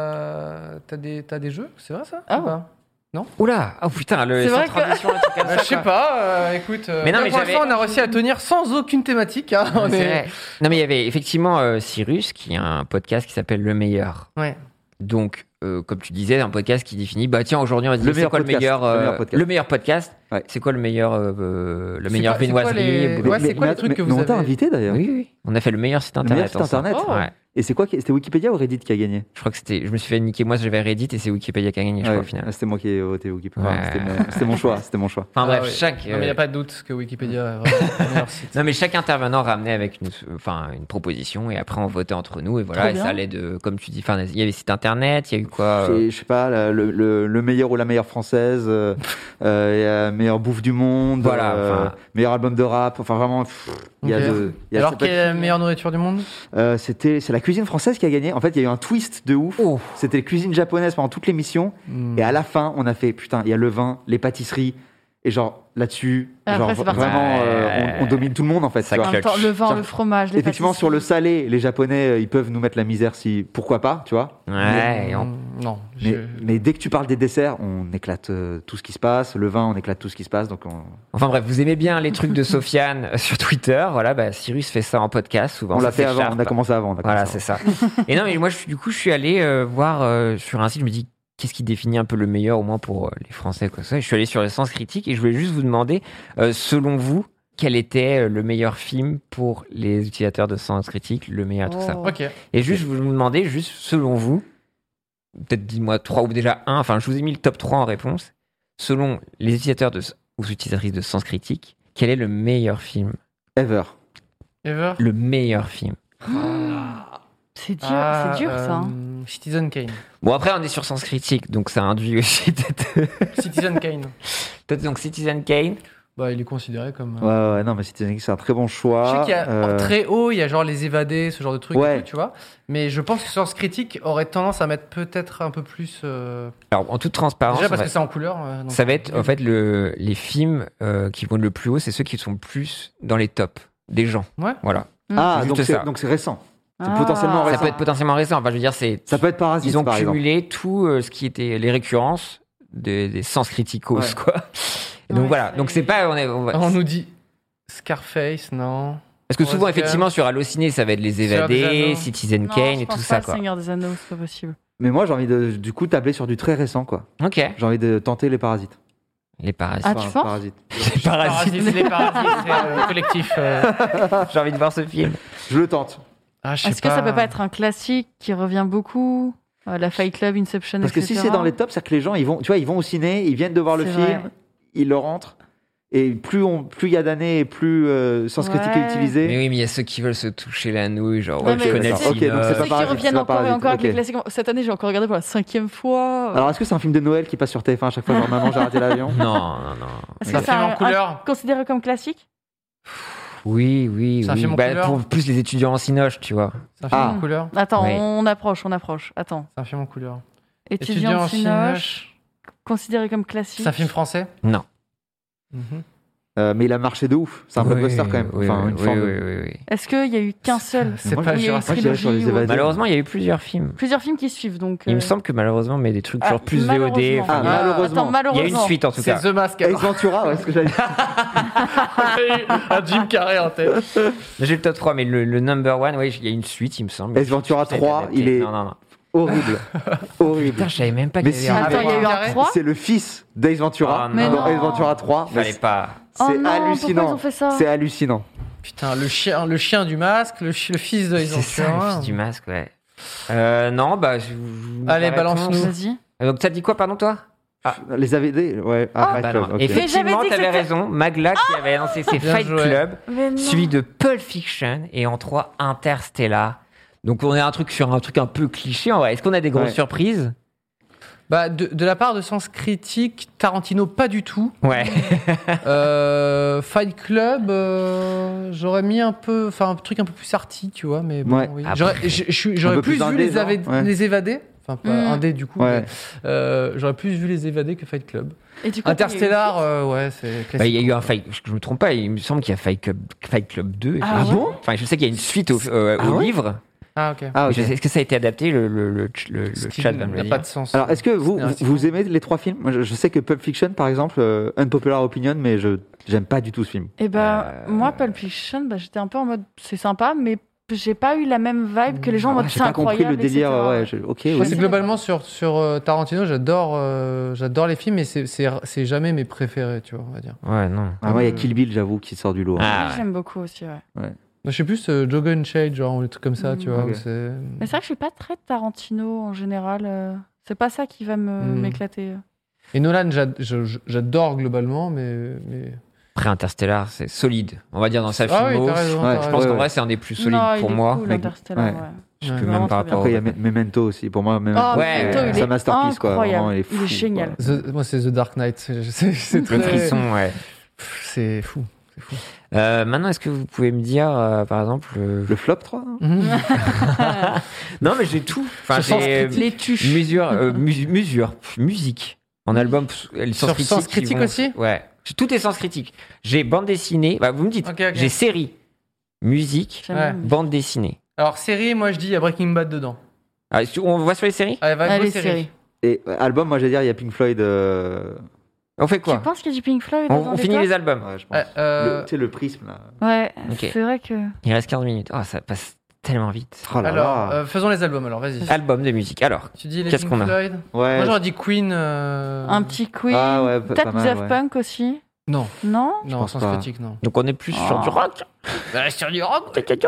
t'as, t'as, des, t'as des jeux, c'est vrai ça Ah. ou pas Oula, oh putain, le C'est sans vrai que- transition, un truc comme Bah, ça, Je sais quoi. pas, euh, écoute. euh, Mais non, là, mais pour j'avais- l'instant, on a réussi à tenir sans aucune thématique. Hein, on C'est est- vrai. Non, mais il y avait effectivement euh, Cyrus qui a un podcast qui s'appelle Le Meilleur. Ouais. Donc, euh, comme tu disais, un podcast qui définit, bah tiens, aujourd'hui, on va se Le dire c'est meilleur quoi le podcast, meilleur, le euh, meilleur podcast. le meilleur podcast. Ouais. C'est quoi le meilleur, euh, euh, le C'est meilleur quoi- c'est quoi viennoiserie les- boulot- Ouais, c'est quoi mais- les trucs mais- que mais vous on t'a avez- invité d'ailleurs. Oui, oui. On a fait le meilleur site Le internet meilleur site ensemble. internet. Oh. Ouais. Et c'est quoi qui- C'était Wikipédia ou Reddit qui a gagné? Je crois que c'était. Je me suis fait niquer. Moi, j'avais Reddit et c'est Wikipédia qui a gagné, je Ouais, crois, au final. ah, c'était moi qui ai voté Wikipédia. Enfin, Ouais. c'était mon- C'était mon choix. C'était mon choix. Enfin bref, Ah ouais. chaque. Non, mais il n'y euh, a pas de doute que Wikipédia est vraiment le meilleur site. Non mais chaque intervenant ramenait avec une, enfin, une proposition et après on votait entre nous et voilà, Trop et ça bien. allait de, comme tu dis, enfin, il y avait site internet, il y a eu quoi euh, C'est, je sais pas, la- le, le, le meilleur ou la meilleure française, euh, euh, il y a meilleure bouffe du monde, Voilà, euh, enfin- meilleur album de rap, enfin vraiment, pff, il y a Ok. de. il y a- Alors, c'est pas- quelle est la meilleure nourriture du monde Euh, c'était, c'est la cuisine française qui a gagné. En fait, il y a eu un twist de ouf. Oh. C'était cuisine japonaise pendant toute l'émission. Hmm. Et à la fin, on a fait, putain, il y a le vin, les pâtisseries. Et genre, là-dessus, Et après, genre, c'est parti. vraiment, euh, Ouais. on, on domine tout le monde, en fait. Ça tu vois. En même temps, le vin, Genre, le fromage, les Effectivement, sur le salé, les Japonais, euh, ils peuvent nous mettre la misère si, pourquoi pas, tu vois. Ouais, et on- Hmm, Non. Mais, je- mais dès que tu parles des desserts, on éclate euh, tout ce qui se passe. Le vin, on éclate tout ce qui se passe. Donc, on, Enfin bref, vous aimez bien les trucs de Sofiane sur Twitter, voilà, bah, Cyrus fait ça en podcast souvent. on ça l'a fait avant. s'écharpe. On a commencé avant. on a Voilà, commencé c'est ça. Et non, mais moi, je, du coup, je suis allé euh, voir euh, sur un site, je me dis, qu'est-ce qui définit un peu le meilleur, au moins pour euh, les Français, quoi. Ça, je suis allé sur le Sens Critique et je voulais juste vous demander, euh, selon vous, quel était euh, le meilleur film pour les utilisateurs de Sens Critique, le meilleur, tout ça. Oh. Ok. Et juste, je vous demandais, juste selon vous, peut-être dis-moi trois ou déjà un. Enfin, je vous ai mis le top trois en réponse. Selon les utilisateurs de, ou utilisatrices de Sens Critique, quel est le meilleur film? Ever. Ever Le meilleur film. C'est dur, Ah, c'est dur ça. hein. euh, Citizen Kane. Bon, après, on est sur Sens Critique, donc ça induit aussi peut-être. Citizen Kane. Peut-être donc Citizen Kane. Bah, il est considéré comme. Ouais, ouais, non, mais Citizen Kane, c'est un très bon choix. Je sais qu'il y a Euh, très haut, il y a genre les évadés, ce genre de trucs, Ouais. et tout, tu vois. Mais je pense que Sens Critique aurait tendance à mettre peut-être un peu plus. euh, Alors, en toute transparence, Déjà parce on que va- c'est en couleur. euh, donc- ça va être en fait le, les films euh, qui vont le plus haut, c'est ceux qui sont le plus dans les tops des gens. Ouais. Voilà. Ah, Juste donc c'est, ça. donc c'est récent. C'est Ah. potentiellement Ça récent. peut être potentiellement récent. Enfin, je veux dire, c'est Ça peut être Parasite, ils ont par exemple. cumulé tout euh, ce qui était les récurrences des, des sens criticos, Ouais. quoi. Et donc Ouais, voilà. c'est- Donc c'est pas. On est, on va- On nous dit Scarface, non. Parce que souvent, Forrest effectivement, sur Allociné, ça va être les Seigneur des évadés, Anneaux. Citizen Non, Kane je et pense tout pas ça, le quoi. Seigneur des Anneaux, c'est pas possible. Mais moi, j'ai envie de, du coup, tabler sur du très récent, quoi. Ok. J'ai envie de tenter les Parasites. Les parasites. Ah, Enfin, tu penses Parasites. Les parasites. les parasites, c'est euh, collectif. euh. J'ai envie de voir ce film. Je le tente. Ah, je sais Est-ce que ça peut pas être un classique qui revient beaucoup? Euh, La Fight Club, Inception, Parce que et cetera. si c'est dans les tops, c'est que les gens, ils vont, tu vois, ils vont au ciné, ils viennent de voir le C'est film, vrai. ils le rentrent. Et plus on, plus il y a d'années et plus euh, Sens Critique est Ouais. utilisé. Mais oui, mais il y a ceux qui veulent se toucher la nouille, genre, Non, ouais, mais je connais le d'accord. Ok, donc c'est Ceux pas qui Parasite, reviennent c'est pas encore et Parasite, encore avec les ok. classiques. Cette année, j'ai encore regardé pour la cinquième fois. Alors, est-ce que c'est un film de Noël qui passe sur T F un à chaque fois, genre Maman, j'ai raté l'avion? Non, non, non. Est-ce C'est un que film en un- couleur. considéré comme classique? Oui, oui, C'est un oui. film en Bah, couleur. pour plus les étudiants en cinoche, tu vois. C'est un film Ah. en couleur. Attends, Oui. on approche, on approche. Attends. C'est un film en couleur. Étudiant en Cinoche, Cinoche. considéré comme classique. C'est un film français. Non. Mhm. Euh, mais il a marché de ouf. C'est un Oui, blockbuster quand même. Oui, Enfin, oui, une oui, forme oui, de- oui, oui. Est-ce qu'il y a eu qu'un seul? C'est Moi, pas il y a eu Jurassic Moi, je dirais sur les trilogie ou- évadés. Malheureusement, il y a eu plusieurs films. Plusieurs films qui suivent, donc. Il me euh, semble que malheureusement, mais des trucs ah, genre plus V O D. malheureusement. enfin, Ah, il y a- malheureusement. Attends, Il y a malheureusement. une suite en tout C'est cas. The Mask. Ace Ventura, ouais, ce que j'allais dire. Un Jim Carrey en tête. J'ai le top trois, mais le, le number one, oui, il y a une suite, il me semble. Ace Ventura Je sais pas si ça a été trois, il adapté. est- Non, non, non. Horrible. Horrible. Putain, je savais même pas Mais qu'il y si, avait un Attends, il y a eu un Carré. trois? C'est le fils d'Ace Ventura. Ah, Mais dans non. Ace Ventura trois. Fallait pas. Oh C'est non, pourquoi ils hallucinant. ont fait ça? C'est hallucinant. Putain, le chien, le chien du masque, le, chi- le fils de C'est ça, le Ventura. fils du masque, ouais. Euh, non, bah. je- je- Allez, ma balance-nous. réponse- Vas-y. Euh, Donc, t'as dit quoi, pardon, toi? Les A V D, ouais. Ah, Fight Bah Club, non. ok. Mais j'avais Effectivement, dit que t'avais c'était- raison. Magla qui avait annoncé ses Bien Fight joué. Club, Mais non. suivi de Pulp Fiction et en trois Interstellar. Donc on est un truc sur un truc un peu cliché en vrai. Est-ce qu'on a des grosses Ouais. surprises? Bah, de, de la part de Sens Critique, Tarantino, pas du tout. Ouais. Euh, Fight Club, euh, j'aurais mis un peu, enfin un truc un peu plus arty, tu vois, mais bon, Ouais. oui. Après. J'aurais, je- je suis- j'aurais peu plus, plus vu indé, les, ava- genre, ouais. les évadés, enfin pas Mm. indé du coup, Ouais. mais, euh, j'aurais plus vu les évadés que Fight Club. Et du coup, Interstellar, euh, ouais, c'est Bah, classique. il y a eu un Fight, je me trompe pas, il me semble qu'il y a Fight Club, Fight Club deux. Ah effectivement. bon Enfin, je sais qu'il y a une suite au, euh, Ah au ouais livre. Ah ok. Ah, Mais ok. je sais- Est-ce que ça a été adapté? Le, le, le, le, Ce le qui chat va me le n'a dire. pas de sens. Alors, est-ce que vous, vous, Scénaristiquement. vous aimez les trois films? Moi, je, je sais que Pulp Fiction, par exemple, euh, unpopular opinion, mais je j'aime pas du tout ce film. Et ben, Euh, moi, Pulp Fiction, bah, j'étais un peu en mode c'est sympa, mais j'ai pas eu la même vibe que les gens en Ah mode ouais, c'est j'ai pas compris incroyable. le délire. et cetera. Ouais, je- ok, Moi, oui. c'est globalement sur, sur euh, Tarantino, j'adore euh, j'adore les films, mais c'est, c'est, c'est jamais mes préférés, tu vois, on va dire. Ouais, non. Ah, moi, il y a Kill Bill, j'avoue, qui sort du lot. hein. Ah, Oui, ouais. j'aime beaucoup aussi, ouais. Moi, je sais plus euh, Jogan Shade, genre, ou des trucs comme ça, tu Mm. vois. Ok. où c'est... Mais c'est vrai que je suis pas très Tarantino en général. euh, C'est pas ça qui va me Mm. m'éclater. Et Nolan, j'ad- je- j'adore globalement, mais. mais... Après Interstellar, c'est solide. On va dire dans sa Ah oui, filmo. t'as raison, Ouais, t'as je je raison. pense Ouais, qu'en ouais. vrai, c'est un des plus solides non, pour il est moi. cool, mais- Interstellar, ouais. ouais. Je Ouais. peux Vraiment même pas très bien. rapport. Après, il y a Me- Memento aussi. Pour moi, Memento, Oh, Ouais. Memento, il c'est est sa masterpiece, quoi. incroyable. Vraiment, il est Il est fou, génial. quoi. The- moi, c'est The Dark Knight. C'est, c'est, c'est Le très. frisson, ouais. Pff, C'est fou. C'est fou. Euh, maintenant, est-ce que vous pouvez me dire, euh, par exemple, euh, Le flop trois hein non, mais j'ai tout. Enfin, Sur Sens j'ai Les tuches. mesure, euh, mus- mesure, musique. En album, les sens Sur critiques. Sens qui Critique vont- aussi Ouais. Tout est sens critique. J'ai bande dessinée. Bah, vous me dites. Ok, ok. J'ai série, musique, J'aime Ouais. bien. bande dessinée. Alors, série, moi, je dis, il y a Breaking Bad dedans. Ah, est-ce qu'on voit sur les séries? Allez, va Allez, go, série. série. Et euh, album, moi, j'allais dire, il y a Pink Floyd. euh, On fait Tu quoi? penses qu'il y a du Pink Floyd On, dans on les finit tops les albums. Ouais, je pense. Euh, euh, Le- Tu sais, le prisme, là. Ouais, Ok. c'est vrai que. Il reste quinze minutes. Oh, ça passe tellement vite. Oh là alors, là. euh, faisons les albums, alors, vas-y. Album de musique. Alors, Tu dis les Qu'est-ce Pink qu'on a Floyd Ouais. Moi, j'aurais dit Queen. euh, Un petit Queen. Ah ouais, pas- Peut-être pas mal, Daft ouais. Punk aussi. Non, Non non, pense Sens pas. Critique, non. donc on est plus sur Oh. du rock. Bah, sur du rock. Peut-être du rock.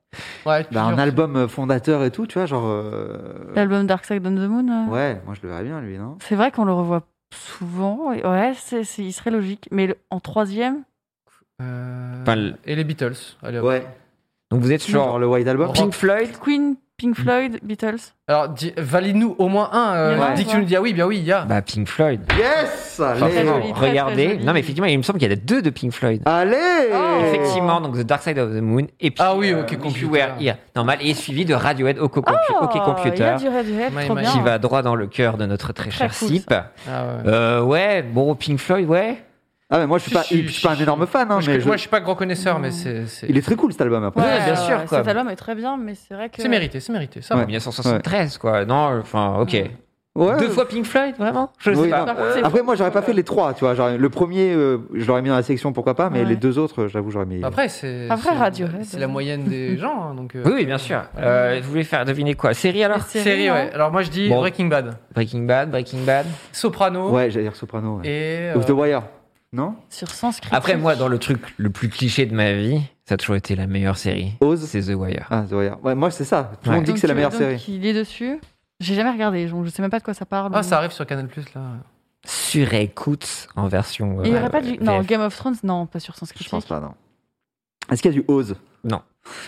Ouais, Bah, plusieurs. un album fondateur et tout, tu vois, genre. euh, L'album Dark Side of the Moon. euh, Ouais, moi je le verrais bien, lui, non? C'est vrai qu'on le revoit souvent. et Ouais, c'est, c'est- il serait logique. Mais le- en troisième, Euh, Enfin, le- Et les Beatles. Allez, hop. Ouais. Donc vous êtes Genre sur le White Album. Pink Floyd. Queen, Pink Floyd, Beatles. Alors, dis- valide-nous au moins un. Euh, Il y en a, dis que ou tu pas nous dis ah oui, bien oui, il y a. Bah Pink Floyd. Yes! Allez! Forcément, joli, très, regardez. très joli. Non mais effectivement, il me semble qu'il y a deux de Pink Floyd. Allez! Oh. Effectivement, donc The Dark Side of the Moon et puis Ah oui, euh, OK Wish Computer. You Were Here. Normal et suivi de Radiohead OK, Compu- Oh, OK Il y Computer a du Radiohead, My trop My. bien. qui va droit dans le cœur de notre très, Très cher cool, Sip. Ah ouais. Euh, ouais, bon Pink Floyd, ouais. Ah, mais moi je suis pas, Si, si, je suis pas un si. énorme fan, hein, moi, je, mais je- moi, je suis pas grand connaisseur, mais c'est. c'est- il est très cool cet album après. Ouais, bien sûr, quoi. Cet album est très bien, mais c'est vrai que. C'est mérité, c'est mérité. Ça Ouais. va. dix-neuf cent soixante-treize quoi. Non, enfin, OK. Ouais. Deux fois Pink Floyd, vraiment? Je sais Oui, pas. non. Par contre, c'est- Après, moi j'aurais pas fait les trois, tu vois. Genre, le premier, euh, je l'aurais mis dans la section, pourquoi pas, mais Ouais. les deux autres, j'avoue, j'aurais mis. Après, c'est. Après, c'est- Radiohead. C'est la moyenne des gens. hein, donc, euh, Oui, oui, bien sûr. Euh, vous voulez faire deviner quoi? Série alors? Les séries, Série, hein. ouais. Alors moi, je dis Bon. Breaking Bad, Breaking Bad, Breaking Bad. Soprano Ouais, j'allais dire Soprano. Ouais. et. Of the euh, Wire, non? Sur Sens Critique. Après, moi, dans le truc le plus cliché de ma vie, ça a toujours été la meilleure série. Oz. C'est The Wire. Ah, The Wire. Ouais, moi c'est ça. Tout le Ouais. monde dit que c'est la Donc, meilleure donc, série. Il est dessus. J'ai jamais regardé, donc je sais même pas de quoi ça parle. Ah, ça arrive sur Canal Plus là. Sur écoute en version. Et il y euh, aurait pas du. V F. Non, Game of Thrones, non, pas sur Sens Je Critique. pense pas, non. Est-ce qu'il y a du Oz? Non.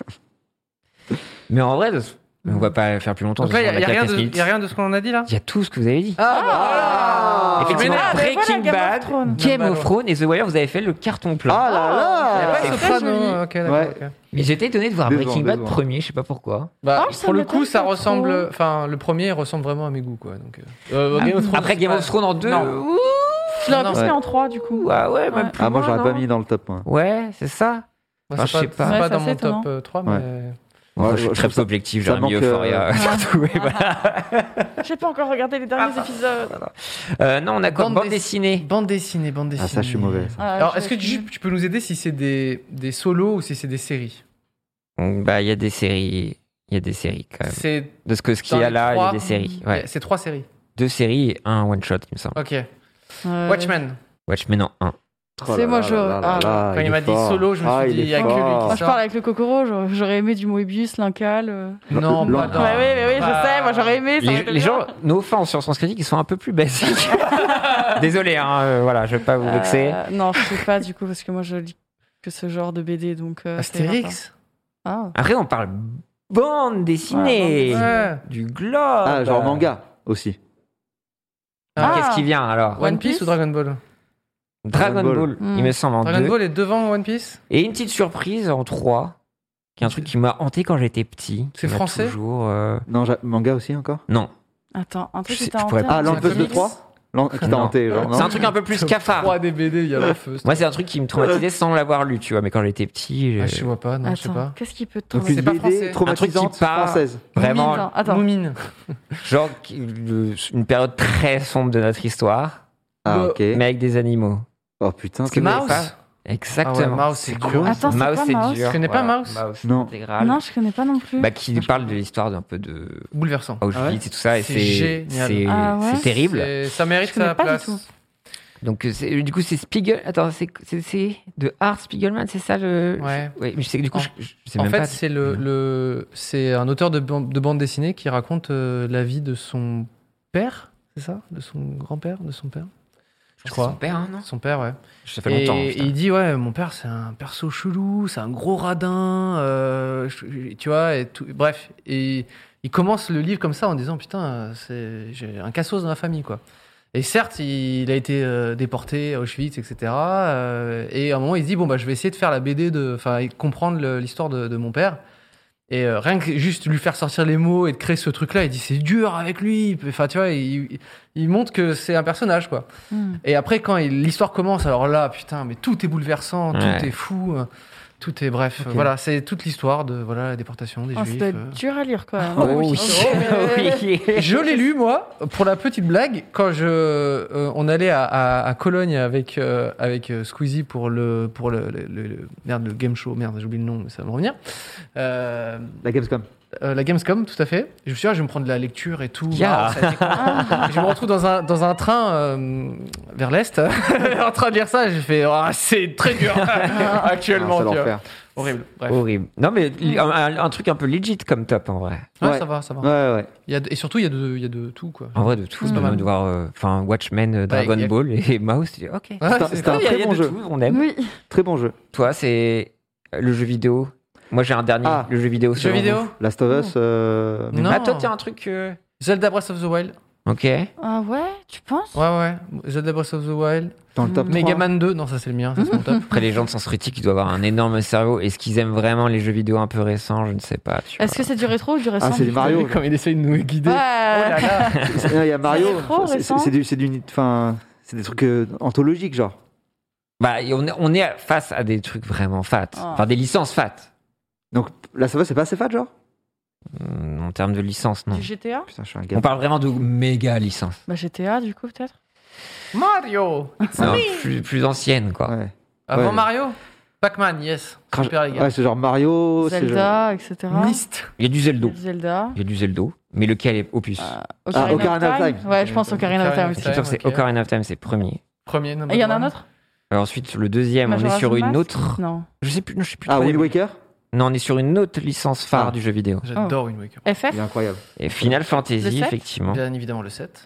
Mais en vrai, on va pas faire plus longtemps. Donc là, il parce n'y a, qu'on y a rien quinze de- minutes. y a rien de ce qu'on a dit là. Il y a tout ce que vous avez dit. Ah, bah, Effectivement, Ah, mais voilà, Breaking Game of Bad, Thrones. Game Game of Thrones et The Wire, vous avez fait le carton plein. Ah là Il y a là! pas c'est Soprano. très Ok, d'accord. Ouais. ok. Mais j'étais étonné de voir Décevant, Breaking Bad décevant. premier, je sais pas pourquoi. Bah, Ah, ça pour le m'étonne coup, ça pas ressemble. trop. Enfin, le premier ressemble vraiment à mes goûts, quoi. Donc, euh, euh, Ah, Game of Thrones, Après c'est Game pas- of Thrones en deux. Non. ouh, Je l'aurais Non, plus mis ouais. en trois, du coup. ouais, ouais, même Ouais. plus Ah, moi loin, j'aurais pas non mis dans le top, moi. Ouais, c'est ça. Moi, Enfin, c'est je sais pas, pas. c'est Ouais, pas c'est dans assez mon top étonnant. euh, trois, Ouais. mais. Moi, Ouais, je suis je- très ça- objectif, ça j'aurais mis manque, euh, Euphoria. surtout, oui, voilà. J'ai pas encore regardé les derniers épisodes. Euh, non, on a quoi? Bande Bande dessin- dessinée. Bande dessinée, bande dessinée. Ah, ça, je suis mauvais. ça. Ah, Alors, je est-ce que vais tu, finir. tu peux nous aider si c'est des, des solos ou si c'est des séries? Donc, bah, il y a des séries. Il y a des séries quand même. C'est De ce que ce qu'il dans y a les là, il y a trois- des séries. Ouais. C'est trois séries. Deux séries et un one shot, il me semble. Ok. Euh, Watchmen. Watchmen en un. Oh C'est là moi, là je- là là ah. là, Quand il est m'a dit fort. solo, je me suis Ah, dit, il est il y a que lui fort. qui Moi, je sort. parle avec le Kokoro, j'aurais- j'aurais aimé du Moebius, l'Incal. euh. Non, Non. pas dans- Ouais, ouais, ouais, ouais, je pas- sais, moi j'aurais aimé. ça aurait Les, été les bien. gens, nos fans sur Sens Critique, ils sont un peu plus basiques. Désolé, hein, euh, voilà, je vais pas vous vexer. Euh, non, je sais pas du coup, parce que moi je lis que ce genre de B D, donc. euh, ça ira Astérix. pas. Ah. Après, on parle bande dessinée, Ouais. du globe. Ah, genre manga aussi. Ah, Ah. Qu'est-ce qui vient alors? One One Piece Piece ou Dragon Ball? Dragon Dragon Ball, Ball. il me semble en Dragon deux. Ball est devant One Piece. Et une petite surprise en trois, qui est un truc qui m'a hanté quand j'étais petit. qui C'est m'a français toujours. euh, Non, j'a- manga aussi encore? Non, Attends, un truc Je sais- qui t'a je pourrais hanté. pas- Ah, un l'Empêche de comics trois L'an- Qui t'a Non. hanté, genre, non? c'est un truc un peu plus cafard. trois des B D, il y a le feu. Moi, c'est un truc qui me traumatisait sans l'avoir lu, tu vois. Mais quand j'étais petit, Ah, je- je vois pas, non, je sais Attends, pas. qu'est-ce qui peut te Donc une pas B D français. traumatisante Un truc qui part- française. vraiment, Attends, attends. Moumine. genre qui- le- une période très sombre de notre histoire, Ah, Le- ok. mais avec des animaux. Oh putain, que c'est Mouse Mouse. pas- Exactement. Ah ouais, Mouse, c'est quoi dur. Attends, c'est Mouse, quoi c'est Mouse dur. Tu connais pas Voilà. Mouse Mouse Non. intégral. Non, je connais pas non plus. Bah, qui parle de l'histoire d'un peu de Bouleversant. Auschwitz Ah ouais et tout ça. Et C'est c'est génial. c'est- Ah ouais c'est terrible. C'est- Ça mérite Je connais sa pas du place. tout. Donc, euh, c'est- du coup, c'est Spiegel. Attends, c'est c'est- c'est de Art Spiegelman, c'est ça le. Ouais. Oui, mais je sais, du coup, En- je, je sais En même fait, pas. c'est le, le c'est un auteur de, ban- de bande dessinée qui raconte euh, la vie de son père, c'est ça, de son grand-père, de son père, je Son crois. père, hein, non Son père, ouais. Ça fait Et, longtemps. et putain. il dit ouais, mon père c'est un perso chelou, c'est un gros radin, euh, je- tu vois, et tout, bref. Et il commence le livre comme ça en disant putain, c'est j'ai un cassos dans la famille quoi. Et certes, il a été euh, déporté à Auschwitz, et cetera. euh, et à un moment, il se dit bon bah je vais essayer de faire la B D de, enfin comprendre le- l'histoire de, de mon père. Et euh, rien que juste lui faire sortir les mots et de créer ce truc-là, il dit c'est dur avec lui. Enfin tu vois, il, il montre que c'est un personnage quoi. Hmm. Et après, quand il- l'histoire commence, alors là, putain, mais tout est bouleversant, Ouais. tout est fou, euh, tout est bref. Ok. Voilà, c'est toute l'histoire de voilà la déportation des Oh, ça juifs. doit euh. être dur à lire quand même. Oh oui. oui. Oui. Je l'ai lu moi pour la petite blague quand je euh, on allait à, à, à Cologne avec euh, avec euh, Squeezie pour le pour le, le, le- le- merde le game show merde j'ai oublié le nom mais ça va me revenir euh, La Gamescom. euh, la Gamescom tout à fait. Je me suis dit ah, je vais me prendre de la lecture et tout. Yeah. Ah, ça a été cool. Et je me retrouve dans un dans un train euh, vers l'est en train de lire ça et j'ai fait ah, c'est très dur Ah, actuellement. c'est tu vois. l'enfer. Horrible. Bref. Horrible. Non, mais un, un- un truc un peu legit comme top en vrai. Ouais, Ouais. ça va, ça va. Ouais, ouais. Il y a de- et surtout, il y, a de- il y a de tout, quoi. En vrai, de tout. C'est de pas mal. de voir euh, enfin, Watchmen, euh, Dragon Ouais, y a- Ball et Mouse. tu dis, Ok. Ouais, C'est un- c'est- c'est un Il y a- très il y a bon de jeu. tout, on aime. Oui. Très bon jeu. Toi, c'est le jeu vidéo. Moi, j'ai un dernier. Ah. Le jeu vidéo. Jeux selon vidéo vous. Last of Us. euh, mais- Non. Ah, toi, tiens un truc. euh, Zelda Breath of the Wild. Ok. Ah ouais, tu penses? Ouais, ouais. Zelda Breath of the Wild. Dans le top trois. Megaman deux. Non, ça, c'est le mien. Ça, c'est mon top. Après, les gens de Sens Critique, ils doivent avoir un énorme cerveau. Est-ce qu'ils aiment vraiment les jeux vidéo un peu récents? Je ne sais pas. tu Est-ce vois. que c'est du rétro ou du récent? Ah, c'est du Mario. Comme il essaye de nous guider. Ouais. Oh là là. C'est- Il y a Mario. C'est trop c'est- récent. C'est du, c'est du, enfin, c'est des trucs euh, anthologiques, genre. Bah, et on est, on est face à des trucs vraiment fat. Ah. Enfin, des licences fat. Donc, Last of Us, c'est pas assez fat, genre? Hum, En termes de licence, non. Du G T A? Putain, je suis un gars. On parle vraiment de méga licences. Bah G T A du coup peut-être. Mario. Non, plus, plus anciennes, quoi. Ouais. Avant Ouais. Mario Pac-Man, yes. Crash- Super, les gars. Ouais, c'est genre Mario. c'est genre- Zelda, et cetera. Myst. Il y a du Zelda. Zelda. Il y a du Zelda. Mais lequel est opus Euh, Ah, Ocarina of Time. Ouais, je pense Ocarina of Time aussi. C'est sûr, c'est ok. Ocarina of Time, c'est premier. Premier. Et il y en a un autre? Alors ensuite, le deuxième, on est Majora's sur une Mask autre. Non. Je sais plus, non, je sais plus. Ah, trop Wind des- Waker? Non, on est sur une autre licence phare Ah. du jeu vidéo. J'adore Wind Waker. F F? Il est incroyable. Et Final Fantasy, Le sept effectivement. Bien évidemment le sept.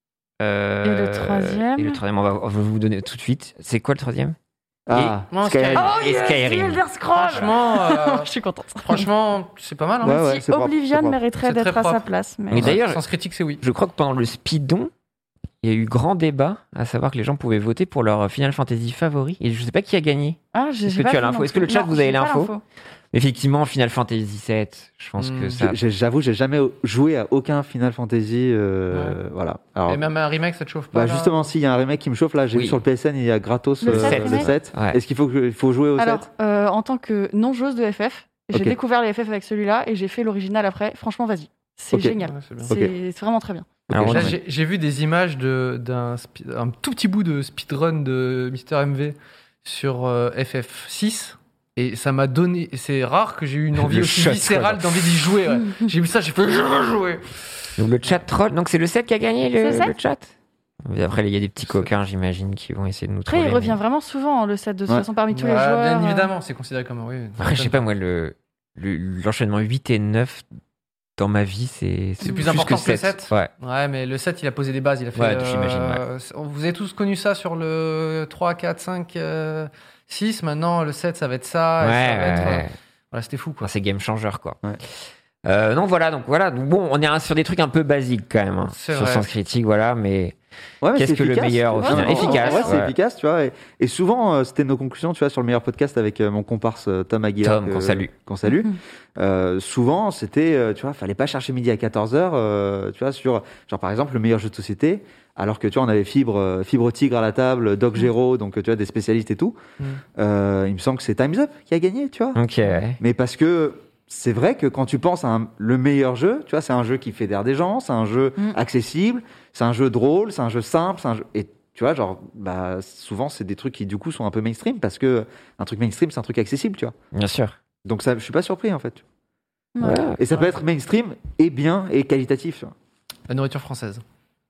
Euh, Et le troisième Et le troisième, on va, on va vous donner tout de suite. C'est quoi le troisième? Ah, Non, Skyrim. Skyrim. Oh Et yes, Skyrim. Elder Scrolls. Franchement, euh, Je suis contente. franchement, c'est pas mal. Hein. Ouais, ouais, Si c'est propre, c'est Oblivion propre. mériterait C'est très d'être à sa propre. place. Mais... Mais d'ailleurs- Sens critique, c'est oui. Je crois que pendant le speedon, il y a eu grand débat, à savoir que les gens pouvaient voter pour leur Final Fantasy favori. Et je sais pas qui a gagné. Ah, j'ai Est-ce j'ai que pas tu as vu l'info non Est-ce que le plus. chat, Non, vous avez j'ai pas l'info Effectivement, Final Fantasy sept, je pense Hmm. que ça. J'ai- J'avoue, j'ai jamais joué à aucun Final Fantasy. euh, Voilà. Alors, Et même un remake, ça te chauffe pas. bah là justement, s'il y a un remake qui me chauffe, là, j'ai Oui. vu sur le P S N, il y a gratos Le euh, sept le remake sept. Ouais. Est-ce qu'il faut, que- il faut jouer au Alors, sept? euh, en tant que non-joueuse de F F, j'ai Ok. découvert les F F avec celui-là et j'ai fait l'original après. Franchement, vas-y. C'est Ok. génial. Ouais, c'est bien. C'est c'est vraiment très bien. Alors, Là, ouais. j'ai- j'ai vu des images de- d'un spi- un tout petit bout de speedrun de Mister M V sur euh, F F six. Et ça m'a donné. C'est rare que j'ai eu une envie Le aussi shot, viscérale quoi. d'envie d'y jouer. ouais. J'ai vu ça, j'ai fait je veux jouer. Donc le chat troll, donc c'est le sept qui a gagné C'est le, le sept le chat. Mais après, il y a des petits coquins, j'imagine, qui vont essayer de nous Après, troller. il revient mais- vraiment souvent, hein, le set, de toute Ouais. façon, parmi tous les Ah, joueurs. bien euh, évidemment, c'est considéré comme. Oui, Après, je sais pas, moi, le, le- l'enchaînement huit et neuf dans ma vie, c'est C'est plus important que le sept. sept. Ouais. Ouais, mais le sept, il a posé des bases. Il a fait, Ouais, j'imagine, euh, Vous avez tous connu ça sur le trois, quatre, cinq, euh, six. Maintenant, le sept, ça va être ça. et Ouais, ça va être, ouais, euh, ouais. Voilà, c'était fou, quoi. Enfin, c'est game changer, quoi. Ouais. Euh, non, voilà, donc voilà. Donc, bon, on est sur des trucs un peu basiques quand même, hein, C'est sur vrai. Sens Critique, voilà, mais Ouais, mais qu'est-ce c'est que le efficace. meilleur au Ouais, final ouais, Efficace, Ouais, c'est ouais. efficace, tu vois. Et, et souvent, euh, c'était nos conclusions, tu vois, sur le meilleur podcast avec euh, mon comparse euh, Tom Aguilar. Tom, que- qu'on salue. Qu'on salue. Mhm. Euh, souvent, c'était, euh, tu vois, fallait pas chercher midi à quatorze heures, euh, tu vois, sur, genre par exemple, le meilleur jeu de société. Alors que tu vois, on avait Fibre, euh, Fibre Tigre à la table, Doc Gero, donc tu vois, des spécialistes et tout. Mm. Euh, il me semble que c'est Time's Up qui a gagné, tu vois. ok, ouais. Mais parce que c'est vrai que quand tu penses à un- le meilleur jeu, tu vois, c'est un jeu qui fédère des gens, c'est un jeu Mm. accessible, c'est un jeu drôle, c'est un jeu simple, c'est un jeu... et tu vois, genre, bah, souvent c'est des trucs qui du coup sont un peu mainstream parce que un truc mainstream c'est un truc accessible, tu vois. bien sûr. Donc ça, je suis pas surpris en fait. Ouais. Et ça peut être mainstream et bien et qualitatif. Tu vois. La nourriture française.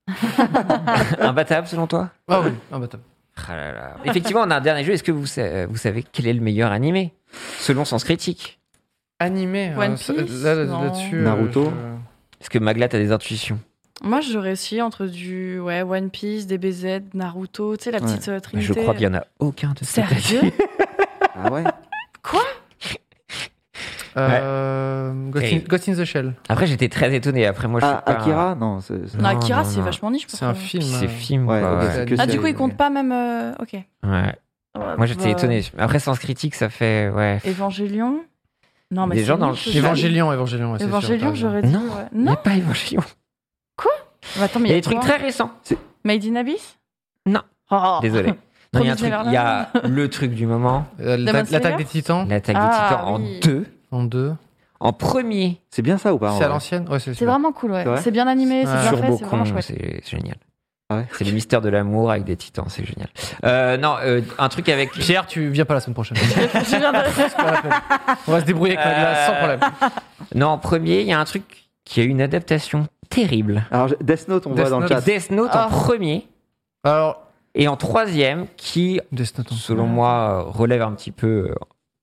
Imbattable selon toi Ah oui, un bâtard. Ah là là. Effectivement, on a un dernier jeu. Est-ce que vous, sa- vous savez quel est le meilleur animé selon Sens Critique? Animé. One euh, ça- Piece, là, là- non. là-dessus. euh, Naruto. je- Est-ce que Magla, t'as des intuitions? Moi, j'aurais essayé entre du ouais, One Piece, D B Z, Naruto, tu sais, la petite euh, trinité. Je crois qu'il y en a aucun de ces Sérieux? Ah ouais. Euh, Ghost, in, Et- Ghost in the Shell. Après, j'étais très étonné. Après, moi, je suis Ah, pas. Akira, non. c'est- c'est- Non, Non, Akira, non, c'est non. vachement niche. pour C'est un ça. film. Puis euh, c'est film, Ouais, quoi. ok, ouais. c'est que Ah, c'est- du coup, il compte pas même. euh, Ok. Ouais. Moi, j'étais Bah, étonné. Après, Sens Critique, ça fait. Ouais. Évangélion. Non, mais Des c'est gens dans le niche, film. ça. Évangélion, Évangélion. ouais, c'est sûr, Évangélion, t'as raison. j'aurais dit. Non, ouais. il n'y a Non. pas Évangélion. Bah, attends, mais Il y a des quoi trucs très récents. Made in Abyss? Non. Oh. Désolé. Non, il y a un Promis truc. Il y a le truc du moment. Euh, Demon L'attaque Slayer l'attaque des titans L'attaque Ah, des Titans en oui. deux. en deux. En premier. C'est bien ça ou pas en C'est à vrai l'ancienne. Ouais, c'est C'est super. vraiment cool, ouais. C'est vrai C'est bien animé, c'est Ouais. bien fait, Turbo c'est vraiment Con, chouette. c'est c'est génial. Ah ouais. C'est le mystère de l'amour avec des titans, c'est génial. Euh, non, euh, un truc avec. Pierre, tu viens pas la semaine prochaine. Je viens de- C'est pas la peine. On va se débrouiller avec la glace sans problème. Non, en premier, il y a un truc qui a eu une adaptation terrible. Alors Death Note, on Death voit dans Note. le chat. Death Note Ah. en premier. Alors, Et en troisième, qui, Death Note en selon moi, euh, relève un petit peu euh,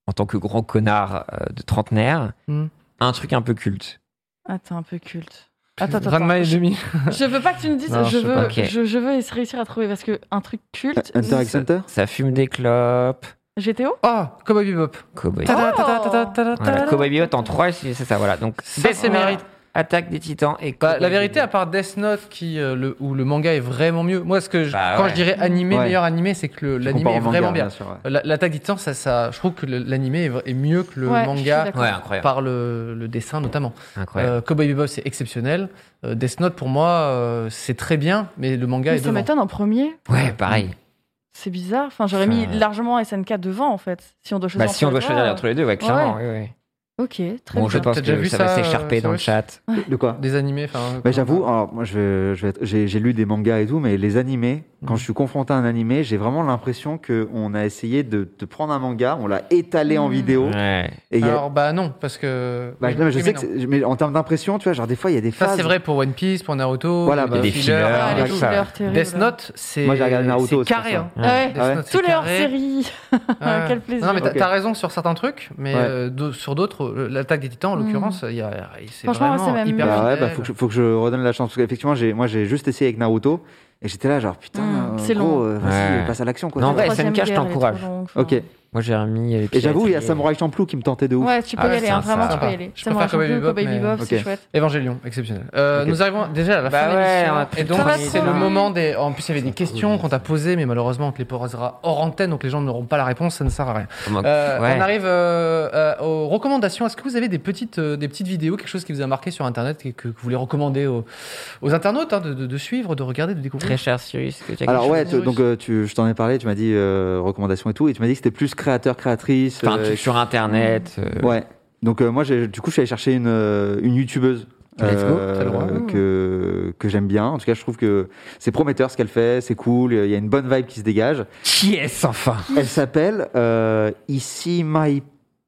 en tant que grand connard euh, de trentenaire, Hmm. un truc un peu culte. Attends, un peu culte. Attends, attends, Ranma attends. et Je, demi. je veux pas que tu me dises, Non, je, je sais veux, pas. Ok. je, je veux réussir à trouver parce que un truc culte. Hunter x c'est- Hunter. Ça fume des clopes. G T O Oh, Cowboy Bebop. Cowboy. Ta-da, ta-da, ta-da, ta-da, Voilà, ta-da. Cowboy Bebop en trois, c'est c'est ça, voilà. Donc, Ça, Death c'est Note, mérite. Attaque des Titans et Bah, Cowboy la vérité, à Bebop. part Death Note, qui, euh, le, où le manga est vraiment mieux. Moi, ce que je- Bah, quand ouais. je dirais animé, Ouais. meilleur animé, c'est que le- Tu l'animé compares est au manga, vraiment bien. sûr, ouais. La- L'attaque des Titans, ça, ça, je trouve que le- l'animé est, v- est mieux que le Ouais, je suis manga d'accord. Ouais, incroyable. par le, le dessin notamment. Incroyable. Euh, Cowboy Bebop, c'est exceptionnel. Euh, Death Note, pour moi, euh, c'est très bien, mais le manga Mais est ça devant. m'étonne en premier. Ouais, pareil. C'est bizarre. Enfin, j'aurais mis Enfin, largement S N K devant en fait. Si on doit choisir. Bah, si on doit entre les choisir deux, entre les deux, ouais, clairement. Ouais. Ouais. Ok, très Bon, bien. je pense T'as déjà que vu ça va ça, s'écharper euh, dans le sur chat. De quoi? Des animés, enfin. Bah, j'avoue, alors, moi je vais, je vais être- j'ai, j'ai lu des mangas et tout, mais les animés, quand Mhm. je suis confronté à un animé, j'ai vraiment l'impression qu'on a essayé de, de prendre un manga, on l'a étalé en Mhm. vidéo. Ouais. Et il y a- Alors, bah non, parce que. bah, oui, non, mais je oui, sais mais que non. c'est- mais en termes d'impression, tu vois, genre des fois il y a des Ça, phases. c'est vrai pour One Piece, pour Naruto. Voilà, il y a bah, des fillers, Ah, ouais, les tout ça. fillers terribles. Death Note, c'est. Moi, j'ai regardé Naruto, C'est c'est pour carré. ça. Hein. Ah ouais. Death Ouais. Note, c'est Tous les carré. hors-séries. Ouais. Quel plaisir. Non, mais t'as Ok. t'as raison sur certains trucs, mais Mm. euh, d'au- sur d'autres, euh, l'attaque des Titans, en Mm. l'occurrence, il y a, c'est Franchement, vraiment c'est même hyper mieux. Bah ouais, fidèle. bah faut que, je, faut que je redonne la chance. Parce qu'effectivement, j'ai, moi j'ai juste essayé avec Naruto et j'étais là, genre putain, Mm, euh, c'est gros, long. euh, vas-y, Ouais. passe à l'action quoi. Non, tu vois. ouais, Troisième S N K, je guerre, elle est t'encourage. trop longue, enfin. Ok. Moi, j'ai remis. les Et pieds j'avoue, il y a à Samurai Champloo qui me tentait de ouf. Ouais, tu peux Ah y ouais, aller, c'est hein, un vraiment, tu sympa. peux y aller. Je Samurai préfère Cowboy Champloo, Bebop, Cowboy mais- Bebop, c'est Ok. chouette. Évangélion, exceptionnel. Euh, Ok. Nous arrivons déjà à la Bah fin de ouais, l'émission. on a plus Et de donc, temps. c'est le moment des. En plus, il y avait des questions qu'on t'a posées, mais malheureusement, on te les posera hors antenne, donc les gens n'auront pas la réponse, ça ne sert à rien. Comment- Euh, Ouais. On arrive euh, euh, aux recommandations. Est-ce que vous avez des petites, euh, des petites vidéos, quelque chose qui vous a marqué sur Internet et que, que vous voulez recommander aux, aux internautes hein, de, de- de suivre, de regarder, de découvrir? Très cher Cyrus. que tu as Alors quelque ouais, chose tu- chose donc euh, tu, je t'en ai parlé, tu m'as dit euh, recommandations et tout, et tu m'as dit que c'était plus créateur, créatrice. Enfin, un euh, truc sur Internet. euh, Ouais. Donc euh, moi, j'ai, du coup, je suis allé chercher une, euh, une youtubeuse. Let's go, euh, t'as le droit. que, que j'aime bien. En tout cas, je trouve que c'est prometteur ce qu'elle fait, c'est cool, il y a une bonne vibe qui se dégage. Qui est-ce enfin? Elle s'appelle euh, Ici My...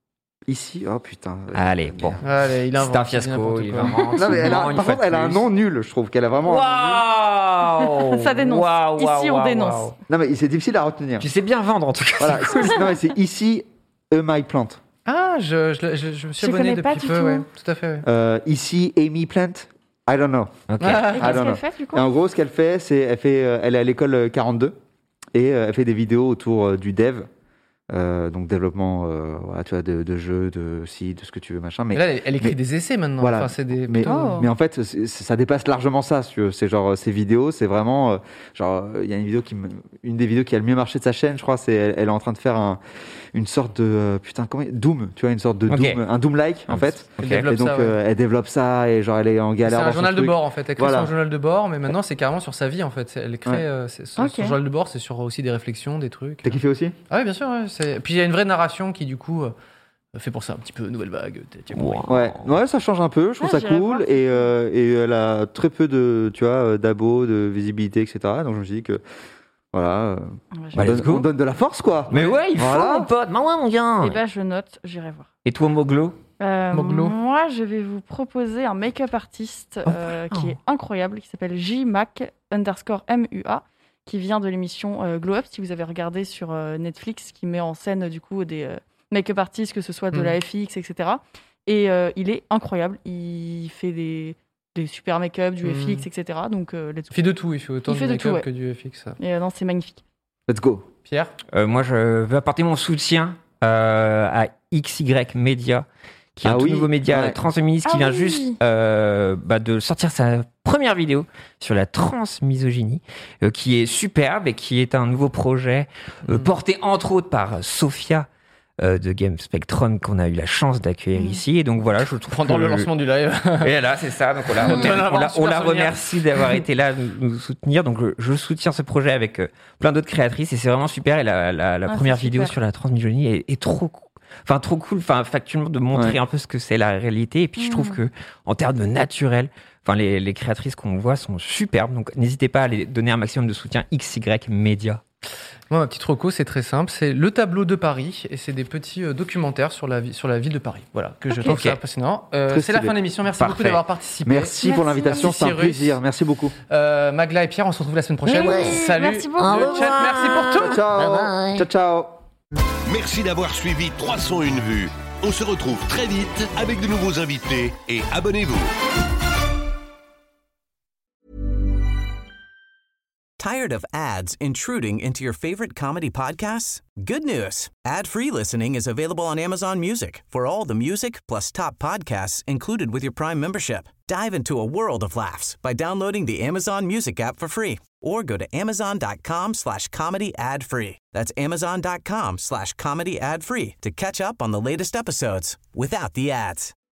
Ici... Oh putain. Allez, bon. Allez, il invente, C'est un il dit fiasco. n'importe Il quoi. va vraiment- Non mais elle a, souvent, une par fois contre, de elle a un plus. nom nul, je trouve qu'elle a vraiment un nom nul. Waouh! Ça dénonce. Waouh, waouh, Ici, on waouh, dénonce. waouh. Non mais c'est difficile à retenir. Tu sais bien vendre en tout cas. Voilà, c'est, non, mais c'est Ici A My Plant. Ah, je, je, je, je me suis Je abonné connais pas depuis du peu, tout. ouais. Tout à fait. Ouais. Euh, ici Amy Plant. I don't know. Ok. Ah, Et I qu'est-ce don't know. qu'elle fait du coup Et en gros, ce qu'elle fait, c'est elle fait, euh, elle est à l'école quarante-deux et euh, elle fait des vidéos autour euh, du dev, euh, donc développement, euh, voilà, tu vois, de, de jeux, de si, de ce que tu veux, machin. Mais Mais là, elle, elle écrit mais- des essais maintenant. voilà. Enfin, c'est des. mais, plutôt- Oh. mais en fait, c'est- c'est- ça dépasse largement ça. Si tu veux. C'est genre euh, ces vidéos, c'est vraiment euh, genre euh, il y a une vidéo qui, me- une des vidéos qui a le mieux marché de sa chaîne, je crois, c'est elle, elle est en train de faire un, une sorte de euh, putain comment Doom, tu vois, une sorte de Ok. Doom, un Doom-like en fait. Elle Ok. développe Et donc ça, ouais. euh, elle développe ça et genre elle est en C'est galère. un dans son journal de truc. bord en fait. Elle crée Voilà. son journal de bord, mais maintenant c'est carrément sur sa vie en fait. C'est- Elle crée Ouais. euh, c'est- son, Ok. son journal de bord, c'est sur aussi des réflexions, des trucs. T'as kiffé aussi? Ah oui, bien sûr. Ouais, c'est- Puis il y a une vraie narration qui du coup euh, fait penser un petit peu nouvelle vague. t'as- t'as compris. Wow. Ouais, ouais, ça change un peu. Je trouve Ah, ça j'irai cool voir. et, euh, et elle a très peu de, tu vois, euh, d'abos, de visibilité, et cetera. Donc je me suis dit que voilà, euh, Ouais, on, Bah, let's donne, go. on donne de la force quoi. Mais ouais, il faut, Voilà. mon pote. Bah ouais, mon gars. Eh ben, je note, j'irai voir. Et toi, Moglo? Euh, Moglo. moi, je vais vous proposer un make-up artiste euh, qui est incroyable, qui s'appelle J-Mac underscore M U A, qui vient de l'émission euh, Glow Up, si vous avez regardé sur euh, Netflix, qui met en scène du coup des euh, make-up artistes, que ce soit de Mm. la F X, et cetera. Et euh, il est incroyable. Il fait des, des super make-up, du Mm. F X, et cetera. Donc, euh, let's Il go. fait de tout. Il fait autant Il de fait de make-up tout, ouais. que du F X. Et euh, non, c'est magnifique. Let's go. Pierre. Euh, moi, je veux apporter mon soutien euh, à X Y Media, qui est Ah un tout oui, nouveau média ouais. transféministe qui Ah vient oui. juste euh, bah, de sortir sa première vidéo sur la transmisogynie, euh, qui est superbe et qui est un nouveau projet euh, Mhm. porté entre autres par Sophia euh, de Game Spectrum qu'on a eu la chance d'accueillir Mhm. ici. Et donc voilà, je trouve Pendant que- le lancement du live. Et là, c'est ça. Donc on la, Bonne remer- on la- avance, on la super souvenir. remercie d'avoir été là, nous, nous soutenir. Donc je, je soutiens ce projet avec euh, plein d'autres créatrices et c'est vraiment super. Et la, la, la Ah, première c'est vidéo super. sur la transmisogynie est, est trop, cou- enfin trop cool. Enfin factuellement de montrer Ouais. un peu ce que c'est la réalité. Et puis je trouve Mhm. que en termes de naturel, enfin les, les créatrices qu'on voit sont superbes. Donc n'hésitez pas à les donner un maximum de soutien. X Y Media. Moi, ma petite reco, c'est très simple. C'est le tableau de Paris et c'est des petits euh, documentaires sur la, vie, sur la ville de Paris. Voilà, que je Ok. trouve Ok. ça passionnant. Euh, Très c'est la stylé. fin de l'émission. Merci Parfait. beaucoup d'avoir participé. Merci, pour Merci. l'invitation, Merci, c'est un Cyrus. plaisir. Merci beaucoup. Euh, Magla et Pierre, on se retrouve la semaine prochaine. Oui, Salut. merci beaucoup. Le Au chat, merci pour tout. Ciao. Bye bye. Ciao, ciao. Merci d'avoir suivi trois cent une vues. On se retrouve très vite avec de nouveaux invités et abonnez-vous. Tired of ads intruding into your favorite comedy podcasts? Good news. Ad-free listening is available on Amazon Music for all the music plus top podcasts included with your Prime membership. Dive into a world of laughs by downloading the Amazon Music app for free or go to amazon.com slash comedy ad free. That's amazon.com slash comedy ad free to catch up on the latest episodes without the ads.